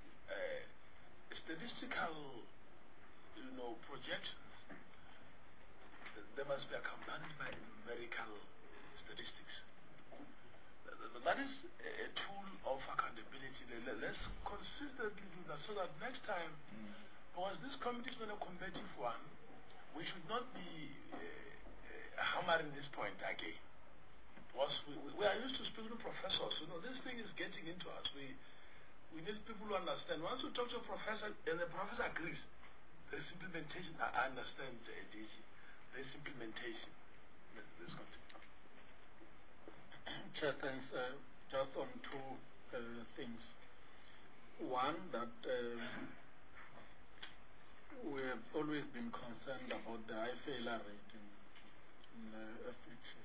statistical, projections. They must be accompanied by numerical statistics. That is a tool of accountability. Let's consistently do that so that next time, because this committee is not a combative one, we should not be hammering this point again. Because we are used to speaking to professors. This thing is getting into us. We need people to understand. Once you talk to a professor and the professor agrees, there's implementation. I understand, DC. There's implementation. Let's continue. Chair, thanks. Just on two things. One, that we have always been concerned about the high failure rate in FHS.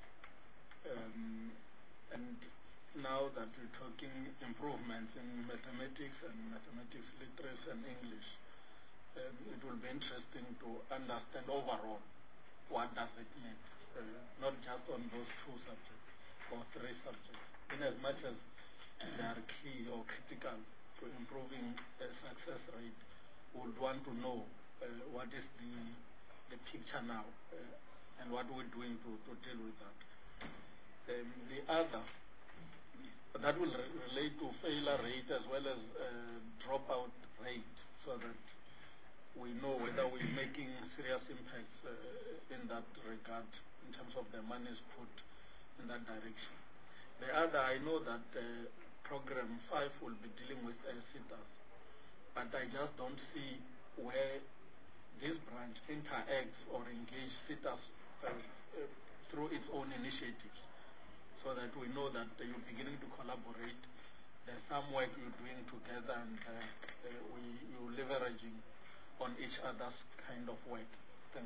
And now that we're talking improvements in mathematics and mathematics literacy and English, it will be interesting to understand overall what does it mean, not just on those two subjects or three subjects. In as much as they are key or critical to improving the success rate, we would want to know what is the picture now and what we're doing to deal with that. The other, that will relate to failure rate as well as dropout rate, so that we know whether we're making serious impacts in that regard in terms of the monies put in that direction. The other, I know that program 5 will be dealing with SETAs, but I just don't see where this branch interacts or engages SETAs through its own initiatives, so that we know that you're beginning to collaborate. There's some work you're doing together, and you're leveraging on each other's kind of work. Thanks.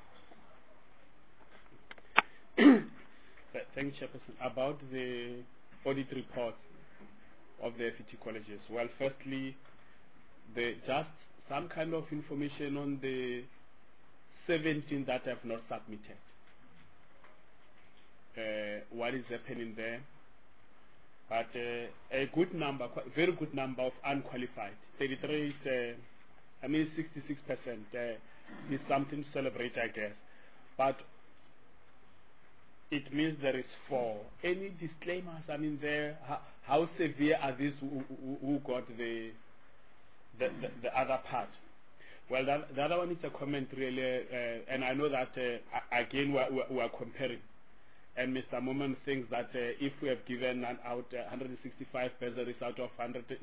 Thank you, Chairperson. About the audit report of the FET colleges. Well, firstly, just some kind of information on the 17 that have not submitted. What is happening there? But a good number, very good number of unqualified. 33 is, 66% is something to celebrate, I guess. But it means there is 4. Any disclaimers? There. How severe are these who got the other part? Well, the other one is a comment really, and I know that again we are comparing. And Mr. Moman thinks that if we have given out 165 bursaries out of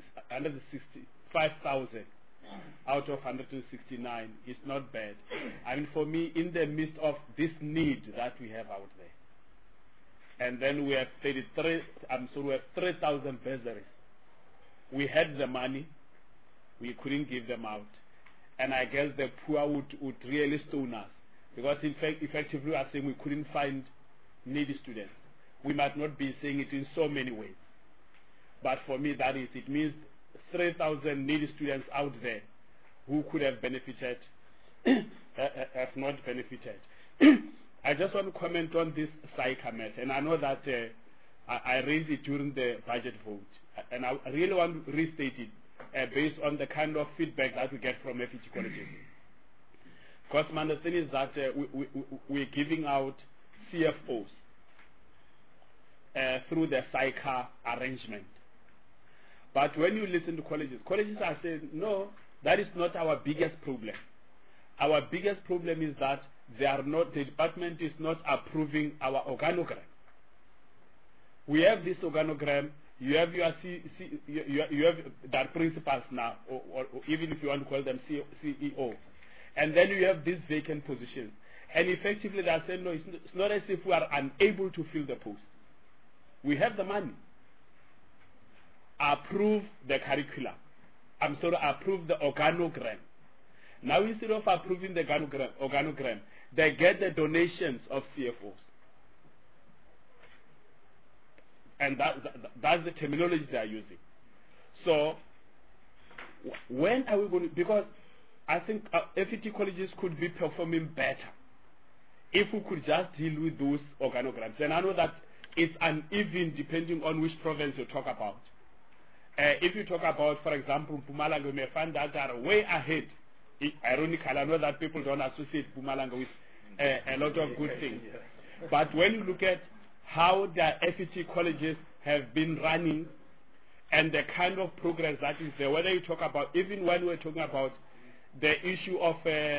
165,000 out of 169, it's not bad. For me, in the midst of this need that we have out there, and then we have 3,000 bursaries. We had the money, we couldn't give them out, and I guess the poor would really stone us, because in fact, effectively, we are saying we couldn't find needy students. We might not be saying it in so many ways, but for me that is, it means 3,000 needy students out there who could have benefited have not benefited. I just want to comment on this psychomet, and I know that I raised it during the budget vote, and I really want to restate it based on the kind of feedback that we get from FET colleges. Because my understanding is that we're giving out CFOs, through the SICA arrangement. But when you listen to colleges are saying, no, that is not our biggest problem. Our biggest problem is that the department is not approving our organogram. We have this organogram. You have your you have that principals now, or even if you want to call them CEO, and then you have these vacant positions. And effectively, they are saying, no, it's not as if we are unable to fill the post. We have the money. Approve the curriculum. Approve the organogram. Now, instead of approving the organogram, they get the donations of CFOs. And that's the terminology they are using. So, when are we going to... Because I think FET colleges could be performing better if we could just deal with those organograms. And I know that it's uneven depending on which province you talk about. If you talk about, for example, Mpumalanga, you may find that they are way ahead. Ironically, I know that people don't associate Mpumalanga with a lot of good things. But when you look at how the FET colleges have been running and the kind of progress that is there, whether you talk about, even when we're talking about the issue of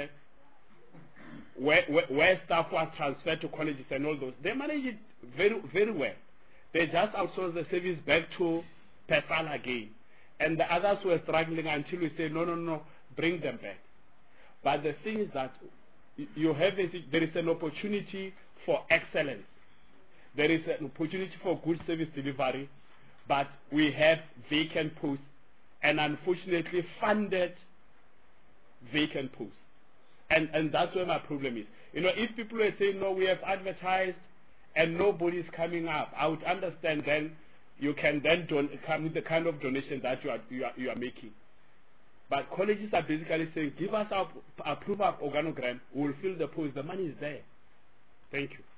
where staff was transferred to colleges and all those, they manage it very, very well. They just outsource the service back to PESAL again. And the others were struggling until we say, no, bring them back. But the thing is that there is an opportunity for excellence. There is an opportunity for good service delivery, but we have vacant posts and unfortunately funded vacant posts. And that's where my problem is. You know, if people are saying, no, we have advertised and nobody is coming up, I would understand then you can then come with the kind of donation that you are making. But colleges are basically saying, give us our approve our organogram, we'll fill the post, the money is there. Thank you.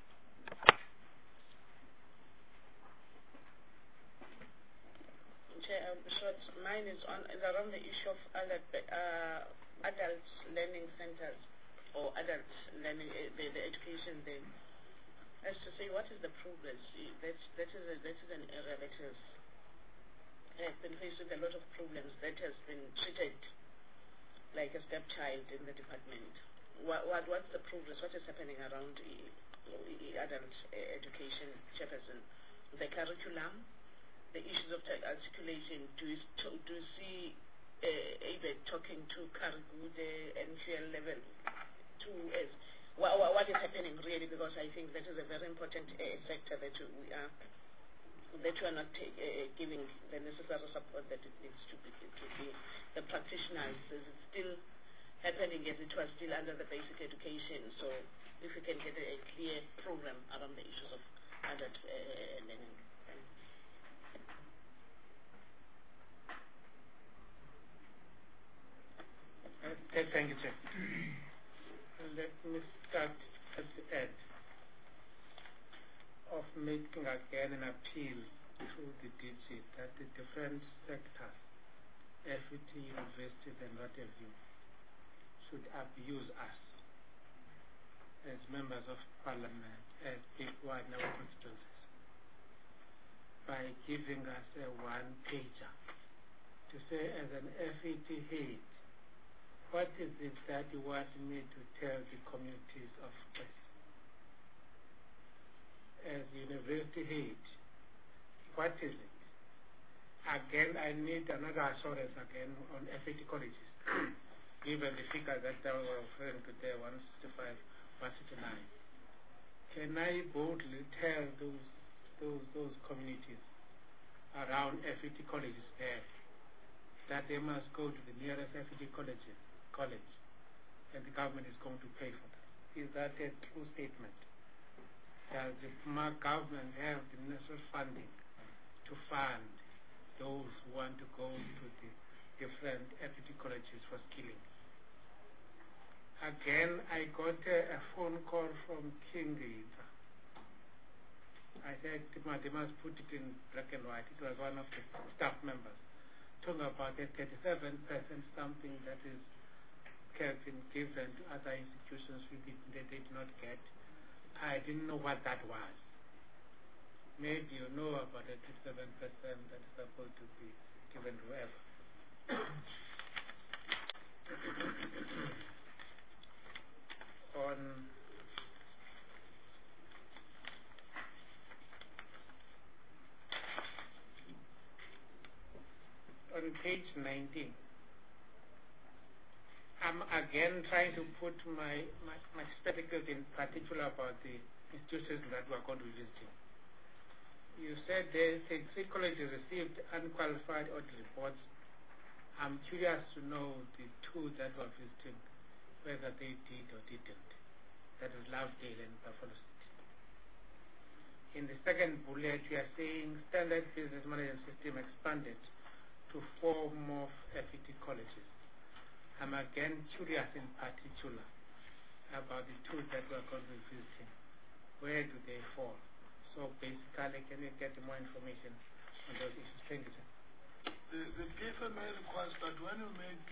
Mine is around the issue of adult learning centers or adult learning, the education there. As to say, what is the progress? That is an area that has been faced with a lot of problems, that has been treated like a stepchild in the department. What's the progress? What is happening around adult education, Chairperson? The curriculum, the issues of articulation. Do you see ABET talking to Cargo, the NQL level 2S? What is happening really? Because I think that is a very important sector that we are not giving the necessary support that it needs to be. The practitioners, is it still happening as it was still under the basic education? So if we can get a clear program around the issues of adult learning. Thank you, Chair. Let me start at the end of making again an appeal to the DG that the different sectors, FET, universities and what have you, should abuse us as members of parliament, as people in our constituencies, by giving us a one-pager to say, as an FET head, what is it that you want me to tell the communities of West? As university head, what is it? Again, I need another assurance again on FET colleges, given the figure that I was referring to there, 165, 169. Can I boldly tell those communities around FET colleges there that they must go to the nearest FET college, and the government is going to pay for that? Is that a true statement? Does the government have the necessary funding to fund those who want to go to the different FET colleges for skilling? Again, I got a phone call from King Gita. I said they must put it in black and white. It was one of the staff members talking about a 37% something that is been given to other institutions they did not get. I didn't know what that was. maybe you know about the 7% that is supposed to be given to whoever. On page 19, I'm again trying to put my spectacles in particular about the institutions that we are going to be visiting. You said there 3 colleges received unqualified audit reports. I'm curious to know the 2 that were visiting, whether they did or didn't. That is Lovedale and Buffalo City. In the second bullet, you are saying standard business management system expanded to 4 more FET colleges. I'm again curious in particular about the 2 that we're going to be visiting. Where do they fall? So basically, can you get more information on those issues? Thank you, sir. The PFMA requires that when you make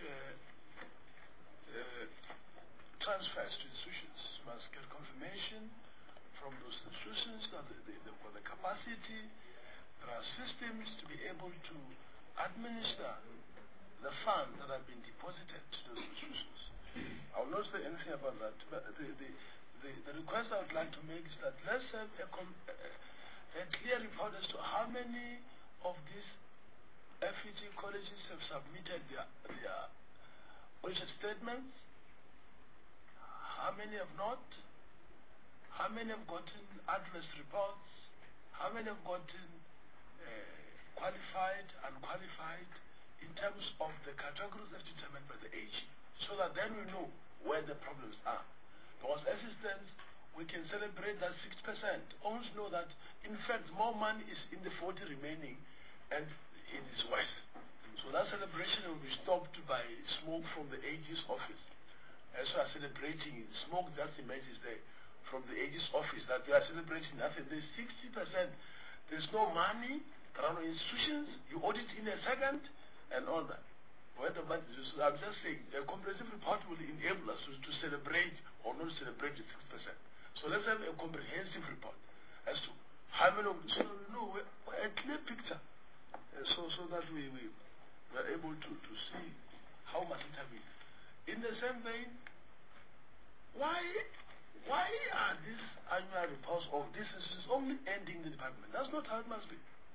transfers to institutions, you must get confirmation from those institutions that they've got the capacity, there are systems to be able to administer the funds that have been deposited to those institutions. I will not say anything about that, but the request I would like to make is that let's have a clear report as to how many of these FET colleges have submitted their budget statements, how many have not, how many have gotten address reports, how many have gotten qualified, unqualified, in terms of the categories that's determined by the AG, so that then we know where the problems are. Because as it stands, we can celebrate that 6%, only know that, in fact, more money is in the 40 remaining, and it is worse. So that celebration will be stopped by smoke from the AG's office. As we are celebrating, smoke just emerges there from the AG's office that we are celebrating nothing. There's 60%. There's no money. There are no institutions. You audit in a second and all that. Where the money is, I'm just saying, a comprehensive report will enable us to celebrate or not celebrate the 6%. So let's have a comprehensive report as to how many of this, so we know a clear picture, so that we are able to see how much it has been. In the same vein, why are these annual reports of this institutions only ending the department? That's not how it must be.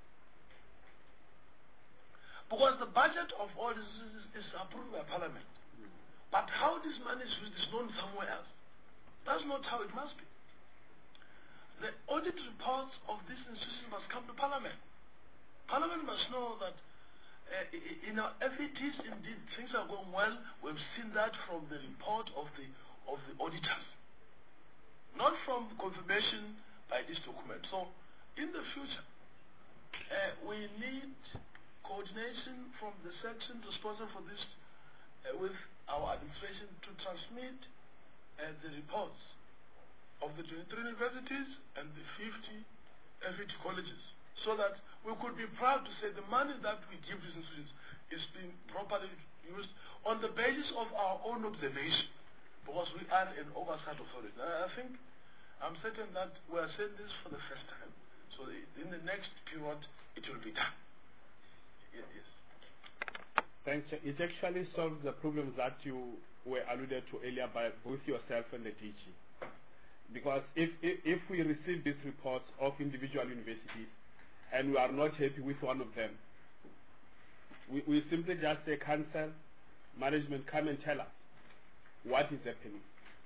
Because the budget of all this is approved by Parliament. But how this money is used is known somewhere else. That's not how it must be. The audit reports of this institution must come to Parliament. Parliament must know that in our FETs, indeed, things are going well. We've seen that from the report of the auditors, not from confirmation by this document. So, in the future, we need coordination from the section responsible for this with our administration to transmit the reports of the 23 universities and the 50 FET colleges, so that we could be proud to say the money that we give these institutions is being properly used on the basis of our own observation, because we are an oversight authority. I think, I'm certain that we are saying this for the first time, so in the next period it will be done. Yes. Thanks. It actually solves the problems that you were alluded to earlier by both yourself and the DG. Because if we receive these reports of individual universities and we are not happy with one of them, we simply just say, cancel, management, come and tell us what is happening.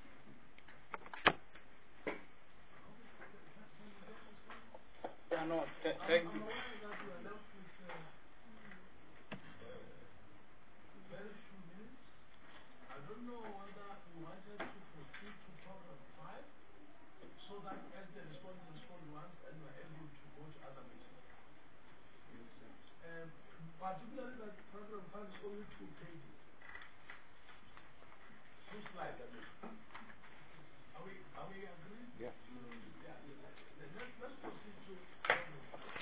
Thank you. I don't know whether you wanted to proceed to program 5 so that as the respond once and we're able to go to other meetings. Particularly that program 5 is only 2 pages. 2 slides, I mean. Are we agreed? Yeah. Let's proceed to program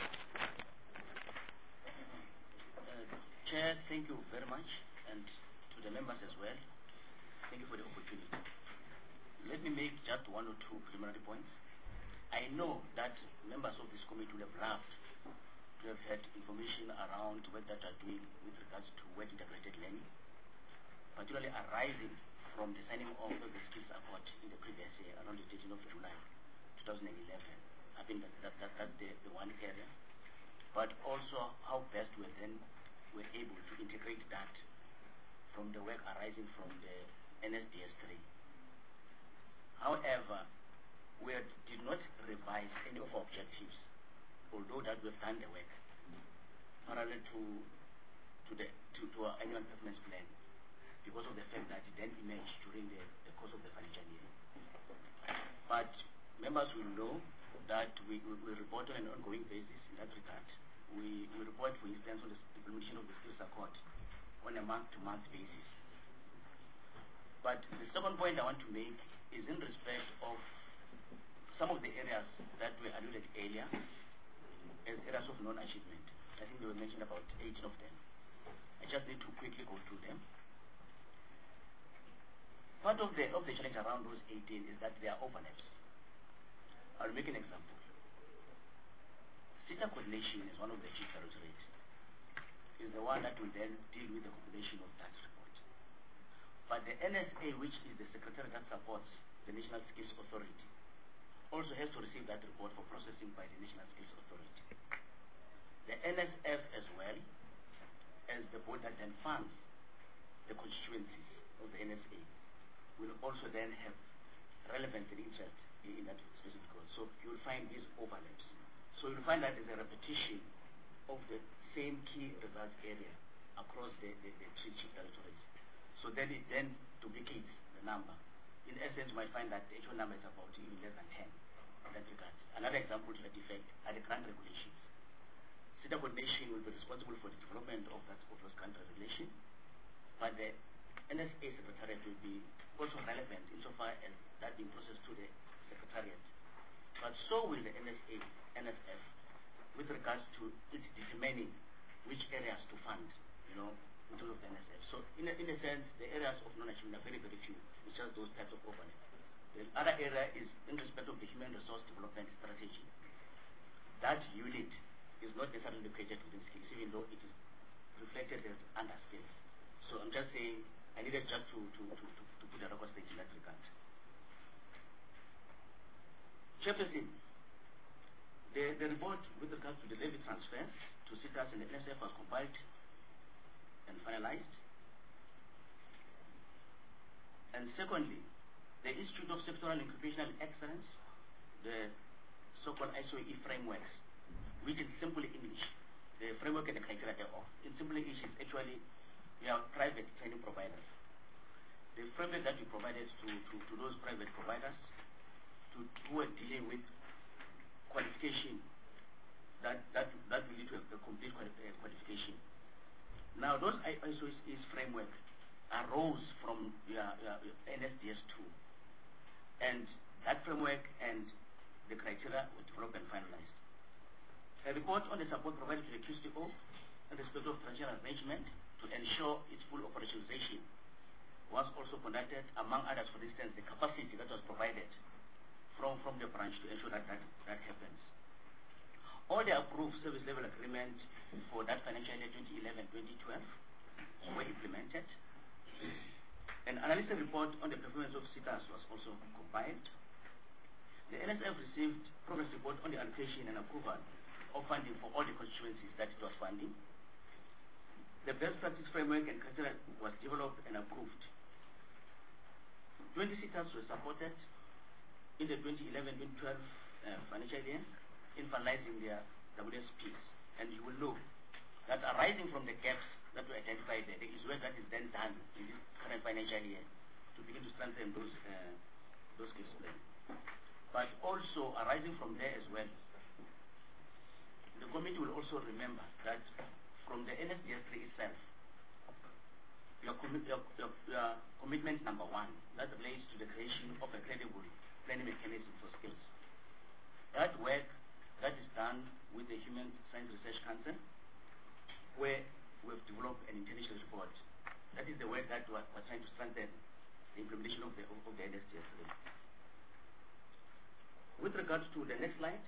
5. Chair, thank you very much, and to the members as well. Thank you for the opportunity. Let me make just 1 or 2 preliminary points. I know that members of this committee would have loved to have had information around what that are doing with regards to web integrated learning, particularly arising from the signing of the skills accord in the previous year, around the 13th of July 2011. I think that's the one area. But also how best we then were able to integrate that from the work arising from the NSDS 3. However, we did not revise any of our objectives, although that we've done the work parallel to our annual performance plan, because of the fact that it then emerged during the course of the financial year. But members will know that we report on an ongoing basis in that regard. We report, for instance, on the implementation of the skills accord on a month-to-month basis. But the second point I want to make is in respect of some of the areas that were alluded earlier as areas of non-achievement. I think they were mentioned about 18 of them. I just need to quickly go through them. Part of the challenge around those 18 is that there are overlaps. I'll make an example. SETA coordination is one of the chief directorates. Is the one that will then deal with the compilation of that report. But the NSA, which is the secretariat that supports the National Skills Authority, also has to receive that report for processing by the National Skills Authority. The NSF as well as the board that then funds the constituencies of the NSA will also then have relevance and interest in that specific goal. So you will find these overlaps. So you'll find that there's a repetition of the same key results area across the three chief territories. So then it then duplicates the number. In essence, you might find that the actual number is about even less than 10 in that regard. Another example to that effect are the grant regulations. SETA coordination will be responsible for the development of those grant regulations, but the NSA secretariat will be also relevant insofar as that being processed to the secretariat. But so will the NSA, NSF, with regards to its determining which areas to fund, in terms of the NSF. So in a sense, the areas of non-achievement are very, very few. It's just those types of overlaps. The other area is in respect of the human resource development strategy. That unit is not necessarily located within skills, even though it is reflected as under skills. So I'm just saying, I needed just to put a record stage in that regard. Chairperson, the report with regards to the levy transfers to SETAs and the NSF was compiled and finalized. And secondly, the Institute of Sectoral and Occupational Excellence, the so-called ISOE frameworks, which in simple English, the framework and the criteria thereof, in simple English is actually, we are private training providers. The framework that we provided to those private providers who are dealing with qualification that will lead to a complete qualification. Now, those ISOE framework arose from NSDS 2, and that framework and the criteria were developed and finalized. A report on the support provided to the QCO in respect of transitional arrangement to ensure its full operationalization was also conducted, among others, for instance, the capacity that was provided from the branch to ensure that happens. All the approved service level agreements for that financial year 2011-2012 were implemented. An analysis report on the performance of SETAs was also compiled. The NSF received progress report on the allocation and approval of funding for all the constituencies that it was funding. The best practice framework and criteria was developed and approved. 20 SETAs were supported in the 2011-2012 financial year in finalizing their WSPs. And you will know that arising from the gaps that were identified there is work that is then done in this current financial year to begin to strengthen those skills plans. But also arising from there as well, the committee will also remember that from the NSDS 3 itself, your commitment number 1, that relates to the creation of a credible planning mechanism for skills. That work that is done with the Human Science Research Council, where we've developed an intelligence report. That is the work that we're trying to strengthen the implementation of the NSDS 3. With regards to the next slide,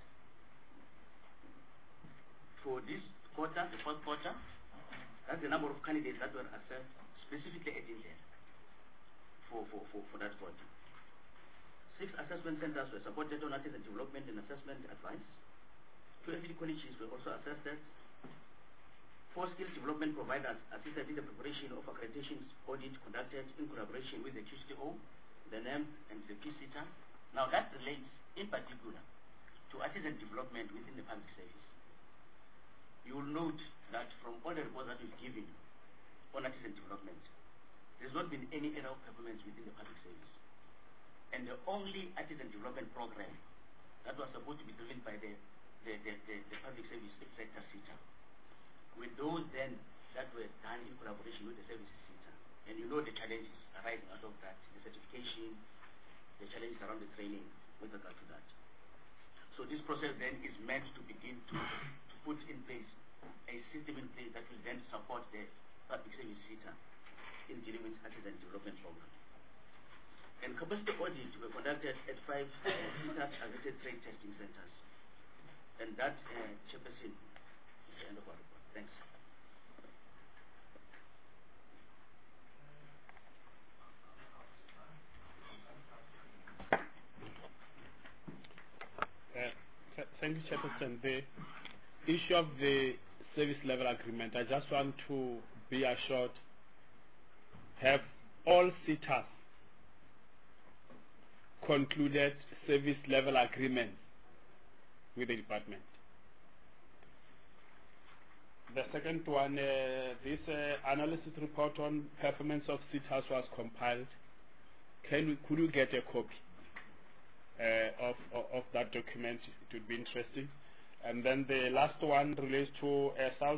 for this quarter, the fourth quarter, that's the number of candidates that were assessed specifically at Indlela for that quarter. 6 assessment centers were supported on artisan development and assessment advice. 2 FD colleges were also assessed. 4 skills development providers assisted in the preparation of accreditation audit conducted in collaboration with the QCTO, the NEM, and the PCTA. Now that relates in particular to artisan development within the public service. You will note that from all the reports that we've given on artisan development, there's not been any error of performance within the public service. And the only artisan development program that was supposed to be driven by the public service sector SETA, with those then that were done in collaboration with the services SETA. And you know the challenges arising out of that, the certification, the challenges around the training with regard to that. So this process then is meant to begin to put in place a system in place that will then support the public service SETA in dealing with artisan development program. And capacity audits were conducted at 5 SETA-accredited trade testing centers. And that, Chairperson, is the end of our report. Thanks. Thank you, Chairperson. The issue of the service level agreement, I just want to be assured, have all SETAs concluded service level agreements with the department? The second one, this analysis report on performance of SETAs was compiled. Could you get a copy of that document? It would be interesting. And then the last one relates to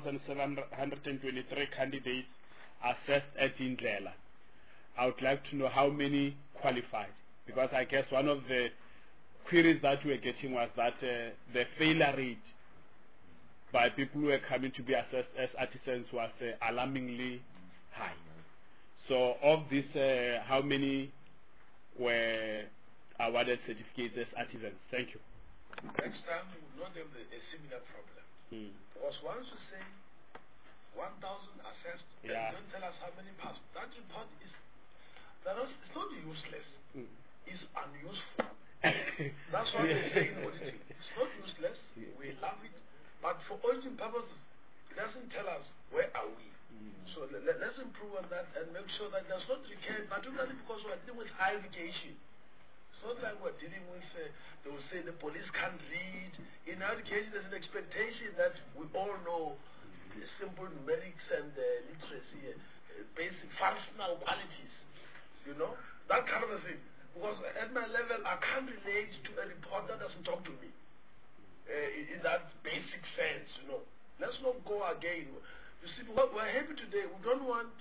1,723 candidates assessed at Indlela. I would like to know how many qualified, because I guess one of the queries that we were getting was that the failure rate by people who were coming to be assessed as artisans was alarmingly high. So of this, how many were awarded certificates as artisans? Thank you. Next time we will not have a similar problem. Because once you say 1,000 assessed, and don't tell us how many passed, that report is, it's not useless. It's unuseful. That's what they say in auditing. It's not useless. We love it. But for auditing purposes, it doesn't tell us where are we. So let's improve on that and make sure that there's not recurrent, particularly because we're dealing with higher education. It's not like we're dealing with, they will say the police can't read. In our case, there's an expectation that we all know simple numerics and literacy, basic functional qualities, you know, that kind of a thing. Because at my level, I can't relate to a report that doesn't talk to me in that basic sense, you know. Let's not go again. You see, we're happy today. We don't want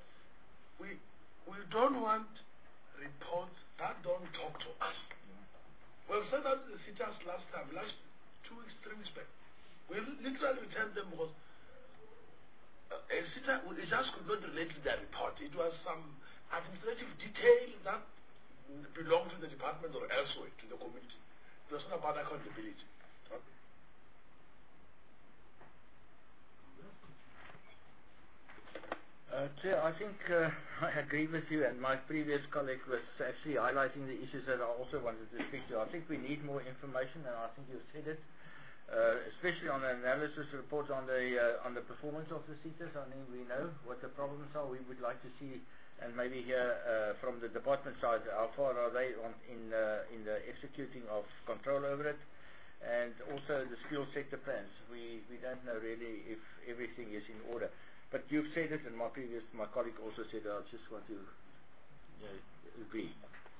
reports that don't talk to us. We've said that to the SETAs last 2 weeks, 3 weeks back. We literally returned them because a SETA, it just could not relate to their report. It was some administrative detail that belonged to the department or elsewhere, to the community. It was not about accountability. Chair, I think I agree with you, and my previous colleague was actually highlighting the issues that I also wanted to speak to. I think we need more information, and I think you said it, especially on the analysis reports on the performance of the SETAs. I mean, we know what the problems are. We would like to see, and maybe hear from the department side, how far are they in the executing of control over it, and also the skill sector plans. We don't know really if everything is in order. But you've said it, and my colleague also said it. I just want to agree.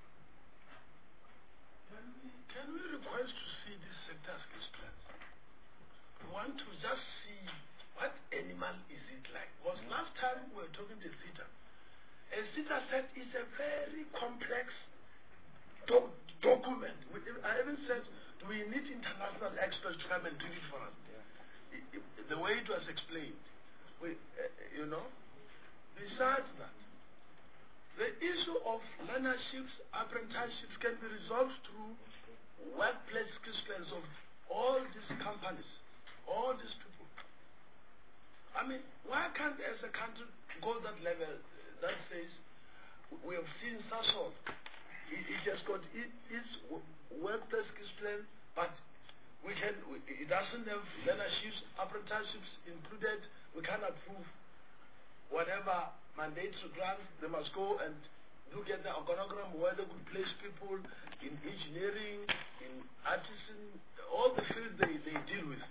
Can we request to see this sector skills plans? We want to just see what animal is it like. Because last time we were talking to SETA, a SETA set is a very complex document. I even said, do we need international experts to come and do it for us? Yeah. The way it was explained. You know, besides that, the issue of learnerships, apprenticeships can be resolved through workplace skills plans of all these companies, all these people. I mean, why can't as a country go that level that says we have seen Sasol, it has got its workplace skills plan, but it doesn't have learnerships, apprenticeships included. We can't approve whatever mandatory grants. They must go and look at the organogram where they could place people in engineering, in artisan, all the fields they deal with.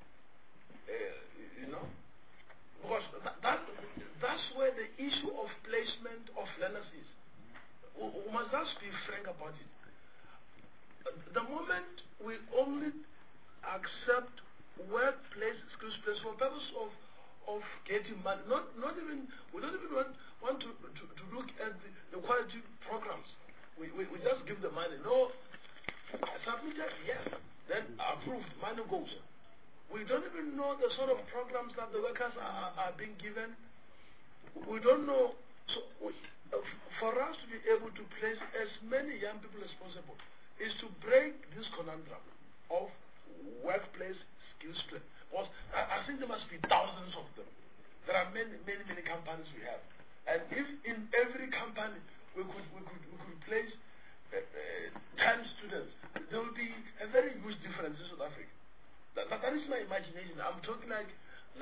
Because that's where the issue of placement of learners is. We must just be frank about it. The moment we only accept workplace skills plans for purpose of getting money, we don't even want to look at the quality programs. We just give the money. No, submitted, yes, then approved, money goes. We don't even know the sort of programs that the workers are being given. We don't know. So for us to be able to place as many young people as possible is to break this conundrum of workplace skills plan. Because I think there must be thousands of them. There are many companies we have. And if in every company we could place 10 students, there will be a very huge difference in South Africa. That is my imagination. I'm talking like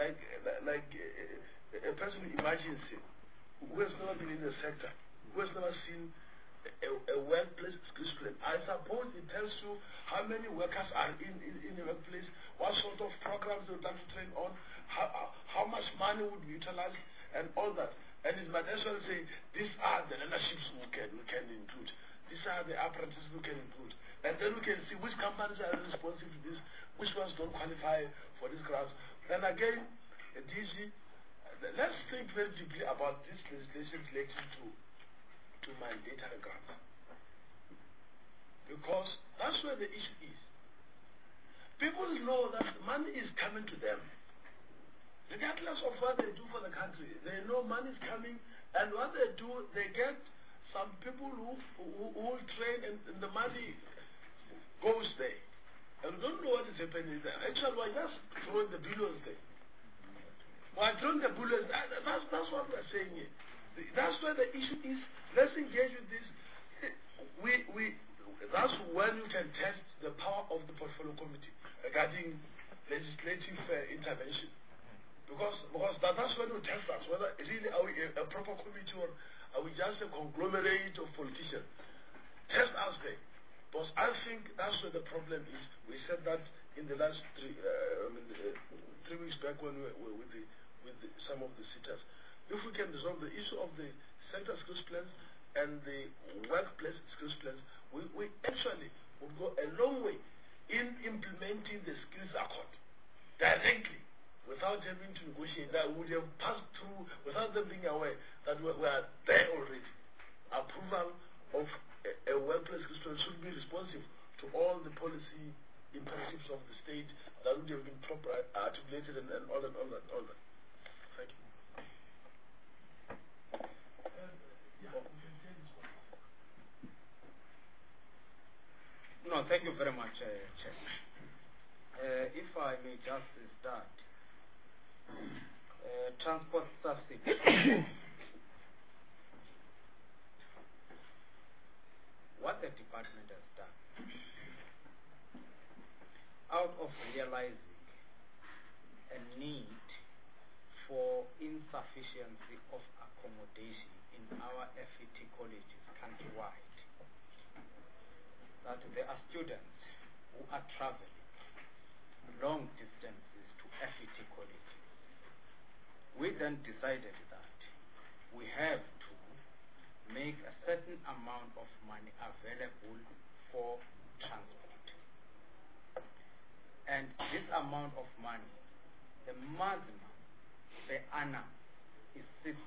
a person who imagines it, who has never been in the sector, who has never seen a workplace skills plan. I suppose it tells you how many workers are in the workplace, what sort of programs they would like to train on, how much money would be utilized, and all that. And it might as well say, these are the learnerships we can include. These are the apprentices we can include. And then we can see which companies are responsive to this, which ones don't qualify for these grants. Then again, DG, let's think very deeply about this legislation relating to mandatory grants. Because that's where the issue is. People know that money is coming to them. Regardless of what they do for the country, they know money is coming, and what they do, they get some people who will train, and the money goes there. And we don't know what is happening there. Actually, we're just throwing the billions there. We're throwing the billions. That's what we're saying here. That's where the issue is. Let's engage with this. That's when you can test the power of the portfolio committee regarding legislative intervention. Because that's when we test us, whether really are we a proper committee or are we just a conglomerate of politicians. Test us there. Because I think that's where the problem is. We said that in the last 3 weeks back when we were with some of the sitters. If we can resolve the issue of the sector skills plans and the workplace skills plans, we actually will go a long way in implementing the skills accord directly without having to negotiate. That would have passed through without them being aware that we are there already. Approval of a workplace skills plan should be responsive to all the policy imperatives of the state that would have been properly articulated and all that. Thank you. No, thank you very much, Chair. If I may just start, transport subsidy. What the department has done, out of realizing a need for insufficiency of accommodation in our FET colleges countrywide, that there are students who are traveling long distances to FET colleges. We then decided that we have to make a certain amount of money available for transport. And this amount of money, the maximum per annum is 6,000.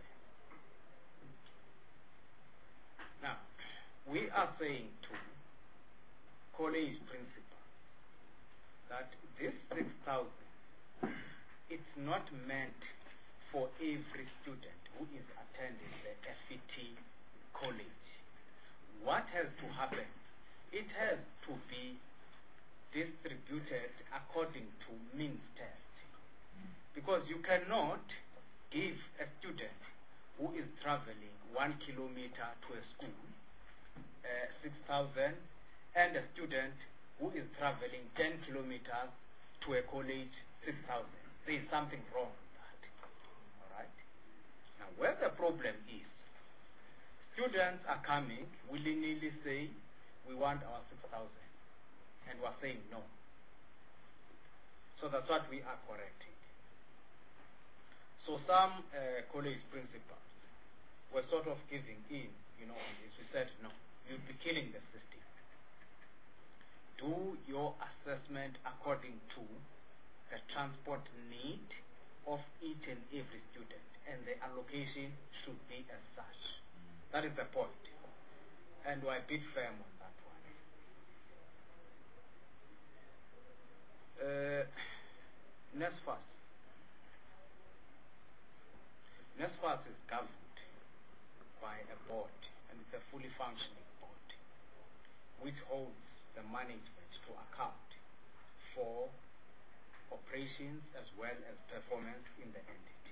Now, we are saying to college principal that this 6,000, it's not meant for every student who is attending the FET college. What has to happen it has to be distributed according to means test. Because you cannot give a student who is traveling 1 kilometer to a school 6,000 and a student who is traveling 10 kilometers to a college 6,000. There is something wrong with that. Alright? Now where the problem is, students are coming willy-nilly say, we want our 6,000. And we're saying no. So that's what we are correcting. So some college principals were sort of giving in, on this. We said no, you'll be killing the system. Do your assessment according to the transport need of each and every student, and the allocation should be as such. That is the point. And we're a bit firm on that one. NSFAS. NSFAS is governed by a board, and it's a fully functioning board, which holds the management to account for operations as well as performance in the entity.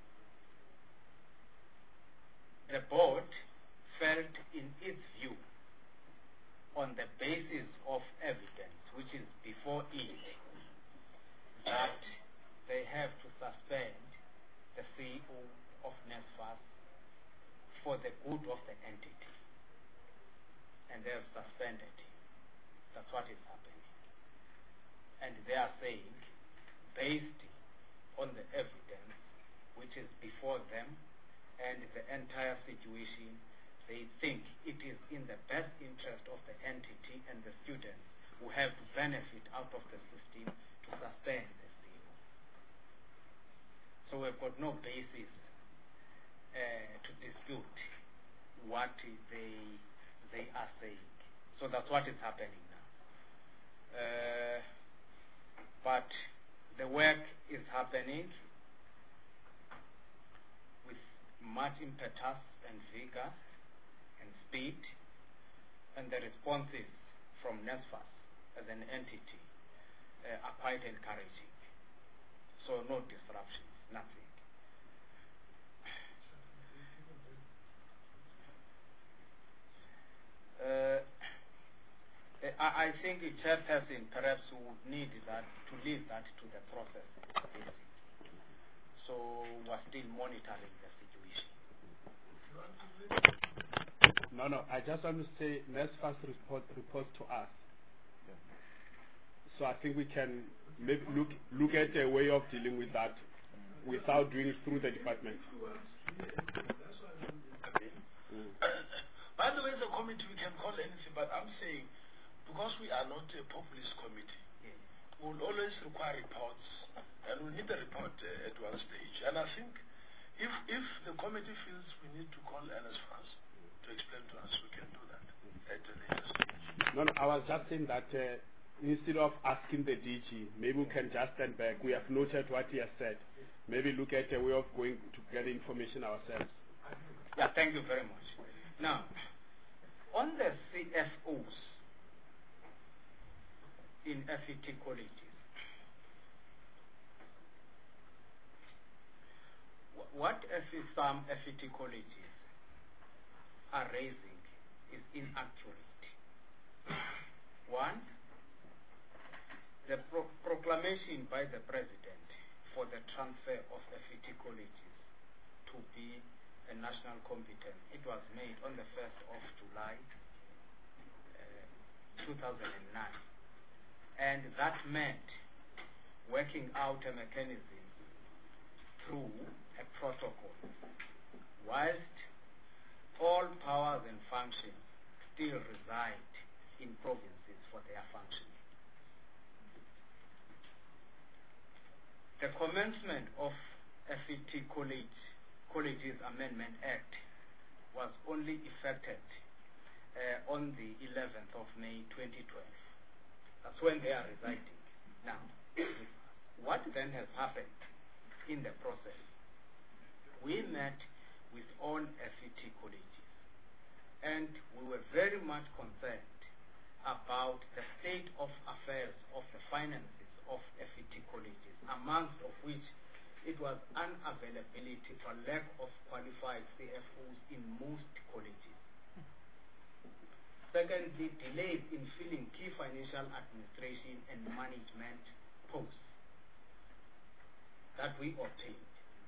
The board felt in its view, on the basis of evidence which is before it, that they have to suspend the CEO of NSFAS for the good of the entity. And they have suspended him. That's what is happening. And they are saying, based on the evidence which is before them and the entire situation, they think it is in the best interest of the entity and the students who have to benefit out of the system to suspend the CEO. So we've got no basis to dispute what they are saying. So that's what is happening now. But the work is happening with much impetus and vigor and speed, and the responses from NSFAS as an entity are quite encouraging. So no disruptions, nothing. I think the chairperson perhaps would need that to leave that to the process. So we're still monitoring the situation. No, I just want to say NSFAS reports to us. So I think we can maybe look at a way of dealing with that without doing it through the department. By the way, the committee, we can call anything, but I'm saying, because we are not a populist committee, we'll always require reports, and we need the report at one stage. And I think if the committee feels we need to call NSFAS to explain to us, we can do that at a later stage. No, I was just saying that instead of asking the DG, maybe we can just stand back. We have noted what he has said. Maybe look at a way of going to get information ourselves. Yeah, thank you very much. Now, on the CFOs in FET colleges, what some FET colleges are raising is inaccurate. One, the proclamation by the President for the transfer of FET colleges to be a national competence, it was made on the 1st of July 2009. And that meant working out a mechanism through a protocol, whilst all powers and functions still reside in provinces for their functioning. The commencement of FET Colleges Amendment Act was only effected on the 11th of May 2012. That's when they are residing. Now, what then has happened in the process? We met with all FET colleges, and we were very much concerned about the state of affairs of the finances of FET colleges, amongst of which it was unavailability or lack of qualified CFOs in most colleges. Secondly, delays in filling key financial administration and management posts that we obtained.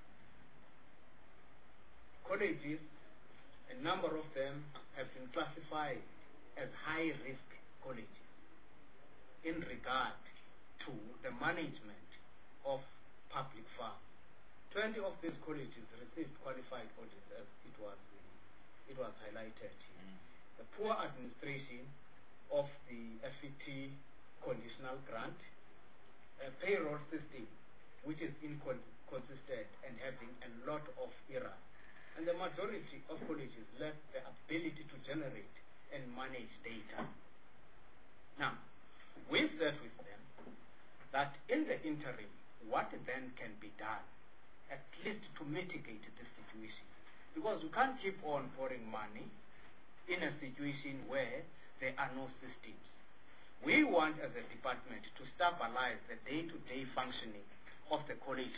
Colleges, a number of them have been classified as high-risk colleges in regard to the management of public funds. 20 of these colleges received qualified audits, as it was highlighted here. The poor administration of the FET conditional grant, a payroll system which is inconsistent and having a lot of errors. And the majority of colleges lack the ability to generate and manage data. Now, we said with them that in the interim, what then can be done, at least to mitigate this situation? Because we can't keep on pouring money in a situation where there are no systems. We want, as a department, to stabilize the day-to-day functioning of the college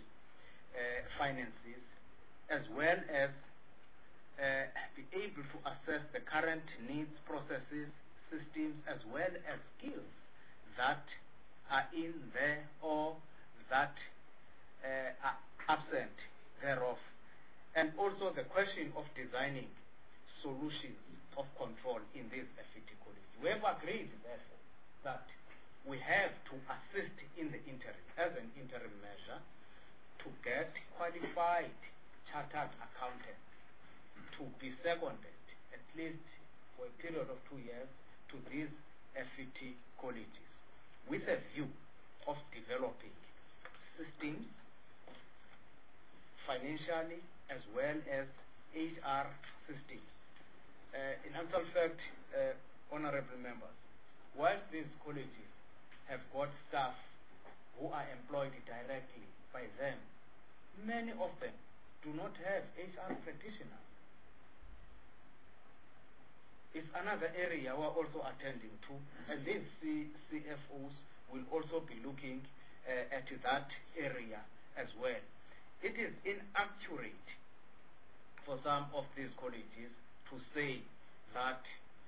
finances, as well as be able to assess the current needs, processes, systems, as well as skills that are in there or that are absent thereof. And also the question of designing solutions of control in this FET college. We have agreed, therefore, that we have to assist in the interim, as an interim measure, to get qualified chartered accountants to be seconded, at least for a period of 2 years, to these FET colleges, with a view of developing systems, financially, as well as HR systems. In actual fact, honorable members, whilst these colleges have got staff who are employed directly by them, many of them do not have HR practitioners. It's another area we're also attending to, and these CFOs will also be looking at that area as well. It is inaccurate for some of these colleges to say that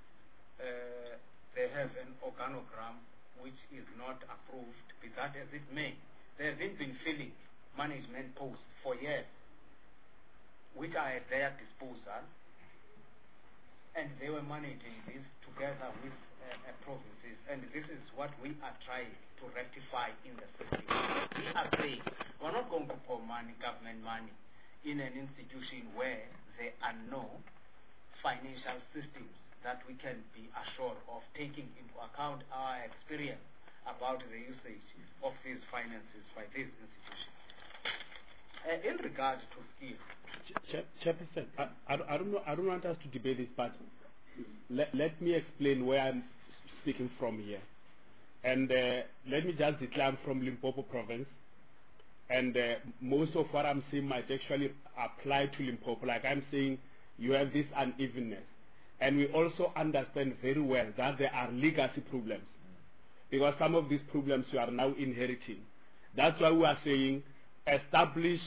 they have an organogram which is not approved, be that as it may. They have been filling management posts for years, which are at their disposal, and they were managing this together with provinces, and this is what we are trying to rectify in the system. We are saying we're not going to pour money, government money, in an institution where there are no financial systems that we can be assured of, taking into account our experience about the usage of these finances by these institutions. In regard to skills, Chairperson, I don't want us to debate this, but let me explain where I'm speaking from here. And let me just declare I'm from Limpopo province, and most of what I'm saying might actually apply to Limpopo. Like I'm saying, you have this unevenness. And we also understand very well that there are legacy problems, because some of these problems you are now inheriting. That's why we are saying establish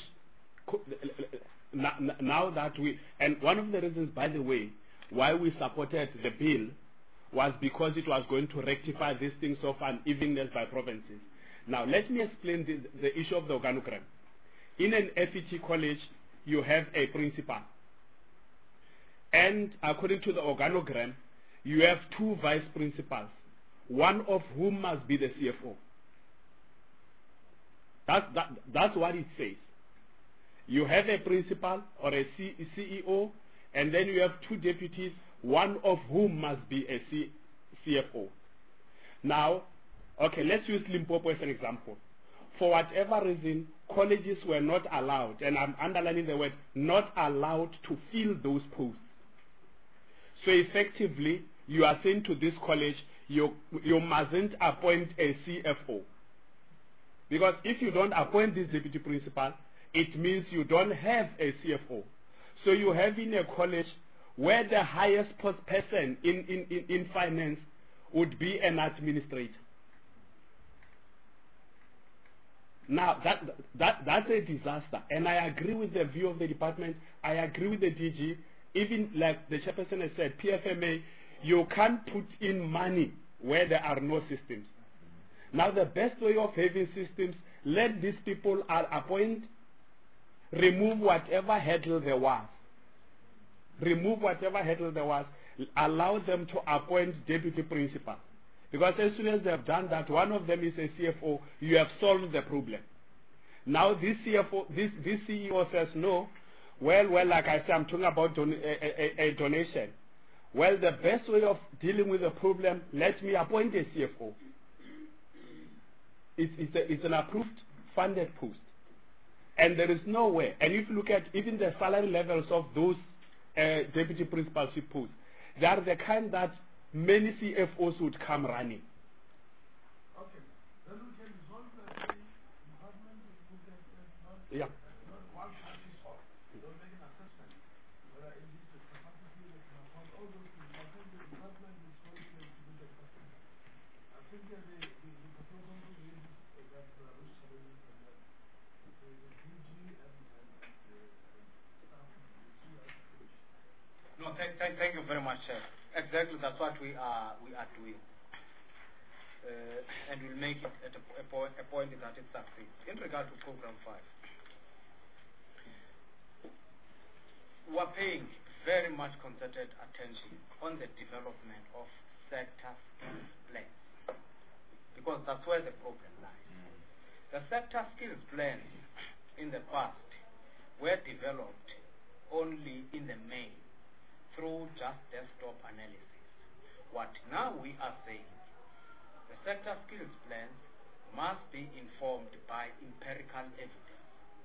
now that we, and one of the reasons, by the way, why we supported the bill was because it was going to rectify these things of unevenness by provinces. Now, let me explain the issue of the organogram. In an FET college, you have a principal. And according to the organogram, you have 2 vice principals, one of whom must be the CFO. That's what it says. You have a principal or a CEO, and then you have 2 deputies, one of whom must be a CFO. Now, okay, let's use Limpopo as an example. For whatever reason, colleges were not allowed, and I'm underlining the word, not allowed to fill those posts. So effectively, you are saying to this college, you mustn't appoint a CFO. Because if you don't appoint this deputy principal, it means you don't have a CFO. So you have in a college where the highest person in finance would be an administrator. Now, that's a disaster. And I agree with the view of the department. I agree with the DG. Even like the chairperson has said, PFMA, you can't put in money where there are no systems. Now, the best way of having systems, let these people appoint, remove whatever hurdle there was. Remove whatever hurdle there was. Allow them to appoint deputy principal. Because as soon as they have done that, one of them is a CFO, you have solved the problem. Now this CFO, this CEO says, no, well, like I said, I'm talking about a donation. Well, the best way of dealing with the problem, let me appoint a CFO. It's an approved, funded post. And there is no way. And if you look at even the salary levels of those deputy principalship posts, they are the kind that many CFOs would come running. Okay. Then we can resolve the department to look at Yeah. not one size fits all. Don't make an assessment whether it is the capacity that can afford all those things. I think the department is going to do the assessment. I think the proposal is that there are those challenges and that the DG and staff will see how to finish. No, thank you very much, sir. Exactly, that's what we are doing, and we'll make it at a point that it succeeds. In regard to Program 5, we're paying very much concerted attention on the development of sector skills plans, because that's where the problem lies. The sector skills plans in the past were developed only in the main through just desktop analysis. What now we are saying, the sector skills plans must be informed by empirical evidence.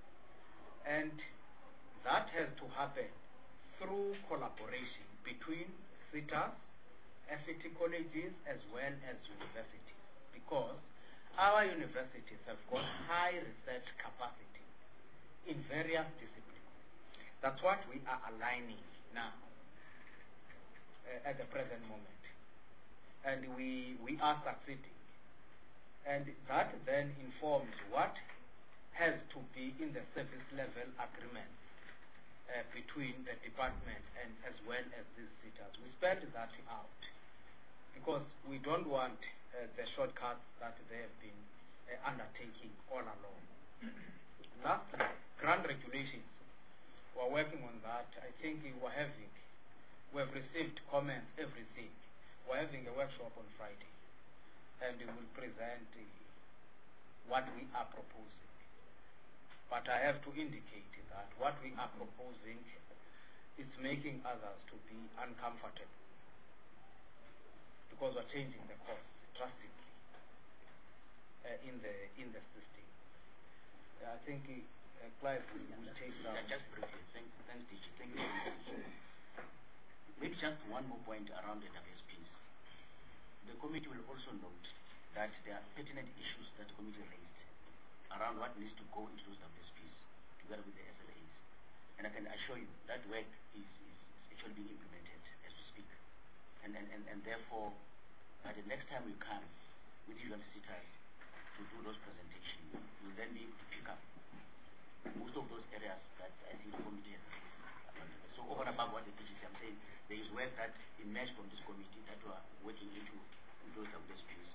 And that has to happen through collaboration between SETAs, FET colleges, as well as universities. Because our universities have got high research capacity in various disciplines. That's what we are aligning now. At the present moment, and we are succeeding, and that then informs what has to be in the service level agreement between the department and as well as these SETAs. We spelled that out because we don't want the shortcuts that they have been undertaking all along. Lastly, grant regulations. We're working on that. I think we have received comments, everything. We're having a workshop on Friday, and we will present what we are proposing. But I have to indicate that what we are proposing is making others to be uncomfortable, because we're changing the course drastically in the system. I think Clive will take that. Just briefly, thanks, DG. Thank you. Maybe just one more point around the WSPs. The committee will also note that there are pertinent issues that the committee raised around what needs to go into those WSPs together with the SLAs. And I can assure you that work is actually being implemented as we speak. And therefore, by the next time we come with you and SETAs to do those presentations, we'll then be able to pick up most of those areas that I think the committee has raised. So over and above what the PGC, I'm saying, there is work that emerged from this committee that we are working into those WSPs.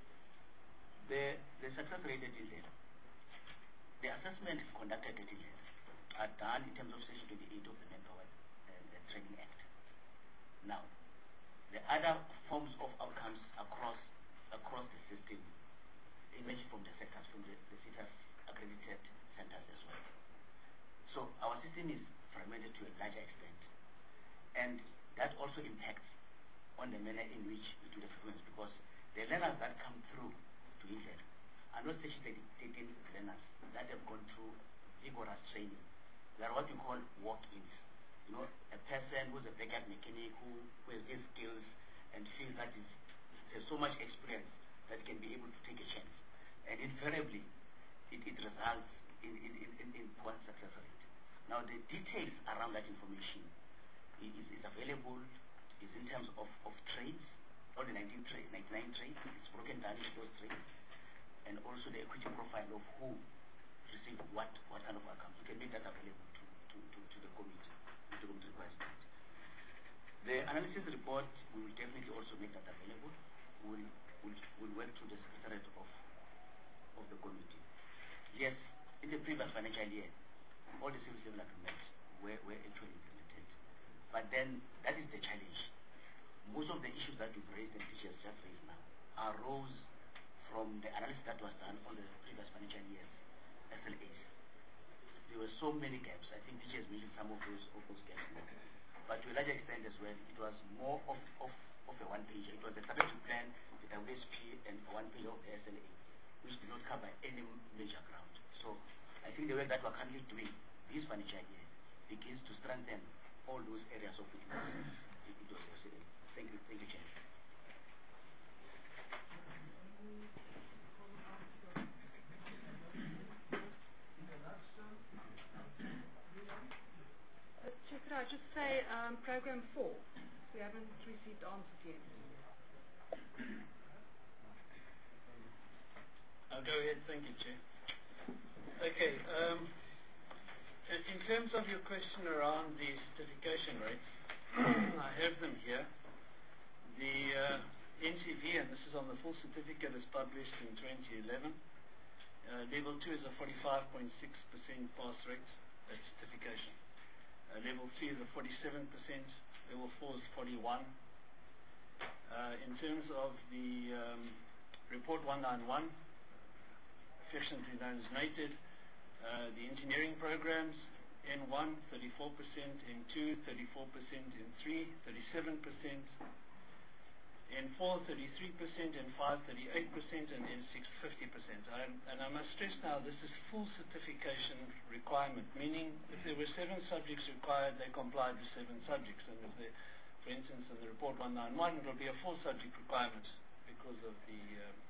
The success rate at INLED, the assessment conducted at INLED are done in terms of Section 28 of the Manpower Training Act. Now, the other forms of outcomes across the system emerge from the sectors, from the SETAs accredited centers as well. So our system is fragmented to a larger extent, and that also impacts on the manner in which we do the performance, because the learners that come through to INLED are not Section 13 learners that have gone through vigorous training. They are what we call walk-ins. You know, a person who's a backup mechanic who has these skills and feels that there's so much experience that he can be able to take a chance. And invariably, it results in poor success rate. Now, the details around that information is available, is in terms of trades, all the 99 trades, it's broken down into those trades, and also the equity profile of who received what kind of accounts. You can make that available to the committee, if the committee requires that. The analysis report, we will definitely also make that available. We'll work through the secretariat of the committee. Yes, in the previous financial year, all the service level agreements were actually implemented. But then, that is the challenge. Most of the issues that we've raised and PG has just raised now arose from the analysis that was done on the previous financial year's SLAs. There were so many gaps. I think PG has mentioned some of those gaps now. But to a large extent as well, it was more of a one-page. It was the strategic plan, the WSP, and one page of the SLA, which did not cover any major ground. So I think the work that we're currently doing this financial year begins to strengthen all those areas of weakness in those SLA. Thank you, Chair. Could I just say program 4? We haven't received answers yet. I'll go ahead. Thank you, Chair. Okay. In terms of your question around the certification rates, I have them here. The NCV, and this is on the full certificate, is published in 2011. Level 2 is a 45.6% pass rate, that's certification. Level 3 is a 47%, level 4 is 41%. In terms of the report 191, affectionately known as NATED, the engineering programs, N1, 34%, N2, 34%, N3, 37%, N4, 33%, N5, 38%, and N6, 50%. And I must stress now, this is full certification requirement, meaning if there were 7 subjects required, they complied with 7 subjects. And if there, for instance, in the report 191, it will be a 4-subject requirement because of the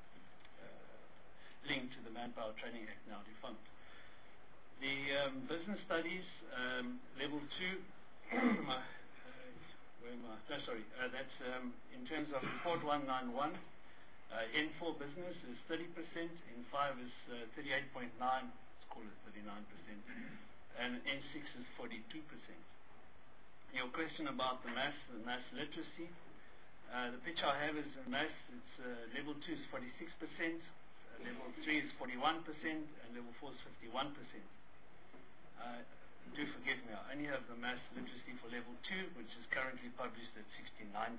link to the Manpower Training Act now defunct. The business studies, level 2, that's in terms of report 191, N4 business is 30%, N5 is 38.9%, let's call it 39%, and N6 is 42%. Your question about the maths literacy, the picture I have is in maths, it's level 2 is 46%, level 3 is 41%, and level 4 is 51%. Do forgive me, I only have the maths literacy for level 2, which is currently published at 69%.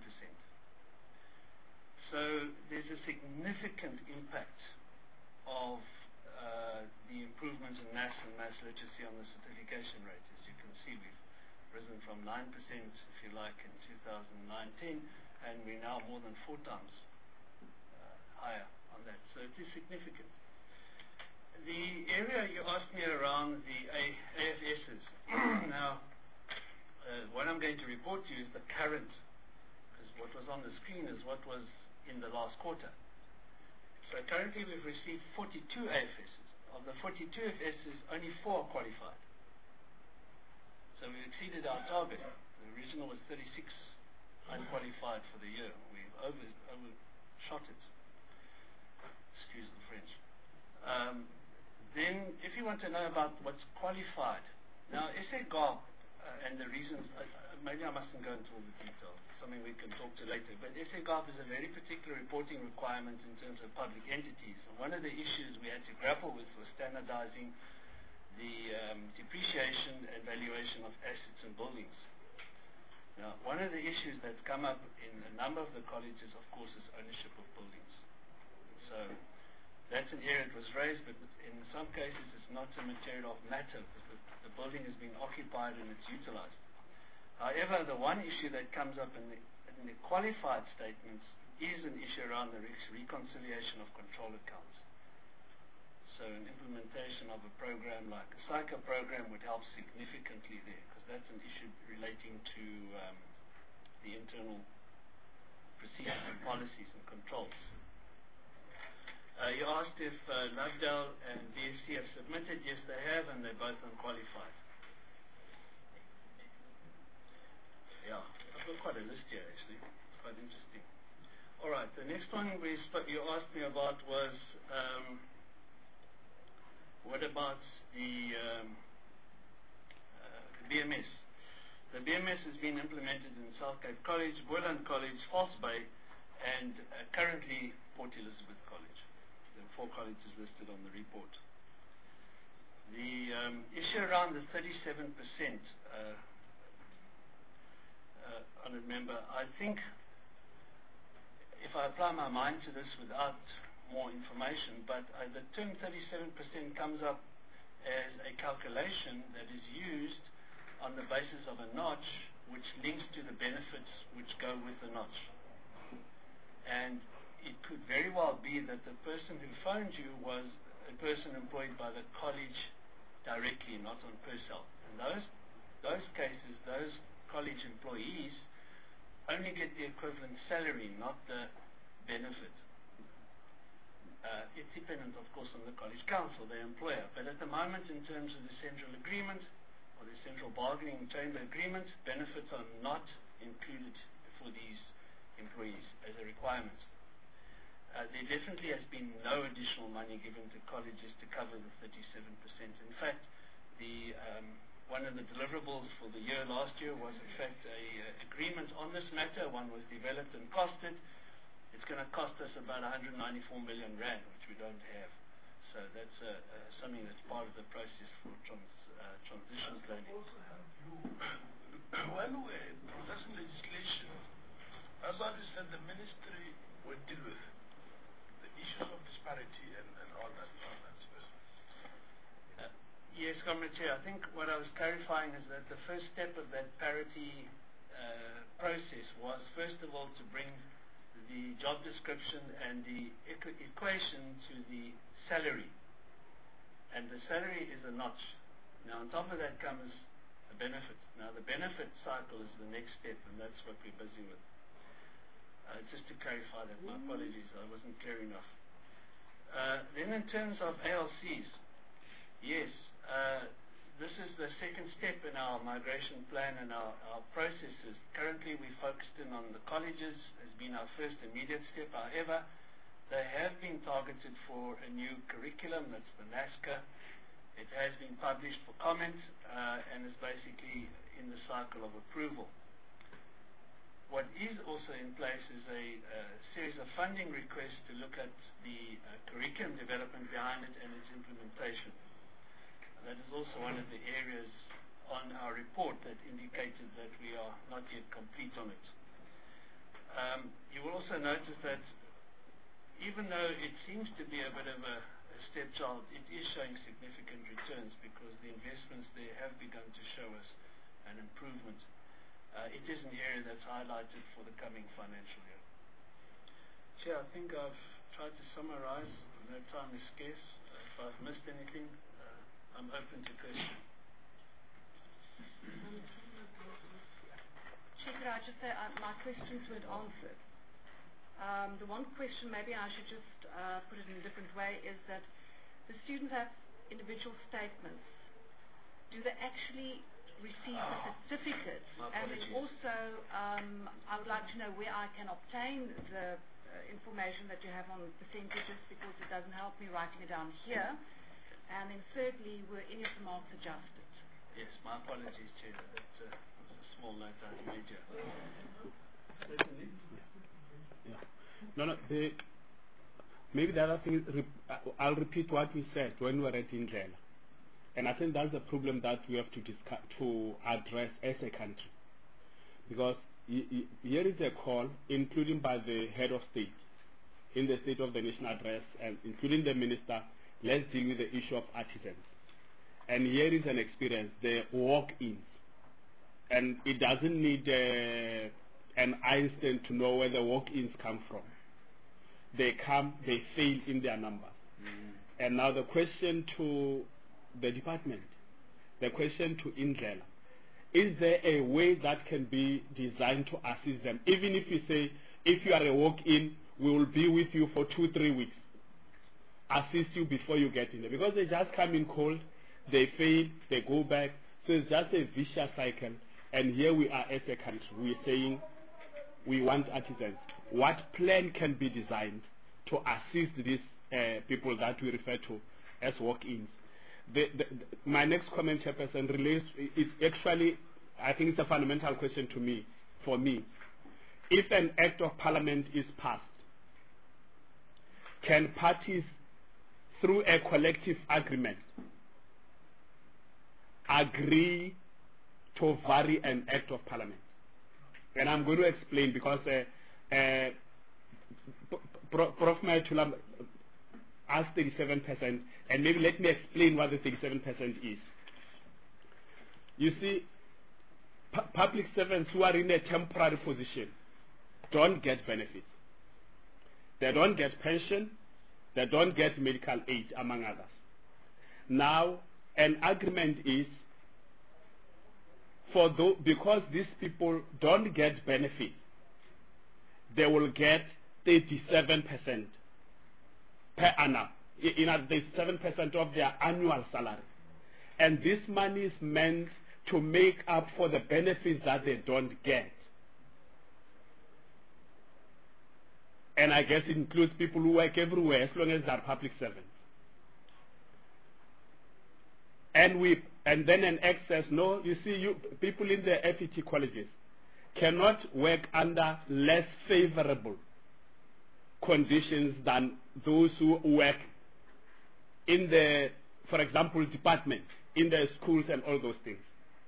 So there's a significant impact of the improvement in maths and maths literacy on the certification rate. As you can see, we've risen from 9%, if you like, in 2019, and we're now more than 4 times higher on that. So it is significant. The area you asked me around the AFSs. Now, what I'm going to report to you is the current, because what was on the screen is what was in the last quarter. So currently we've received 42 AFSs. Of the 42 AFSs, only 4 are qualified. So we exceeded our target. The original was 36 unqualified for the year. We've overshot it. Excuse the French. Then, if you want to know about what's qualified, now SAGARP and the reasons, maybe I mustn't go into all the detail, something we can talk to later, but SAGARP is a very particular reporting requirement in terms of public entities. And one of the issues we had to grapple with was standardizing the depreciation and valuation of assets and buildings. Now, one of the issues that's come up in a number of the colleges, of course, is ownership of buildings. So that's an area that was raised, but in some cases it's not a material of matter because the building is being occupied and it's utilized. However, the one issue that comes up in the qualified statements is an issue around the reconciliation of control accounts. So an implementation of a program like a SICA program would help significantly there because that's an issue relating to the internal procedures and policies and controls. You asked if Lovedale and BSC have submitted. Yes, they have, and they're both unqualified. Yeah, I've got quite a list here, actually. It's quite interesting. All right. The next one you asked me about was what about the BMS? The BMS has been implemented in South Cape College, Boyland College, False Bay, and currently Port Elizabeth College. There are 4 colleges listed on the report. The issue around the 37%, honored member, I think if I apply my mind to this without more information, but the term 37% comes up as a calculation that is used on the basis of a notch which links to the benefits which go with the notch. And it could very well be that the person who phoned you was a person employed by the college directly, not on Persal. And those cases, those college employees only get the equivalent salary, not the benefit. It's dependent, of course, on the college council, their employer. But at the moment, in terms of the central agreement, or the central bargaining chamber agreement, benefits are not included for these employees as a requirement. There definitely has been no additional money given to colleges to cover the 37%. In fact, one of the deliverables for the year last year was, in fact, a agreement on this matter. One was developed and costed. It's going to cost us about 194 million rand, which we don't have. So that's something that's part of the process for transition planning. Also help you when we're processing legislation. As what we said, the ministry will deal with the issues of disparity and all that. Yes, Comrade Chair. I think what I was clarifying is that the first step of that parity process was, first of all, to bring the job description and the equation to the salary. And the salary is a notch. Now, on top of that comes a benefit. Now, the benefit cycle is the next step, and that's what we're busy with. Just to clarify that, my apologies, I wasn't clear enough. Then in terms of ALCs, yes, this is the second step in our migration plan and our processes. Currently, we focused in on the colleges as being our first immediate step. However, they have been targeted for a new curriculum, that's the NASCA. It has been published for comment and is basically in the cycle of approval. What is also in place is a series of funding requests to look at the curriculum development behind it and its implementation. That is also one of the areas on our report that indicated that we are not yet complete on it. You will also notice that even though it seems to be a bit of a stepchild, it is showing significant returns because the investments there have begun to show us an improvement. It is an area that's highlighted for the coming financial year. Chair, I think I've tried to summarize. I know time is scarce. If I've missed anything, I'm open to questions. Chair, could I just say my questions weren't answered. The one question, maybe I should just put it in a different way, is that the students have individual statements. Do they actually receive the certificates? And then also, I would like to know where I can obtain the information that you have on percentages, because it doesn't help me writing it down here. And then thirdly, were any of the marks adjusted? Yes, my apologies, Chair. That's a small note I made here. Yeah. No. Maybe the other thing is, I'll repeat what we said when we were at Indlela. And I think that's the problem that we have to address as a country. Because here is a call, including by the head of state, in the State of the Nation address, and including the minister, let's deal with the issue of artisans. And here is an experience, the walk-ins. And it doesn't need an Einstein to know where the walk-ins come from. They come, they fail in their numbers. And now the question to the department, the question to Indlela, is there a way that can be designed to assist them? Even if you say, if you are a walk-in, we will be with you for 2-3 weeks. Assist you before you get in there. Because they just come in cold, they fail, they go back. So it's just a vicious cycle. And here we are as a country. We're saying we want artisans. what plan can be designed to assist these people that we refer to as walk-ins. My next comment, Chairperson, relates, is actually, I think it's a fundamental question to me, for me. If an act of parliament is passed, can parties, through a collective agreement, agree to vary an act of parliament? And I'm going to explain, because Prof. Mayatula asked 37%, and maybe let me explain what the 37% is. You see, public servants who are in a temporary position don't get benefits. They don't get pension, they don't get medical aid, among others. Now, an agreement is, because these people don't get benefits, they will get 37% per annum, 37% of their annual salary. And this money is meant to make up for the benefits that they don't get. And I guess it includes people who work everywhere, as long as they're public servants. And then an act says, no, you see, people in the FET colleges cannot work under less favorable conditions than those who work in the, for example, departments, in the schools and all those things.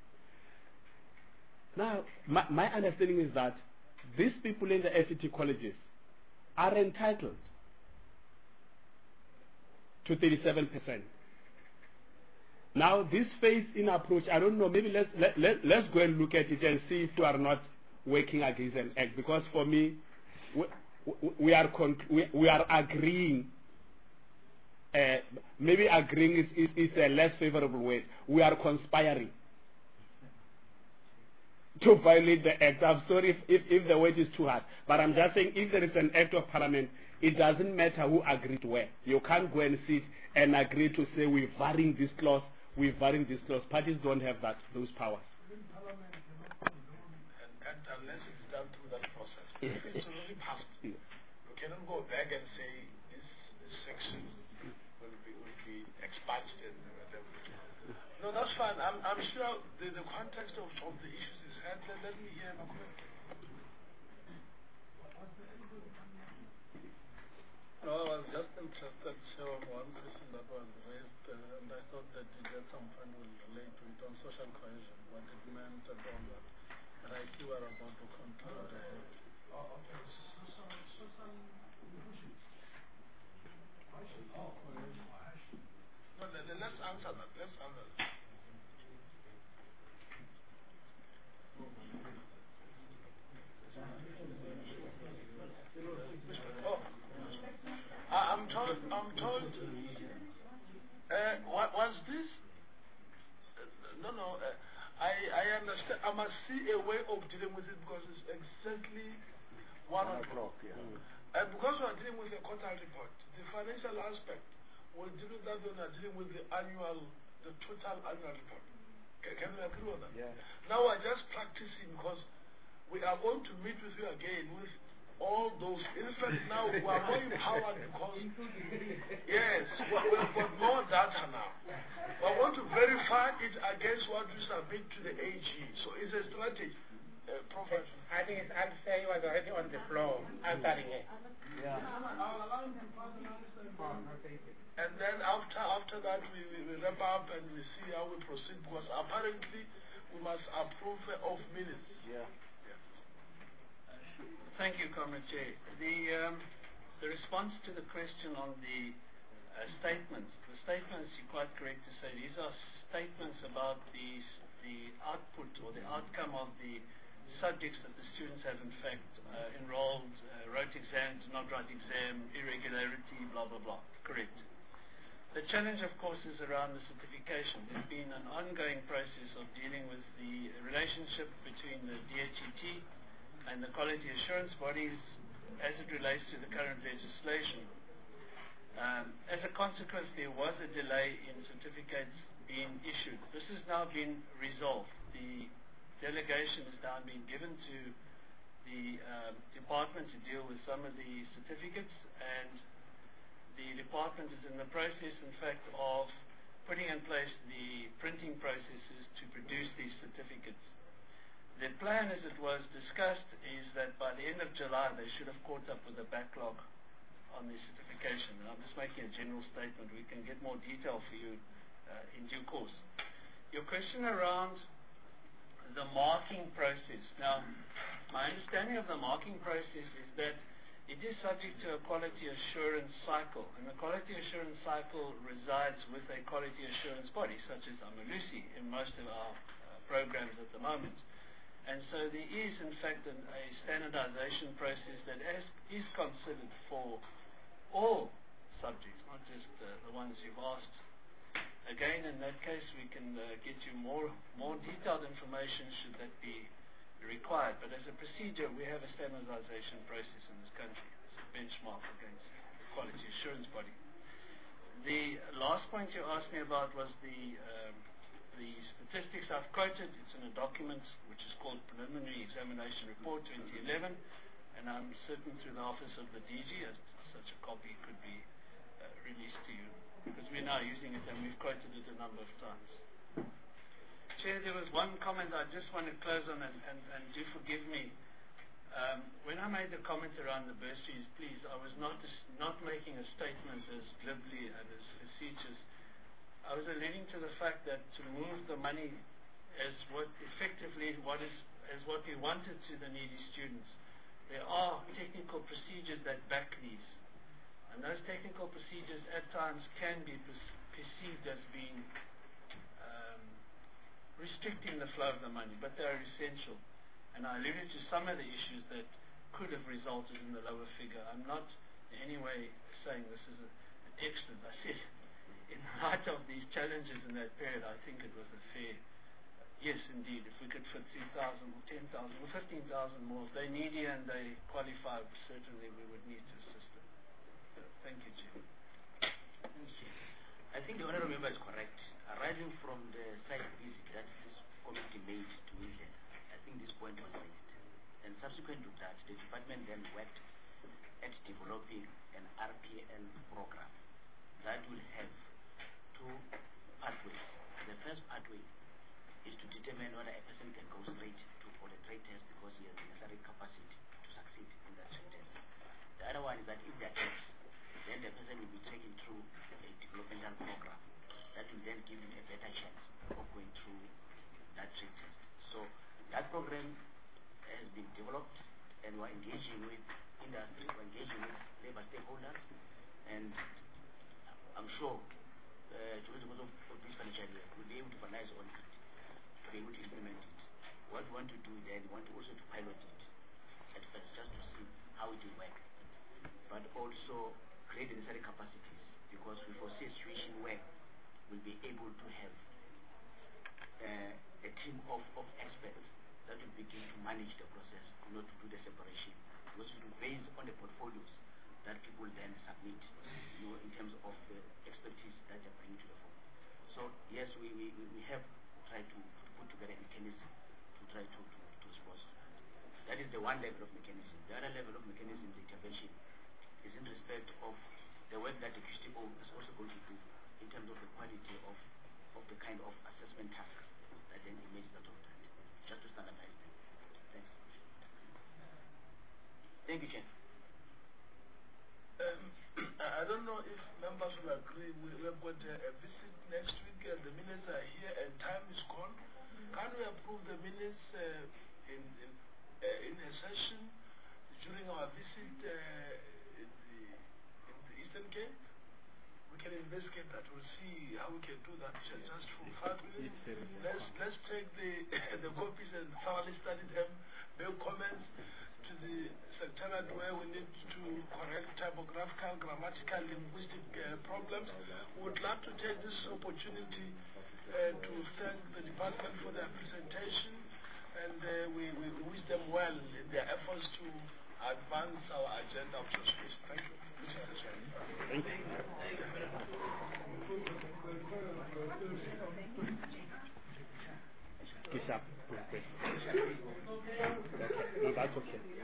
Now, my understanding is that these people in the FET colleges are entitled to 37%. Now, this phase-in approach, I don't know, maybe let's go and look at it and see if you are not working against an act. Because for me, we are agreeing. Maybe agreeing is a less favorable word. We are conspiring to violate the act. I'm sorry if the word is too hard, but I'm just saying, if there is an act of parliament, it doesn't matter who agreed where. You can't go and sit and agree to say we're varying this clause, we're varying this clause. Parties don't have those powers. And unless it's done through that process, it's already passed. You cannot go back and say this section will be expunged and whatever. No, that's fine. I'm sure the context of the issues is had. Let me hear my comment. No, I was just interested to share one question that was raised, and I thought that it had some fun will relate to it on social cohesion, what it meant and all that. And I see what about to conclude. Okay. Social inclusion. No, let's answer that. Let's answer that. I'm told. Was this? No. I understand. I must see a way of dealing with it, because it's exactly 1 o'clock. Yeah. And because we are dealing with a quarterly report, the financial aspect will deal with that when we are dealing with the total annual report. Can we agree on that? Yeah. Now we're just practicing, because we are going to meet with you again with all those. In fact, now we are more empowered, because yes, we've got more data now. We want to verify it against what we submit to the AG. So it's a strategy. I think it's unfair. He was already on the floor answering it. Yeah. And then after that we wrap up and we see how we proceed, because apparently we must approve of minutes. Yeah. Thank you, Comrade Chair. The response to the question on the statements. The statements, you're quite correct to say, these are statements about the output or the outcome of the subjects that the students have in fact enrolled, wrote exams, not write exam, irregularity, blah, blah, blah. Correct. The challenge, of course, is around the certification. There's been an ongoing process of dealing with the relationship between the DHET and the quality assurance bodies as it relates to the current legislation. As a consequence, there was a delay in certificates being issued. This has now been resolved. The delegation has now been given to the department to deal with some of the certificates, and the department is in the process, in fact, of putting in place the printing processes to produce these certificates. The plan, as it was discussed, is that by the end of July they should have caught up with the backlog on the certification. And I'm just making a general statement. We can get more detail for you in due course. Your question around the marking process. Now, my understanding of the marking process is that it is subject to a quality assurance cycle, and the quality assurance cycle resides with a quality assurance body, such as Amalusi in most of our programs at the moment. And so there is, in fact, a standardization process that is considered for all subjects, not just the ones you've asked. Again, in that case, we can get you more detailed information should that be required. But as a procedure, we have a standardization process in this country as a benchmark against the quality assurance body. The last point you asked me about was the statistics I've quoted. It's in a document which is called Preliminary Examination Report 2011, and I'm certain through the office of the DG such a copy could be released to you, because we're now using it and we've quoted it a number of times. Chair, there was one comment I just want to close on, and do forgive me. When I made the comment around the bursaries, please, I was not making a statement as glibly and as facetious. I was alluding to the fact that to move the money as what we wanted to the needy students, there are technical procedures that back these. And those technical procedures at times can be perceived as being restricting the flow of the money, but they are essential. And I alluded to some of the issues that could have resulted in the lower figure. I'm not in any way saying this is an excellent. I said, in light of these challenges in that period, I think it was a fair, yes, indeed, if we could fit 3,000 or 10,000 or 15,000 more, if they're needy and they qualify, certainly we would need to assist them. So, thank you, Chair. I think the Honourable Member is correct. Arising from the site visit that this committee made to England, I think this point was raised. And subsequent to that, the department then worked at developing an RPN program that will have two pathways. The first pathway is to determine whether a person can go straight for the trade test because he has the necessary capacity to succeed in that trade test. The other one is that if there is, then the person will be taken through a developmental program that will then give him a better chance of going through that trade test. So that program has been developed, and we're engaging with industry, we're engaging with labor stakeholders, and I'm sure during the course of this financial year we'll be able to finalize on it, to be able to implement it. What we want to do then, we want to also to pilot it at first, just to see how it will work, but also create the necessary capacities, because we foresee a situation where we'll be able to have a team of experts that will begin to manage the process, not to do the separation, because it will be based on the portfolios that people then submit, in terms of the expertise that they bring to the fore. So yes, we have tried to put together a mechanism to try to respond. That is the one level of mechanism. The other level of mechanism, the intervention, is in respect of the work that the QCTO is also going to do in terms of the quality of the kind of assessment tasks that then emerge out of that, just to standardize them. Thanks. Thank you, Chair. I don't know if members will agree. We've got a visit next week, and the minutes are here, and time is gone. Can we approve the minutes in a session during our visit in the Eastern Cape? We can investigate that. We'll see how we can do that just for 5 minutes. Let's take the copies and thoroughly study them, make comments to the secretariat where we need to correct typographical, grammatical, linguistic problems. We would like to take this opportunity to thank the department for their presentation, and we wish them well in their efforts to advance our agenda of justice. Thank you. Thank you. No, that's okay.